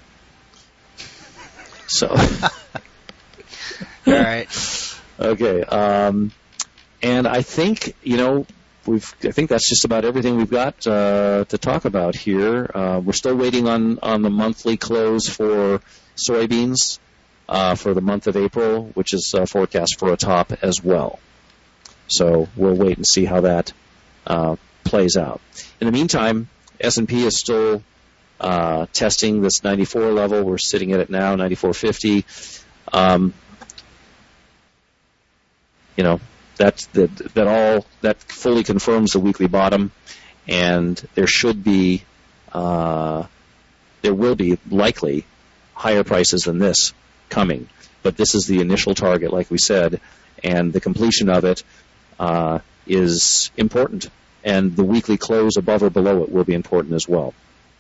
S8: So.
S5: All right.
S8: Okay. Um, and I think, you know, we've, I think that's just about everything we've got uh, to talk about here. Uh, we're still waiting on, on the monthly close for soybeans uh, for the month of April, which is uh, forecast for a top as well. So we'll wait and see how that uh, plays out. In the meantime, S and P is still uh, testing this ninety-four level. We're sitting at it now, ninety-four fifty. Um, you know, that's that that all that fully confirms the weekly bottom, and there should be, uh, there will be likely higher prices than this coming. But this is the initial target, like we said, and the completion of it uh, is important, and the weekly close above or below it will be important as well.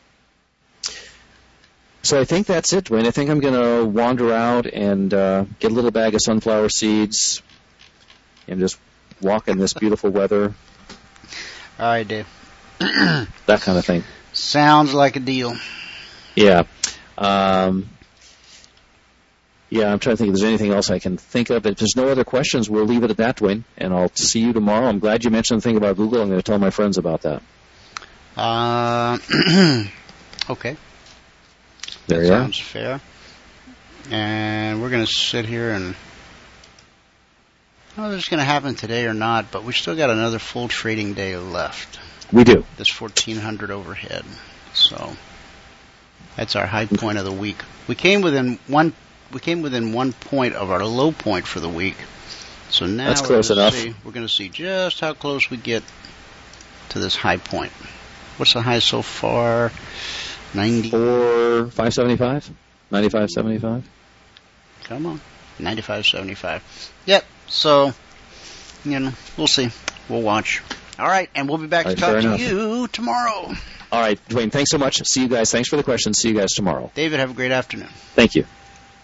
S8: So I think that's it, Dwayne. I think I'm going to wander out and uh, get a little bag of sunflower seeds and just walk in this beautiful weather.
S5: All right, Dave.
S8: That kind of thing.
S5: Sounds like a deal.
S8: Yeah. Um, yeah, I'm trying to think if there's anything else I can think of. If there's no other questions, we'll leave it at that, Dwayne, and I'll see you tomorrow. I'm glad you mentioned the thing about Google. I'm going to tell my friends about that.
S5: Uh, okay.
S8: There
S5: that
S8: you
S5: sounds
S8: are.
S5: fair. And we're going to sit here and, I don't know if it's going to happen today or not, but we still got another full trading day left.
S8: We do.
S5: This fourteen hundred overhead. So that's our high point of the week. We came within one. We came within one point of our low point for the week. So now
S8: that's
S5: we're
S8: close
S5: gonna
S8: enough.
S5: See, we're going to see just how close we get to this high point. What's the high so far? ninety.
S8: Four five seventy five. Ninety five seventy five.
S5: Come on, ninety five seventy five. Yep. So, you know, we'll see. We'll watch. All right, and we'll be back
S8: right,
S5: to talk to
S8: enough.
S5: you tomorrow.
S8: All right, Dwayne, thanks so much. See you guys. Thanks for the questions. See you guys tomorrow.
S5: David, have a great afternoon.
S8: Thank you.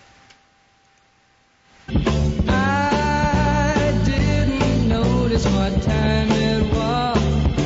S2: I didn't notice what time it was.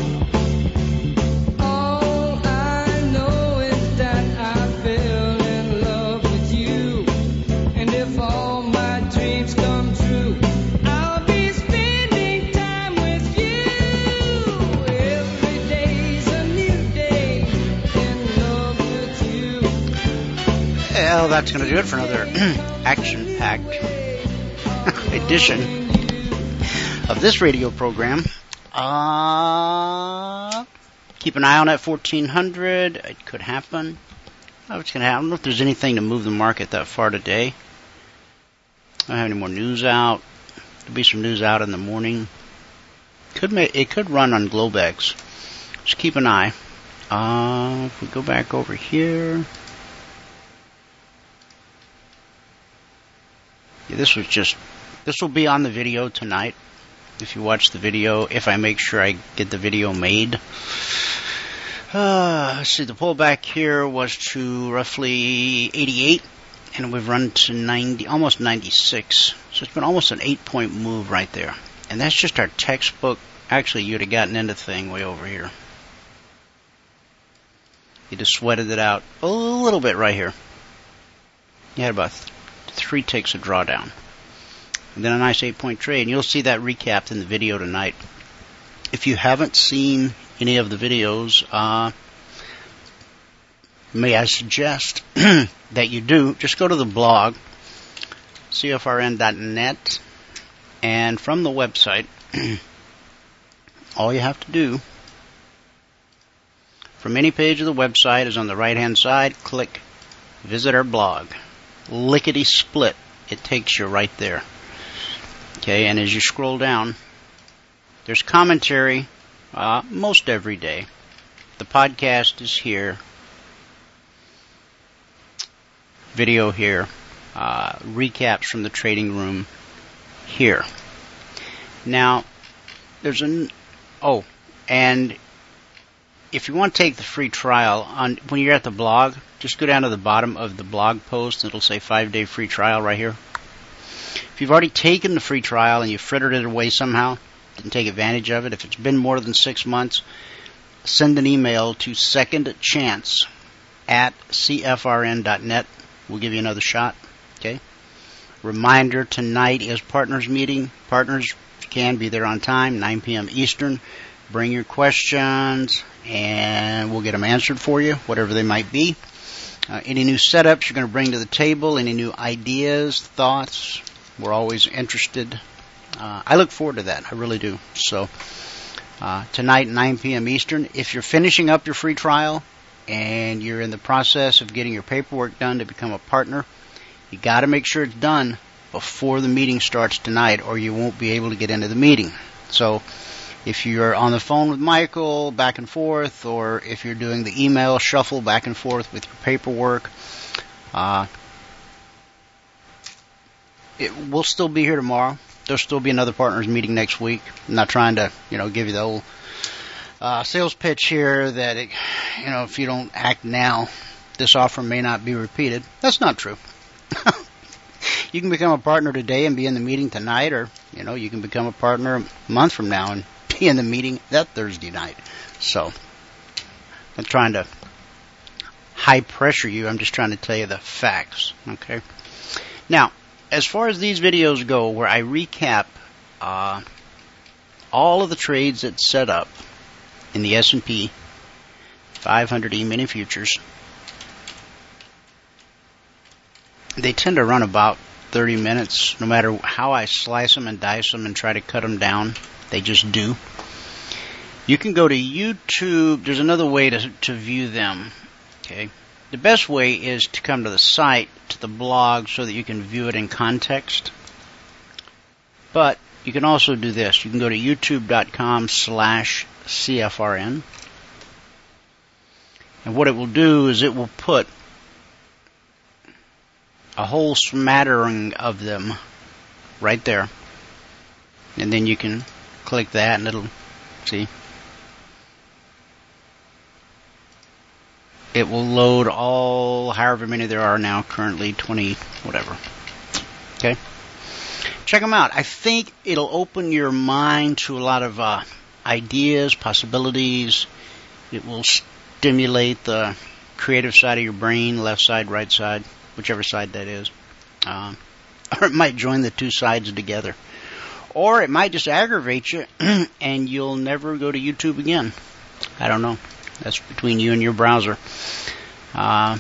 S2: All I know is that I fell in love with you. And if all my dreams come true, I'll be spending time with you. Every day's a new day in love with you.
S5: Well, that's going to do it for another action-packed edition of this radio program. Uh, keep an eye on that fourteen hundred. It could happen. Oh, it's gonna happen. I don't know if there's anything to move the market that far today. I don't have any more news out. There'll be some news out in the morning. Could make, it could run on Globex. Just keep an eye. Uh, if we go back over here. Yeah, this was just, this will be on the video tonight. if you watch the video, if I make sure I get the video made. Uh, let's see, the pullback here was to roughly eighty-eight, and we've run to ninety, almost ninety-six. So it's been almost an eight-point move right there. And that's just our textbook. Actually, you'd have gotten into the thing way over here. You just sweated it out a little bit right here. You had about th- three ticks of drawdown. And then a nice eight-point trade. And you'll see that recapped in the video tonight. If you haven't seen any of the videos, uh, may I suggest that you do, just go to the blog, C F R N dot net, and from the website, all you have to do, from any page of the website is on the right-hand side, click Visit Our Blog. Lickety-split, it takes you right there. Okay, and as you scroll down, there's commentary uh, most every day. The podcast is here. Video here. Uh, recaps from the trading room here. Now, there's an... Oh, and if you want to take the free trial, on when you're at the blog, just go down to the bottom of the blog post. It'll say five-day free trial right here. If you've already taken the free trial and you frittered it away somehow, didn't take advantage of it, if it's been more than six months, send an email to secondchance at C F R N dot net. We'll give you another shot. Okay. Reminder, tonight is partners meeting. Partners, if you can, be there on time, nine p.m. Eastern. Bring your questions, and we'll get them answered for you, whatever they might be. Uh, any new setups you're going to bring to the table, any new ideas, thoughts, we're always interested. Uh, I look forward to that. I really do. So uh, tonight, nine p.m. Eastern. If you're finishing up your free trial and you're in the process of getting your paperwork done to become a partner, you got to make sure it's done before the meeting starts tonight, or you won't be able to get into the meeting. So if you're on the phone with Michael back and forth, or if you're doing the email shuffle back and forth with your paperwork, uh, it will still be here tomorrow. There'll still be another partners meeting next week. I'm not trying to, you know, give you the old uh, sales pitch here that, it, you know, if you don't act now, this offer may not be repeated. That's not true. You can become a partner today and be in the meeting tonight, or, you know, you can become a partner a month from now and be in the meeting that Thursday night. So, I'm trying to high pressure you. I'm just trying to tell you the facts. Okay. Now, as far as these videos go, where I recap uh, all of the trades that set up in the S and P five hundred E-mini futures, they tend to run about thirty minutes, no matter how I slice them and dice them and try to cut them down. They just do. You can go to YouTube. There's another way to, to view them. Okay. The best way is to come to the site, to the blog, so that you can view it in context. But you can also do this. You can go to youtube.com slash CFRN. And what it will do is it will put a whole smattering of them right there. And then you can click that and it'll, see, it will load all, however many there are now, currently twenty, whatever. Okay? Check them out. I think it'll open your mind to a lot of uh, ideas, possibilities. It will stimulate the creative side of your brain, left side, right side, whichever side that is. Uh, or it might join the two sides together. Or it might just aggravate you and you'll never go to YouTube again. I don't know. That's between you and your browser. Uh,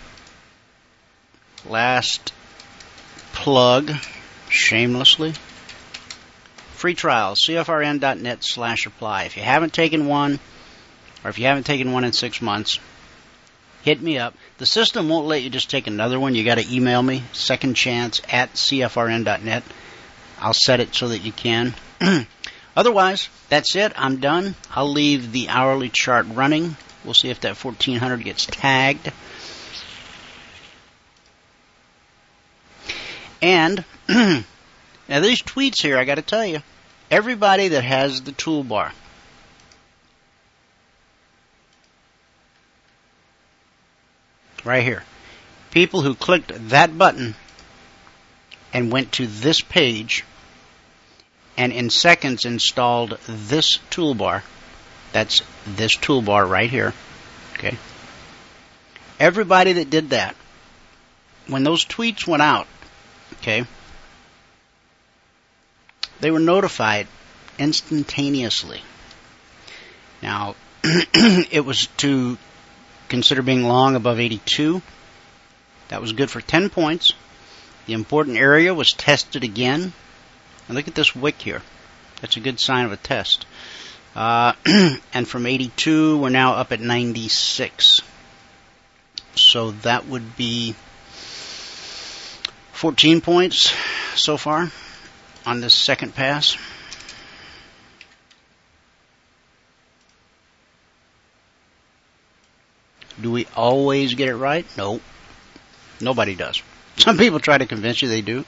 S5: last plug, shamelessly. Free trial, CFRN.net slash apply. If you haven't taken one, or if you haven't taken one in six months, hit me up. The system won't let you just take another one. You got to email me, secondchance at CFRN.net. I'll set it so that you can. Otherwise, that's it. I'm done. I'll leave the hourly chart running. We'll see if that fourteen hundred gets tagged. And now these tweets here, I got to tell you, Everybody that has the toolbar, right here, people who clicked that button and went to this page and in seconds installed this toolbar, that's this toolbar right here, okay? Everybody that did that, when those tweets went out, okay, they were notified instantaneously. Now, it was to consider being long above eighty-two. That was good for ten points. The important area was tested again. And look at this wick here. That's a good sign of a test. Uh, and from eighty-two, we're now up at ninety-six. So that would be fourteen points so far on this second pass. Do we always get it right? No. Nobody does. Some people try to convince you they do.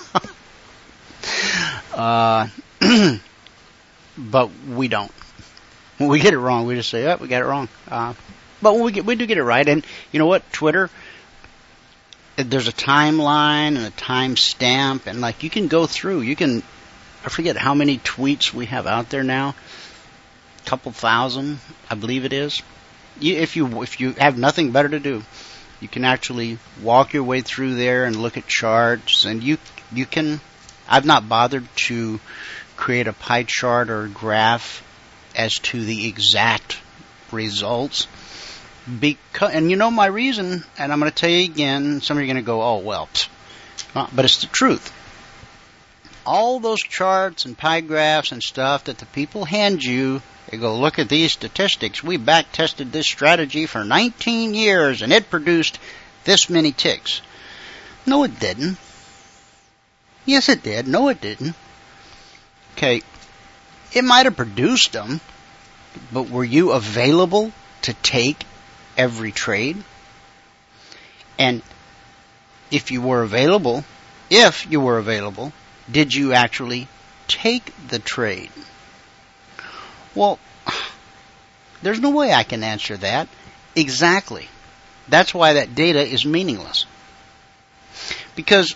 S5: uh, but we don't. When we get it wrong, we just say, oh, we got it wrong. Uh, but when we get, we do get it right. And you know what? Twitter, there's a timeline and a time stamp, and like you can go through. You can, I forget how many tweets we have out there now. A couple thousand, I believe it is. You, if you if you have nothing better to do, you can actually walk your way through there and look at charts, and you you can. I've not bothered to create a pie chart or a graph as to the exact results, because, and you know my reason, and I'm going to tell you again. Some of you are going to go, "Oh well," pfft. But it's the truth. All those charts and pie graphs and stuff that the people hand you, they go, look at these statistics. We back tested this strategy for nineteen years and it produced this many ticks. No, it didn't. Yes, it did. No, it didn't. Okay, it might have produced them, but were you available to take every trade? And if you were available, if you were available, did you actually take the trade? Well, there's no way I can answer that exactly. That's why that data is meaningless. Because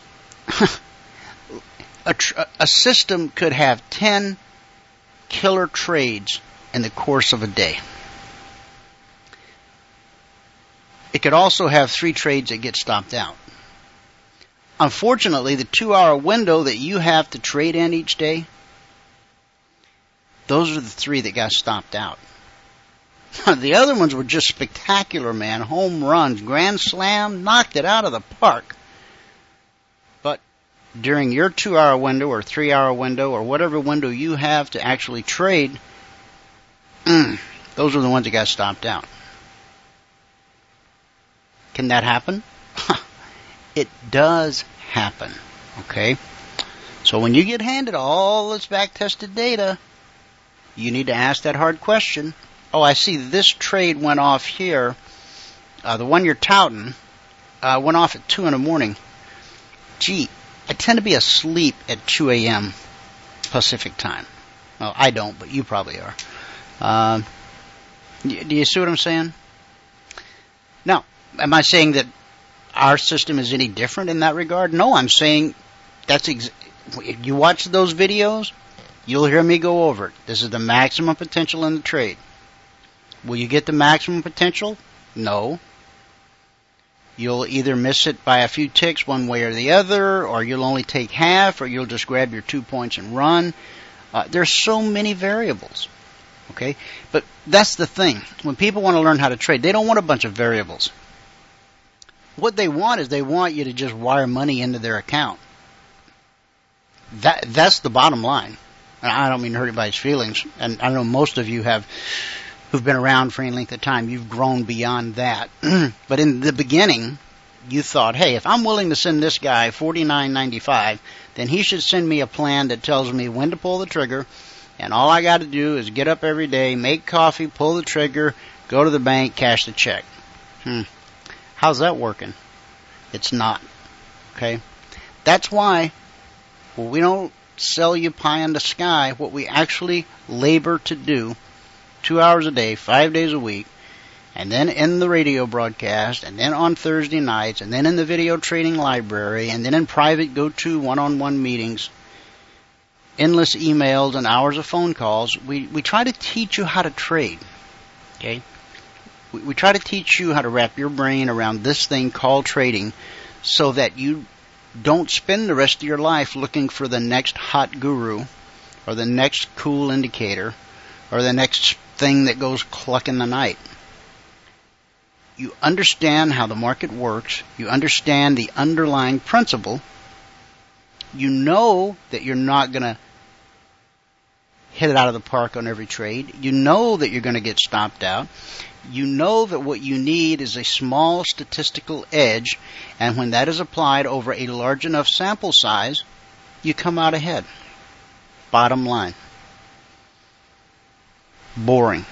S5: a, tr- a system could have ten killer trades in the course of a day. It could also have three trades that get stopped out. Unfortunately, the two-hour window that you have to trade in each day, those are the three that got stopped out. The other ones were just spectacular, man. Home runs, grand slam, knocked it out of the park. But during your two-hour window or three-hour window or whatever window you have to actually trade, mm, those are the ones that got stopped out. Can that happen? It does happen, okay? So when you get handed all this back-tested data, you need to ask that hard question. Oh, I see this trade went off here. Uh, the one you're touting uh, went off at two in the morning. Gee, I tend to be asleep at two a.m. Pacific time. Well, I don't, but you probably are. Uh, do you see what I'm saying? Now, am I saying that our system is any different in that regard? No, I'm saying that's ex- if you watch those videos, you'll hear me go over it. This is the maximum potential in the trade. Will you get the maximum potential? No. You'll either miss it by a few ticks one way or the other, or you'll only take half, or you'll just grab your two points and run. Uh, there's so many variables. Okay? But that's the thing. When people want to learn how to trade, they don't want a bunch of variables. What they want is they want you to just wire money into their account. That that's the bottom line. And I don't mean to hurt anybody's feelings. And I know most of you have, who've been around for any length of time, you've grown beyond that. But in the beginning, you thought, hey, if I'm willing to send this guy forty-nine ninety-five, then he should send me a plan that tells me when to pull the trigger, and all I got to do is get up every day, make coffee, pull the trigger, go to the bank, cash the check. Hmm. How's that working? It's not. Okay? That's why well, we don't sell you pie in the sky. What we actually labor to do, two hours a day, five days a week, and then in the radio broadcast, and then on Thursday nights, and then in the video trading library, and then in private go-to one-on-one meetings, endless emails and hours of phone calls. We, we try to teach you how to trade, okay? We, we try to teach you how to wrap your brain around this thing called trading so that you don't spend the rest of your life looking for the next hot guru or the next cool indicator or the next thing that goes cluck in the night. You understand how the market works. You understand the underlying principle. You know that you're not going to hit it out of the park on every trade. You know that you're going to get stopped out. You know that what you need is a small statistical edge, and when that is applied over a large enough sample size, you come out ahead. Bottom line. Boring.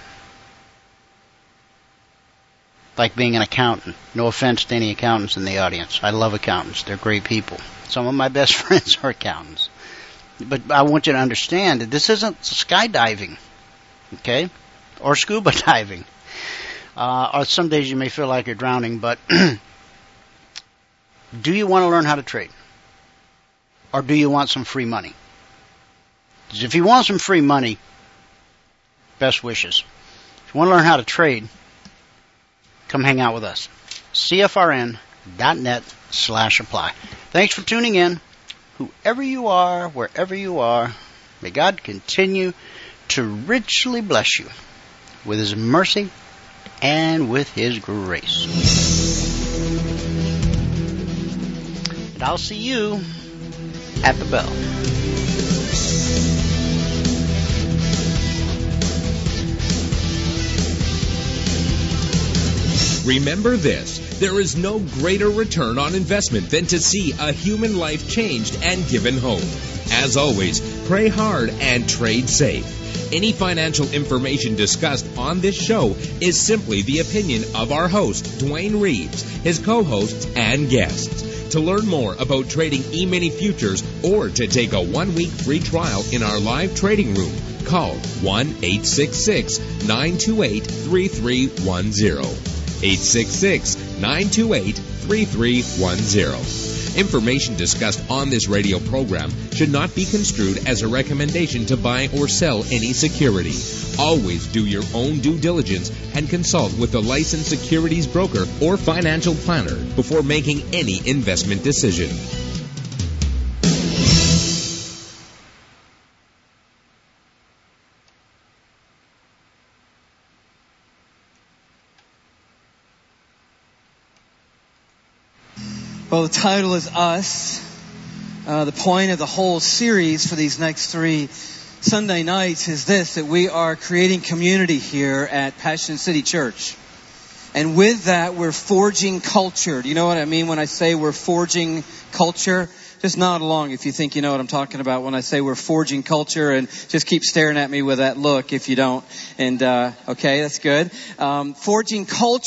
S5: Like being an accountant. No offense to any accountants in the audience. I love accountants. They're great people. Some of my best friends are accountants. But I want you to understand that this isn't skydiving, okay, or scuba diving. Uh, or some days you may feel like you're drowning, but do you want to learn how to trade? Or do you want some free money? Because if you want some free money, best wishes. If you want to learn how to trade, come hang out with us. C F R N dot net slash apply. Thanks for tuning in. Whoever you are, wherever you are, may God continue to richly bless you with His mercy and with His grace. And I'll see you at the bell.
S1: Remember this, there is no greater return on investment than to see a human life changed and given hope. As always, pray hard and trade safe. Any financial information discussed on this show is simply the opinion of our host, Dwayne Reeves, his co-hosts, and guests. To learn more about trading E-mini futures or to take a one-week free trial in our live trading room, call one eight six six, nine two eight, three three one zero. eight six six, nine two eight, three three one zero. Information discussed on this radio program should not be construed as a recommendation to buy or sell any security. Always do your own due diligence and consult with a licensed securities broker or financial planner before making any investment decision.
S9: Well, the title is Us. Uh, the point of the whole series for these next three Sunday nights is this, that we are creating community here at Passion City Church. And with that, we're forging culture. Do you know what I mean when I say we're forging culture? Just nod along if you think you know what I'm talking about when I say we're forging culture, and just keep staring at me with that look if you don't. And, uh, okay, that's good. Um, forging culture.